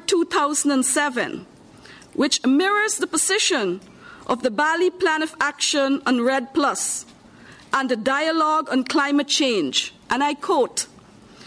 2007, which mirrors the position of the Bali Plan of Action on REDD+ and the Dialogue on Climate Change, and I quote,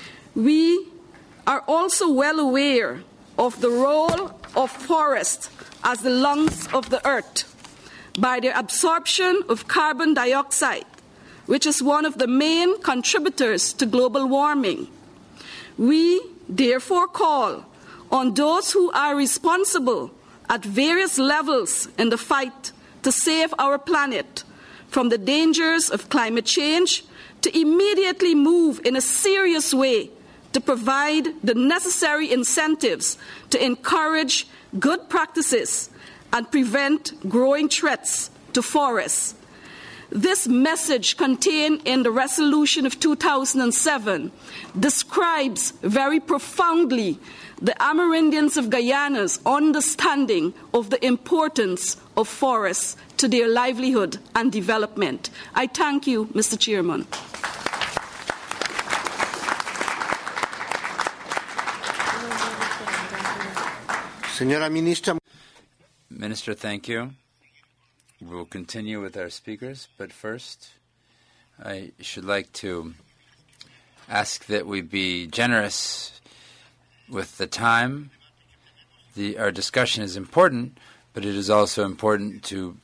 "We are also well aware of the role of forest as the lungs of the earth by their absorption of carbon dioxide, which is one of the main contributors to global warming. We therefore call on those who are responsible at various levels in the fight to save our planet from the dangers of climate change to immediately move in a serious way to provide the necessary incentives to encourage good practices and prevent growing threats to forests. This message contained in the resolution of 2007 describes very profoundly the Amerindians of Guyana's understanding of the importance of forests to their livelihood and development. I thank you, Mr. Chairman. Señora Ministra. Minister, thank you. We will continue with our speakers, but first I should like to ask that we be generous with the time. Our discussion is important, but it is also important to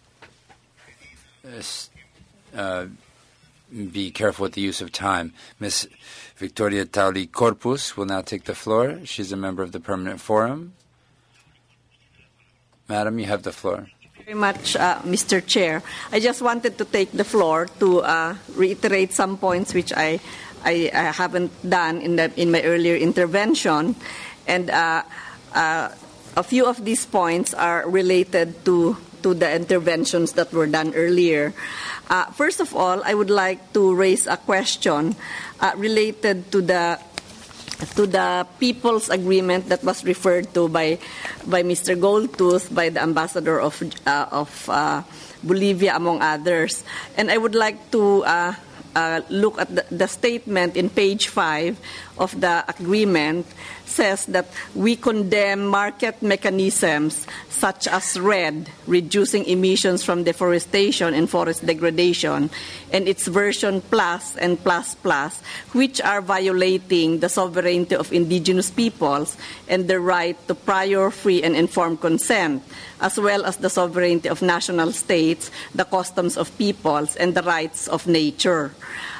be careful with the use of time. Ms. Victoria Tauli Corpus will now take the floor. She's a member of the Permanent Forum. Madam, you have the floor. Very much, Mr. Chair. I just wanted to take the floor to reiterate some points which I haven't done in my earlier intervention, and a few of these points are related to the interventions that were done earlier. First of all, I would like to raise a question related to the People's Agreement that was referred to by Mr. Goldtooth, by the ambassador of Bolivia, among others. And I would like to look at the statement in page 5 of the agreement. Says that we condemn market mechanisms such as REDD, reducing emissions from deforestation and forest degradation, and its version plus and plus plus, which are violating the sovereignty of indigenous peoples and the right to prior, free, and informed consent, as well as the sovereignty of national states, the customs of peoples, and the rights of nature.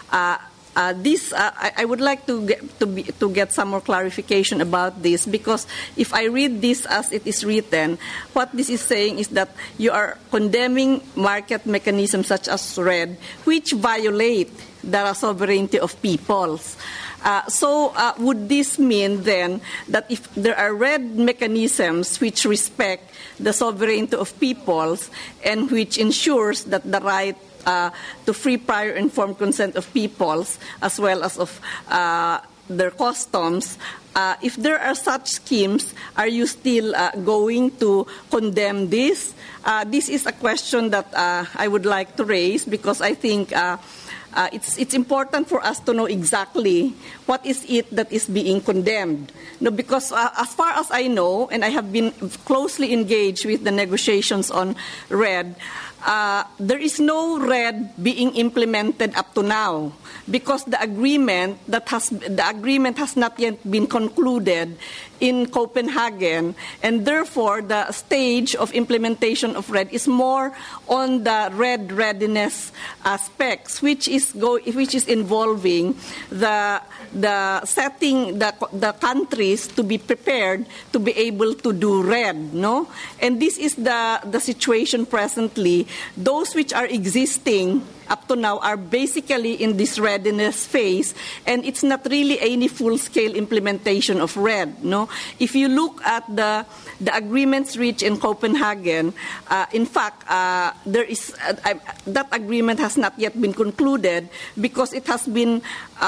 I would like to get some more clarification about this, because if I read this as it is written, what this is saying is that you are condemning market mechanisms such as REDD, which violate the sovereignty of peoples. So would this mean then that if there are REDD mechanisms which respect the sovereignty of peoples and which ensures that the right to free, prior, informed consent of peoples, as well as of their customs, if there are such schemes, are you still going to condemn this? This is a question that I would like to raise, because I think it's important for us to know exactly what is it that is being condemned. No, because as far as I know, and I have been closely engaged with the negotiations on REDD, there is no REDD being implemented up to now, because the agreement has not yet been concluded in Copenhagen, and therefore the stage of implementation of REDD is more on the REDD readiness aspects, which is involving the setting the countries to be prepared to be able to do REDD, no? And this is the situation presently. Those which are existing up to now are basically in this readiness phase, and it's not really any full-scale implementation of REDD, no? If you look at the agreements reached in Copenhagen, in fact, that agreement has not yet been concluded, because it has been,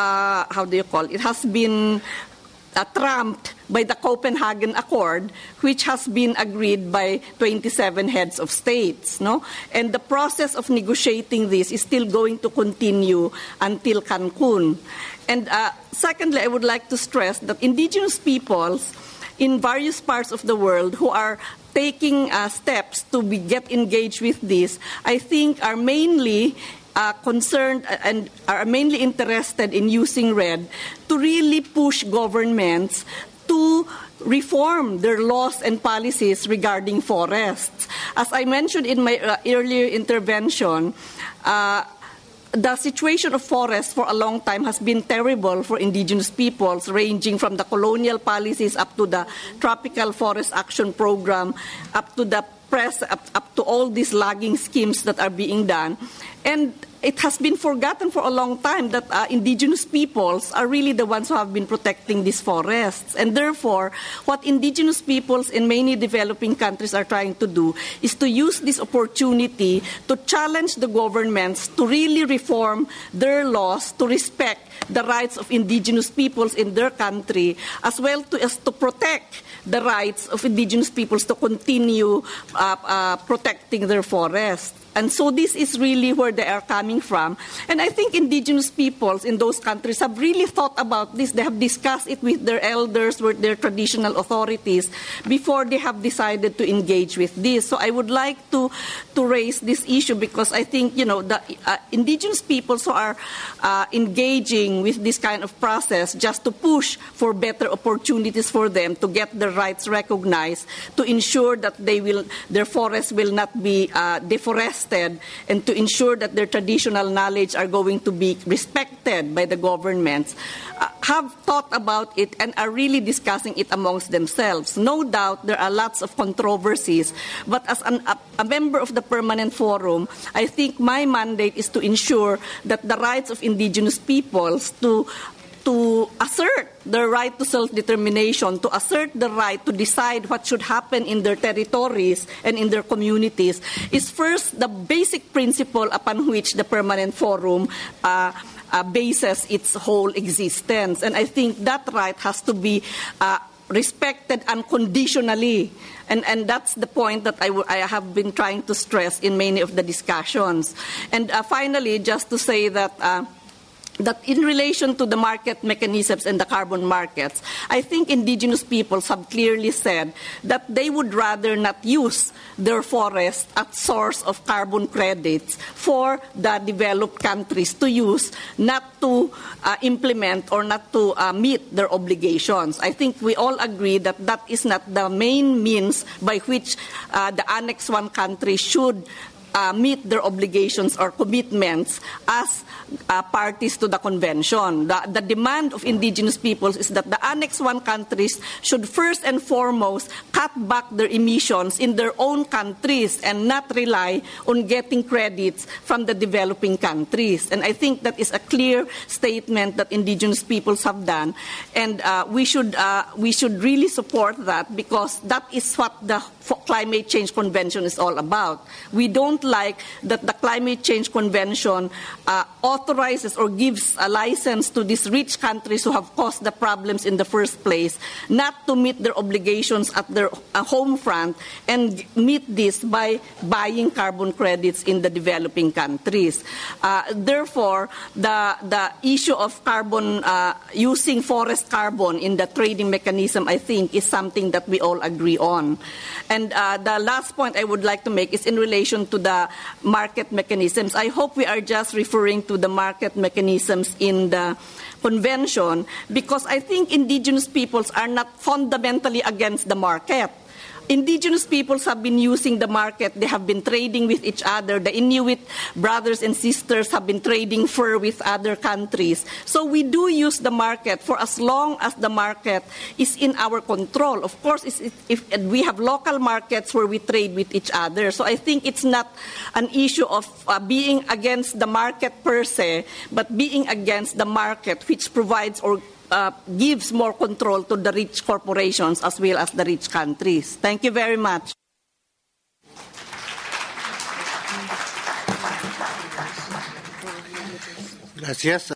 it has been trumped by the Copenhagen Accord, which has been agreed by 27 heads of states, no? And the process of negotiating this is still going to continue until Cancun. And secondly, I would like to stress that indigenous peoples in various parts of the world who are taking steps to get engaged with this, I think are mainly concerned and are mainly interested in using REDD to really push governments to reform their laws and policies regarding forests. As I mentioned in my earlier intervention, the situation of forests for a long time has been terrible for indigenous peoples, ranging from the colonial policies up to the Tropical Forest Action Program, up to the up to all these logging schemes that are being done. And it has been forgotten for a long time that indigenous peoples are really the ones who have been protecting these forests. And therefore, what indigenous peoples in many developing countries are trying to do is to use this opportunity to challenge the governments to really reform their laws to respect the rights of indigenous peoples in their country, as well as to protect the rights of indigenous peoples to continue protecting their forests. And so this is really where they are coming from. And I think indigenous peoples in those countries have really thought about this. They have discussed it with their elders, with their traditional authorities, before they have decided to engage with this. So I would like to raise this issue because I think, the indigenous peoples who are engaging with this kind of process just to push for better opportunities for them to get their rights recognized, to ensure that their forests will not be deforested, and to ensure that their traditional knowledge are going to be respected by the governments, have thought about it and are really discussing it amongst themselves. No doubt there are lots of controversies, but as a member of the Permanent Forum, I think my mandate is to ensure that the rights of indigenous peoples to assert their right to self-determination, to assert the right to decide what should happen in their territories and in their communities, is first the basic principle upon which the Permanent Forum bases its whole existence. And I think that right has to be respected unconditionally. And that's the point that I have been trying to stress in many of the discussions. And finally, just to say that in relation to the market mechanisms and the carbon markets, I think indigenous peoples have clearly said that they would rather not use their forests as source of carbon credits for the developed countries to use, not to implement or not to meet their obligations. I think we all agree that that is not the main means by which the Annex I countries should meet their obligations or commitments as parties to the convention. The demand of indigenous peoples is that the Annex I countries should first and foremost cut back their emissions in their own countries and not rely on getting credits from the developing countries. And I think that is a clear statement that indigenous peoples have done. And we should really support that, because that is what the Climate Change Convention is all about. We don't like that the Climate Change Convention authorizes or gives a license to these rich countries who have caused the problems in the first place not to meet their obligations at their home front and meet this by buying carbon credits in the developing countries. Therefore, the issue of carbon, using forest carbon in the trading mechanism, I think, is something that we all agree on. And the last point I would like to make is in relation to the market mechanisms. I hope we are just referring to the market mechanisms in the convention, because I think indigenous peoples are not fundamentally against the market. Indigenous peoples have been using the market. They have been trading with each other. The Inuit brothers and sisters have been trading fur with other countries. So we do use the market for as long as the market is in our control. Of course, if we have local markets where we trade with each other. So I think it's not an issue of being against the market per se, but being against the market which provides or gives more control to the rich corporations as well as the rich countries. Thank you very much. Gracias.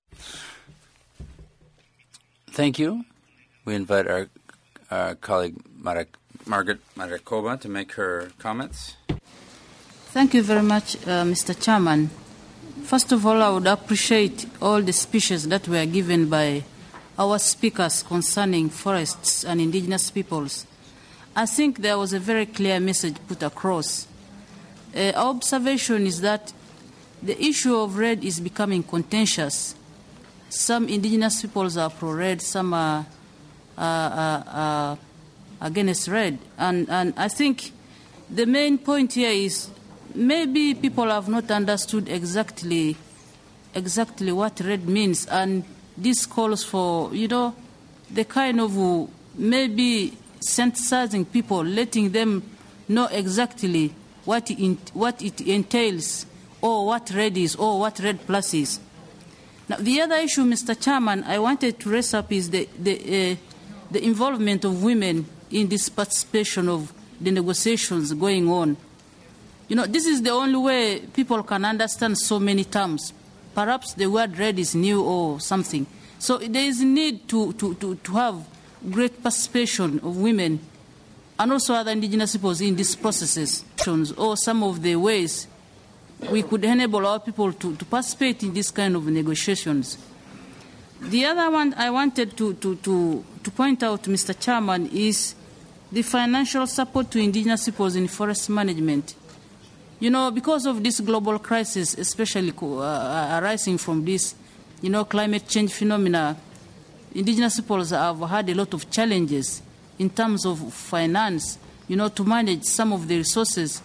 Thank you. We invite our colleague Margaret Maricoba to make her comments. Thank you very much, Mr. Chairman. First of all, I would appreciate all the speeches that were given by our speakers concerning forests and indigenous peoples. I think there was a very clear message put across. Our observation is that the issue of REDD is becoming contentious. Some indigenous peoples are pro-REDD, some are against red. And I think the main point here is maybe people have not understood exactly what red means, and this calls for, the kind of maybe sensitizing people, letting them know exactly what it entails, or what red is, or what red plus is. Now, the other issue, Mr. Chairman, I wanted to raise up is the involvement of women in this participation of the negotiations going on. This is the only way people can understand so many terms. Perhaps the word red is new or something. So there is a need to have great participation of women and also other indigenous peoples in these processes, or some of the ways we could enable our people to participate in this kind of negotiations. The other one I wanted to point out, Mr. Chairman, is the financial support to indigenous peoples in forest management. Because of this global crisis, especially arising from this, climate change phenomena, indigenous peoples have had a lot of challenges in terms of finance, to manage some of the resources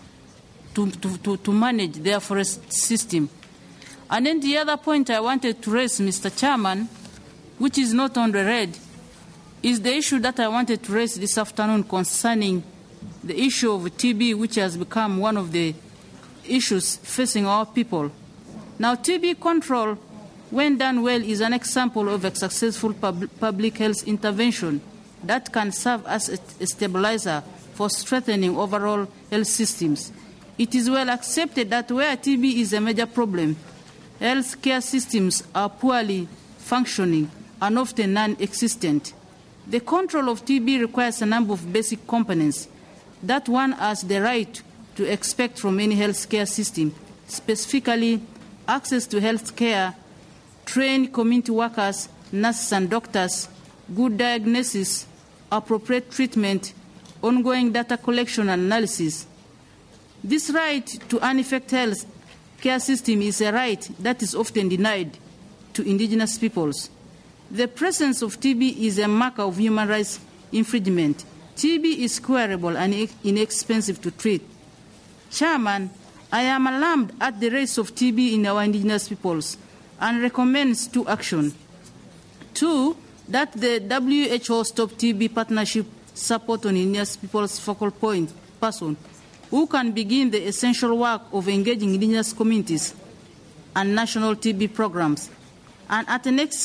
to manage their forest system. And then the other point I wanted to raise, Mr. Chairman, which is not on the red, is the issue that I wanted to raise this afternoon concerning the issue of TB, which has become one of the issues facing our people. Now, TB control, when done well, is an example of a successful public health intervention that can serve as a stabilizer for strengthening overall health systems. It is well accepted that where TB is a major problem, health care systems are poorly functioning and often non-existent. The control of TB requires a number of basic components that one has the right to expect from any health care system, specifically access to health care, trained community workers, nurses and doctors, good diagnosis, appropriate treatment, ongoing data collection and analysis. This right to an effective health care system is a right that is often denied to indigenous peoples. The presence of TB is a marker of human rights infringement. TB is curable and inexpensive to treat. Chairman, I am alarmed at the rates of TB in our indigenous peoples and recommends two actions. 2, that the WHO Stop TB Partnership support on indigenous people's focal point person who can begin the essential work of engaging indigenous communities and national TB programs. And at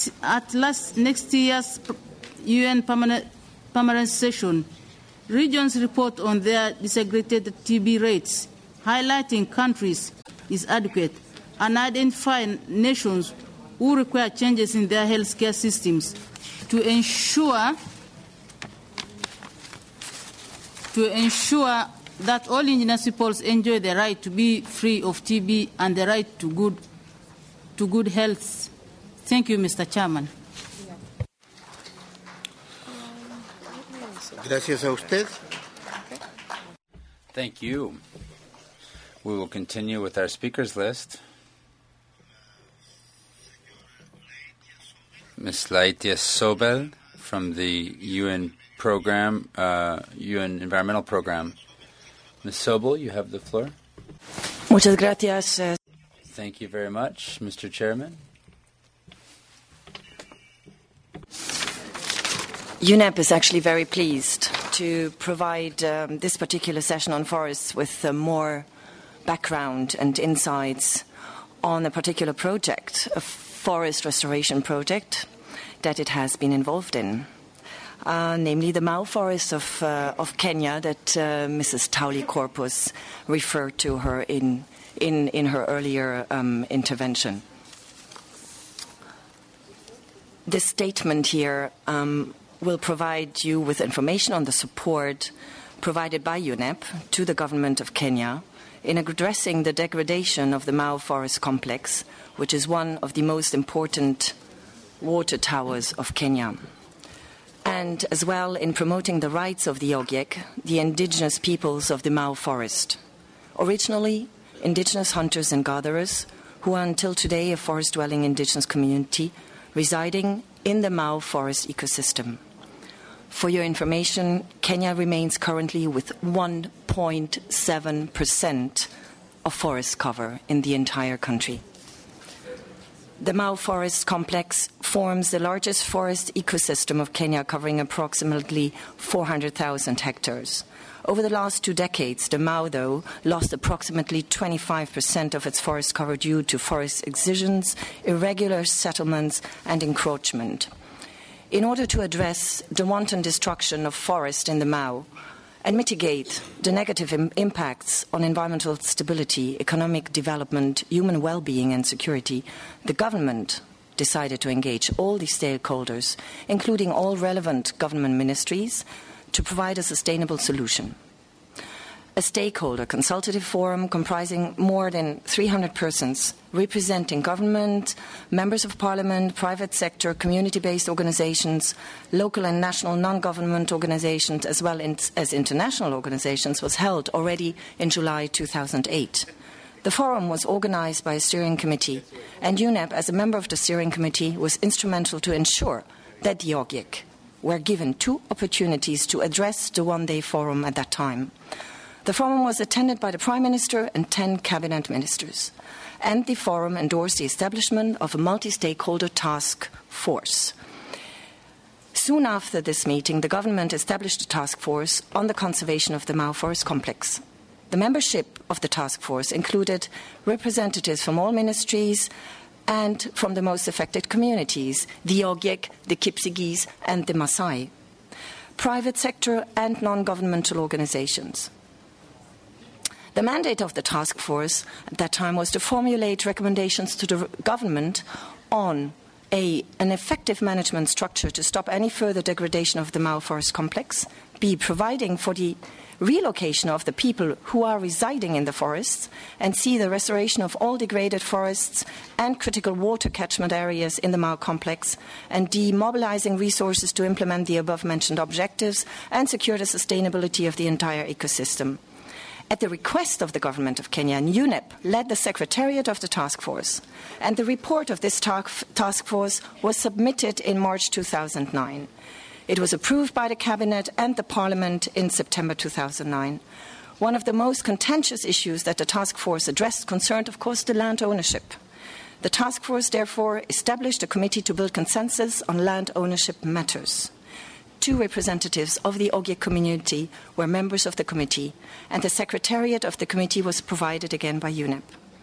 next year's UN permanent session, regions report on their disaggregated TB rates, highlighting countries is adequate, and identify nations who require changes in their healthcare systems to ensure that all indigenous peoples enjoy the right to be free of TB and the right to good health. Thank you, Mr. Chairman. Gracias a usted. Thank you. We will continue with our speakers list. Ms. Laitia Sobel from the UN program, UN Environmental Program. Ms. Sobel, you have the floor. Muchas gracias. Thank you very much, Mr. Chairman. UNEP is actually very pleased to provide this particular session on forests with more background and insights on a particular project, a forest restoration project that it has been involved in, namely the Mau Forest of Kenya that Mrs. Tauli Corpus referred to her in her earlier intervention. This statement here will provide you with information on the support provided by UNEP to the government of Kenya in addressing the degradation of the Mau Forest Complex, which is one of the most important water towers of Kenya, and as well in promoting the rights of the Ogiek, the indigenous peoples of the Mau Forest. Originally, indigenous hunters and gatherers, who are until today a forest-dwelling indigenous community residing in the Mau Forest ecosystem. For your information, Kenya remains currently with 1.7% of forest cover in the entire country. The Mau Forest Complex forms the largest forest ecosystem of Kenya, covering approximately 400,000 hectares. Over the last 2 decades, the Mau, though, lost approximately 25% of its forest cover due to forest excisions, irregular settlements, and encroachment. In order to address the wanton destruction of forest in the Mau and mitigate the negative impacts on environmental stability, economic development, human well-being and security, the government decided to engage all the stakeholders, including all relevant government ministries, to provide a sustainable solution. A stakeholder consultative forum comprising more than 300 persons representing government, members of parliament, private sector, community-based organizations, local and national non-government organizations, as well as international organizations, was held already in July 2008. The forum was organized by a steering committee, and UNEP, as a member of the steering committee, was instrumental to ensure that the Ogiek were given 2 opportunities to address the one-day forum at that time. The forum was attended by the Prime Minister and 10 cabinet ministers, and the forum endorsed the establishment of a multi-stakeholder task force. Soon after this meeting, the government established a task force on the conservation of the Mau Forest Complex. The membership of the task force included representatives from all ministries and from the most affected communities, the Ogiek, the Kipsigis, and the Maasai, private sector and non-governmental organizations. The mandate of the task force at that time was to formulate recommendations to the government on an effective management structure to stop any further degradation of the Mau Forest Complex, B, providing for the relocation of the people who are residing in the forests, and C, the restoration of all degraded forests and critical water catchment areas in the Mau complex, and D, mobilizing resources to implement the above-mentioned objectives and secure the sustainability of the entire ecosystem. At the request of the Government of Kenya, UNEP led the secretariat of the task force, and the report of this task force was submitted in March 2009. It was approved by the Cabinet and the Parliament in September 2009. One of the most contentious issues that the task force addressed concerned, of course, the land ownership. The task force, therefore, established a committee to build consensus on land ownership matters. 2 representatives of the Ogiek community were members of the committee, and the secretariat of the committee was provided again by UNEP.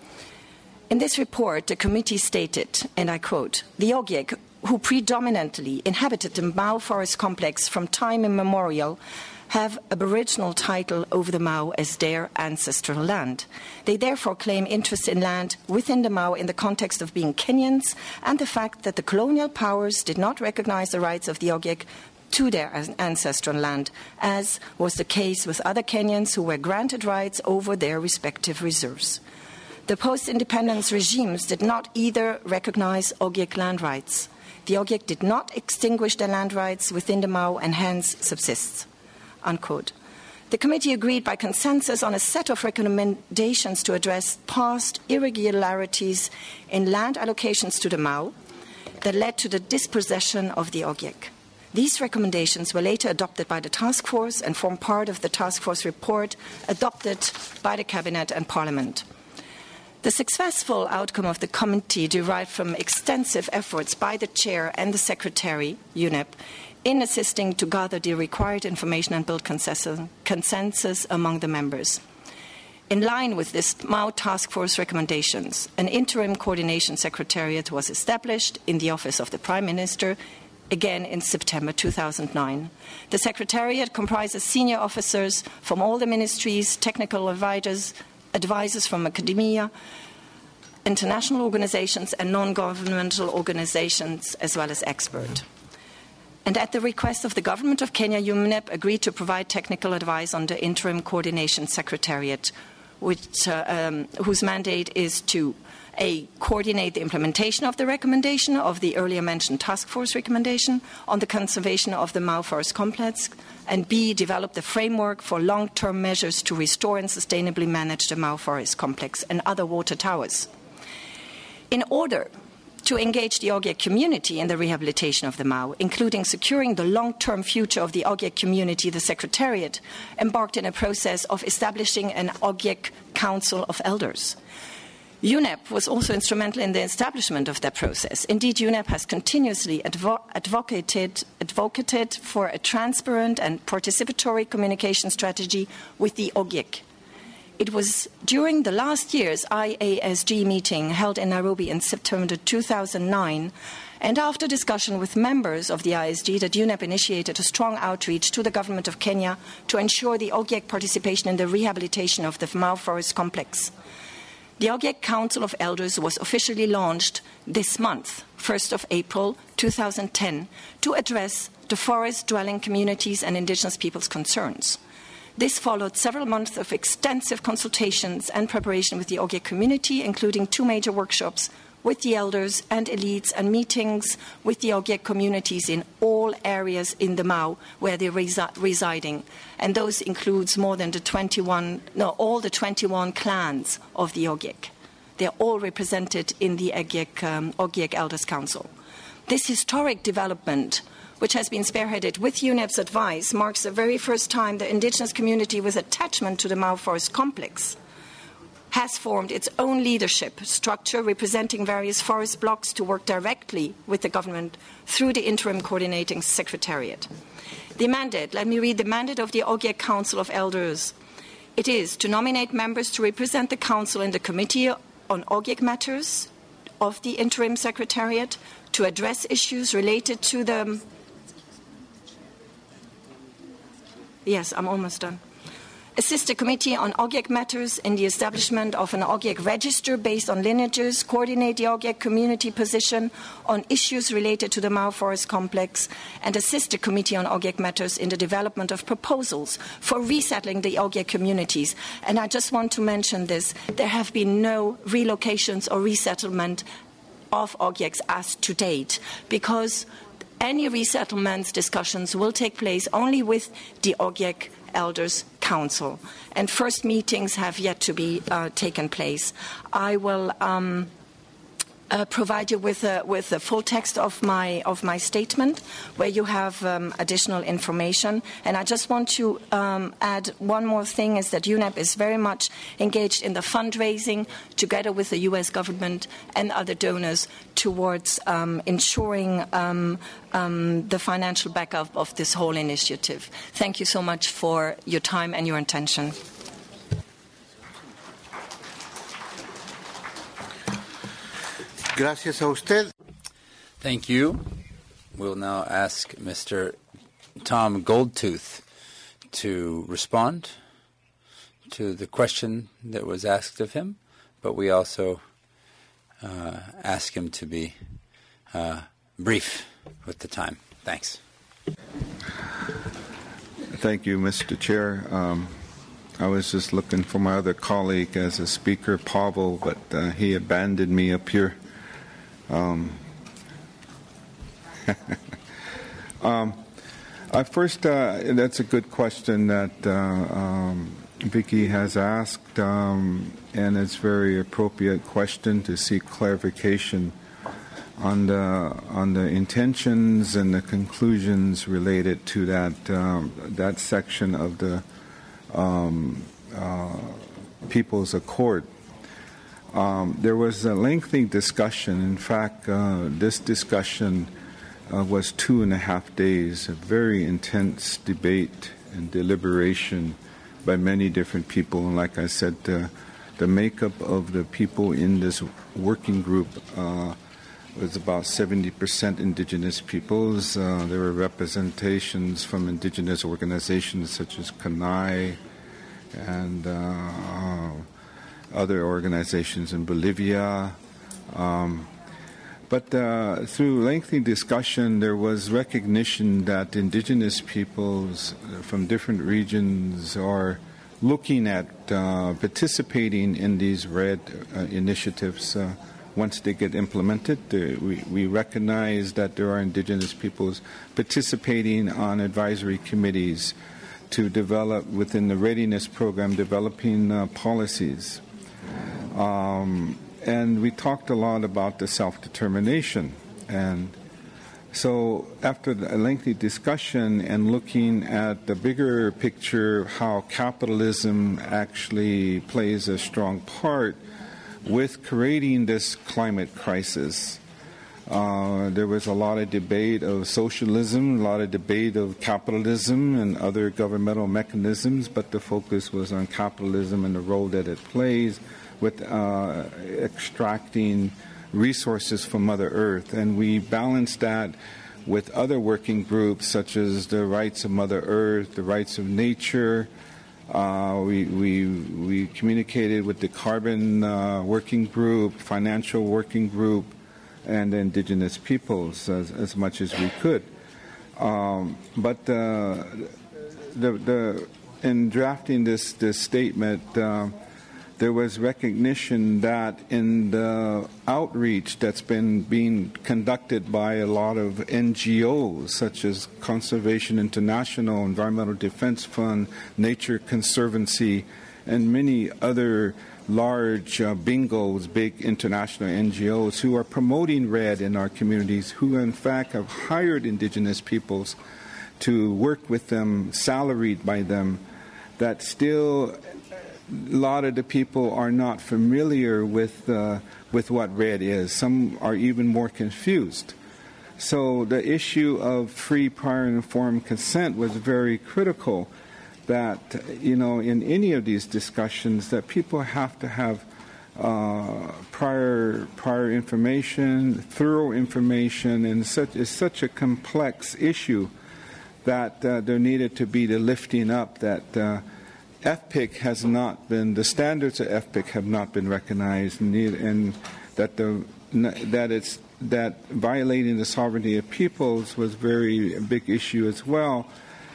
In this report, the committee stated, and I quote, "The Ogiek, who predominantly inhabited the Mau Forest Complex from time immemorial, have aboriginal title over the Mau as their ancestral land. They therefore claim interest in land within the Mau in the context of being Kenyans and the fact that the colonial powers did not recognize the rights of the Ogiek to their ancestral land, as was the case with other Kenyans who were granted rights over their respective reserves. The post-independence regimes did not either recognize Ogiek land rights. The Ogiek did not extinguish their land rights within the Mau and hence subsists." Unquote. The committee agreed by consensus on a set of recommendations to address past irregularities in land allocations to the Mau that led to the dispossession of the Ogiek. These recommendations were later adopted by the task force and form part of the task force report adopted by the Cabinet and Parliament. The successful outcome of the committee derived from extensive efforts by the chair and the secretary, UNEP, in assisting to gather the required information and build consensus among the members. In line with this Mau Task Force recommendations, an interim coordination secretariat was established in the office of the Prime Minister, again in September 2009. The secretariat comprises senior officers from all the ministries, technical advisors from academia, international organizations and non-governmental organizations, as well as experts. And at the request of the Government of Kenya, UNEP agreed to provide technical advice on the Interim Coordination Secretariat, whose mandate is to coordinate the implementation of the recommendation of the earlier mentioned task force recommendation on the conservation of the Mau Forest Complex, and B, develop the framework for long-term measures to restore and sustainably manage the Mau Forest Complex and other water towers. In order to engage the Ogiek community in the rehabilitation of the Mau, including securing the long-term future of the Ogiek community, the Secretariat embarked in a process of establishing an Ogiek Council of Elders. UNEP was also instrumental in the establishment of that process. Indeed, UNEP has continuously advocated for a transparent and participatory communication strategy with the Ogiek. It was during the last year's IASG meeting held in Nairobi in September 2009, and after discussion with members of the ISG, that UNEP initiated a strong outreach to the government of Kenya to ensure the Ogiek participation in the rehabilitation of the Mau Forest Complex. The Ogiek Council of Elders was officially launched this month, 1st of April 2010, to address the forest-dwelling communities and indigenous peoples' concerns. This followed several months of extensive consultations and preparation with the Ogiek community, including 2 major workshops with the elders and elites and meetings with the Ogiek communities in all areas in the Mau where they're residing. And those includes all the 21 clans of the Ogiek. They're all represented in the Ogiek Elders Council. This historic development, which has been spearheaded with UNEP's advice, marks the very first time the indigenous community with attachment to the Mau Forest Complex has formed its own leadership structure representing various forest blocks to work directly with the government through the interim coordinating secretariat. The mandate, let me read the mandate of the Ogiek Council of Elders. It is to nominate members to represent the Council in the Committee on Ogiek Matters of the interim secretariat, to address issues related to the... Yes, I'm almost done. Assist the Committee on Ogiek Matters in the establishment of an Ogiek register based on lineages, coordinate the Ogiek community position on issues related to the Mau Forest Complex, and assist the Committee on Ogiek Matters in the development of proposals for resettling the Ogiek communities. And I just want to mention this. There have been no relocations or resettlement of Ogieks as to date, because any resettlements discussions will take place only with the Ogiek Elders Council, and first meetings have yet to be taken place. I will provide you with the full text of my statement, where you have additional information. And I just want to add one more thing: is that UNEP is very much engaged in the fundraising together with the U.S. government and other donors towards ensuring the financial backup of this whole initiative. Thank you so much for your time and your attention. Gracias a usted. Thank you. We'll now ask Mr. Tom Goldtooth to respond to the question that was asked of him, but we also ask him to be brief with the time. Thanks. Thank you, Mr. Chair. I was just looking for my other colleague as a speaker, Pavel, but he abandoned me up here. That's a good question that Vicky has asked, and it's a very appropriate question to seek clarification on the intentions and the conclusions related to that section of the People's Accord. There was a lengthy discussion. In fact, this discussion was 2.5 days, a very intense debate and deliberation by many different people. And like I said, the makeup of the people in this working group was about 70% indigenous peoples. There were representations from indigenous organizations such as Kanai and other organizations in Bolivia. But through lengthy discussion, there was recognition that indigenous peoples from different regions are looking at participating in these RED initiatives once they get implemented. We recognize that there are indigenous peoples participating on advisory committees to develop within the readiness program, developing policies. And we talked a lot about the self-determination. And so after a lengthy discussion and looking at the bigger picture, how capitalism actually plays a strong part with creating this climate crisis, there was a lot of debate of socialism, a lot of debate of capitalism and other governmental mechanisms, but the focus was on capitalism and the role that it plays with extracting resources from Mother Earth. And we balanced that with other working groups such as the rights of Mother Earth, the rights of nature. We communicated with the carbon working group, financial working group, and the indigenous peoples as much as we could. But in drafting this statement, there was recognition that in the outreach that's been being conducted by a lot of NGOs, such as Conservation International, Environmental Defense Fund, Nature Conservancy, and many other large bingos, big international NGOs who are promoting RED in our communities, who in fact have hired indigenous peoples to work with them, salaried by them, that still a lot of the people are not familiar with what RED is. Some are even more confused. So the issue of free, prior, and informed consent was very critical. That, you know, in any of these discussions, that people have to have prior information, thorough information, and it's such a complex issue that there needed to be the lifting up that. FPIC has not been, the standards of FPIC have not been recognized, and that violating the sovereignty of peoples was a big issue as well.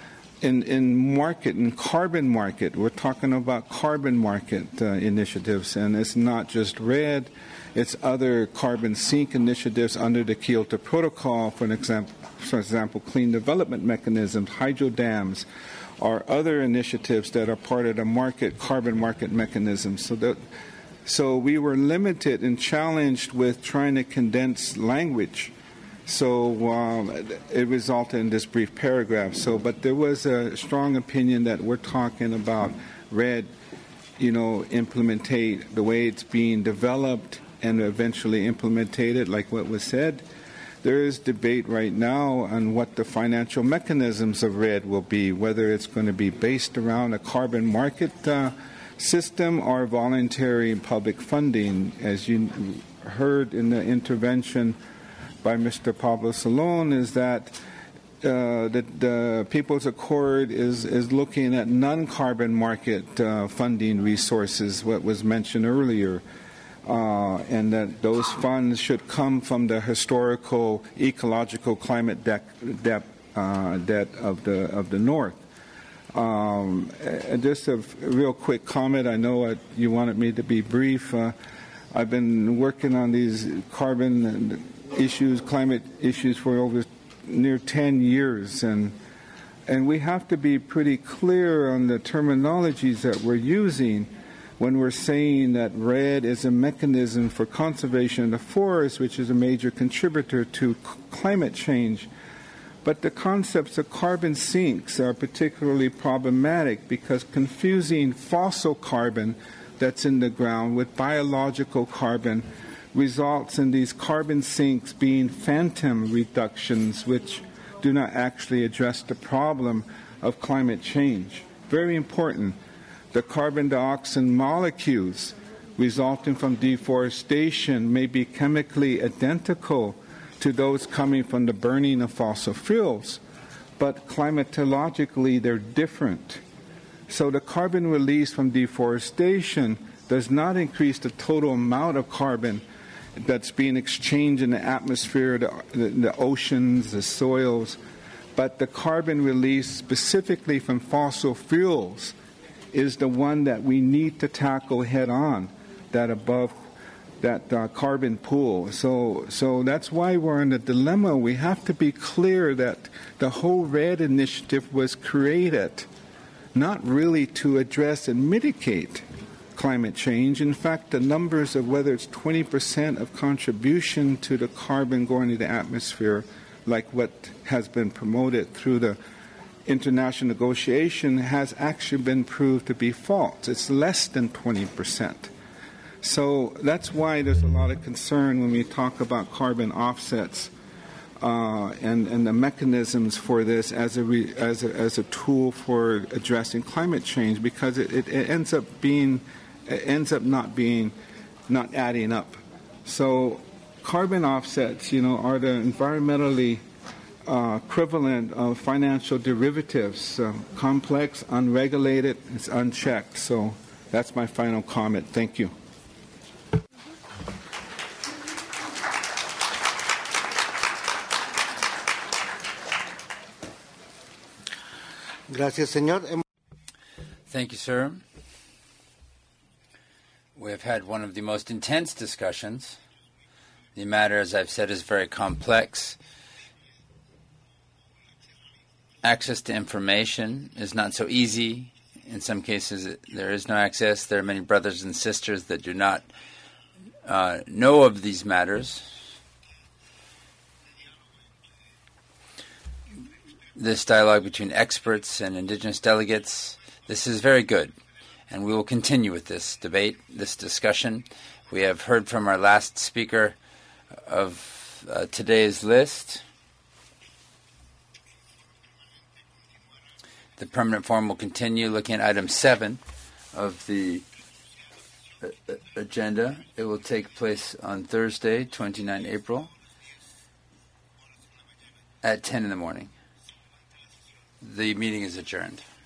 In carbon market, we're talking about carbon market initiatives, and it's not just RED, it's other carbon sink initiatives under the Kyoto Protocol, for example, clean development mechanisms, hydro dams, or other initiatives that are part of the carbon market mechanism. So we were limited and challenged with trying to condense language. So it resulted in this brief paragraph. But there was a strong opinion that we're talking about RED, implementate the way it's being developed and eventually implemented, like what was said. There is debate right now on what the financial mechanisms of RED will be, whether it's going to be based around a carbon market system or voluntary public funding. As you heard in the intervention by Mr. Pablo Salon, is that the People's Accord is looking at non-carbon market funding resources, what was mentioned earlier. And that those funds should come from the historical ecological climate debt of the North. Just a real quick comment. I know you wanted me to be brief. I've been working on these carbon issues, climate issues for over near 10 years, and we have to be pretty clear on the terminologies that we're using when we're saying that RED is a mechanism for conservation of the forest, which is a major contributor to climate change. But the concepts of carbon sinks are particularly problematic because confusing fossil carbon that's in the ground with biological carbon results in these carbon sinks being phantom reductions, which do not actually address the problem of climate change. Very important. The carbon dioxide molecules resulting from deforestation may be chemically identical to those coming from the burning of fossil fuels, but climatologically they're different. So the carbon released from deforestation does not increase the total amount of carbon that's being exchanged in the atmosphere, the oceans, the soils, but the carbon released specifically from fossil fuels is the one that we need to tackle head on, that carbon pool. So that's why we're in a dilemma. We have to be clear that the whole RED initiative was created not really to address and mitigate climate change. In fact, the numbers of whether it's 20% of contribution to the carbon going into the atmosphere, like what has been promoted through the international negotiation, has actually been proved to be false. It's less than 20%. So that's why there's a lot of concern when we talk about carbon offsets and the mechanisms for this as a tool for addressing climate change, because it ends up not adding up. So carbon offsets, are the environmentally equivalent of financial derivatives, complex, unregulated, it's unchecked. So that's my final comment. Thank you. Gracias, señor. Thank you, sir. We have had one of the most intense discussions. The matter, as I've said, is very complex. Access to information is not so easy. In some cases, there is no access. There are many brothers and sisters that do not know of these matters. This dialogue between experts and indigenous delegates, this is very good. And we will continue with this debate, this discussion. We have heard from our last speaker of today's list. The Permanent Forum will continue looking at item 7 of the agenda. It will take place on Thursday, 29 April, at 10 in the morning. The meeting is adjourned.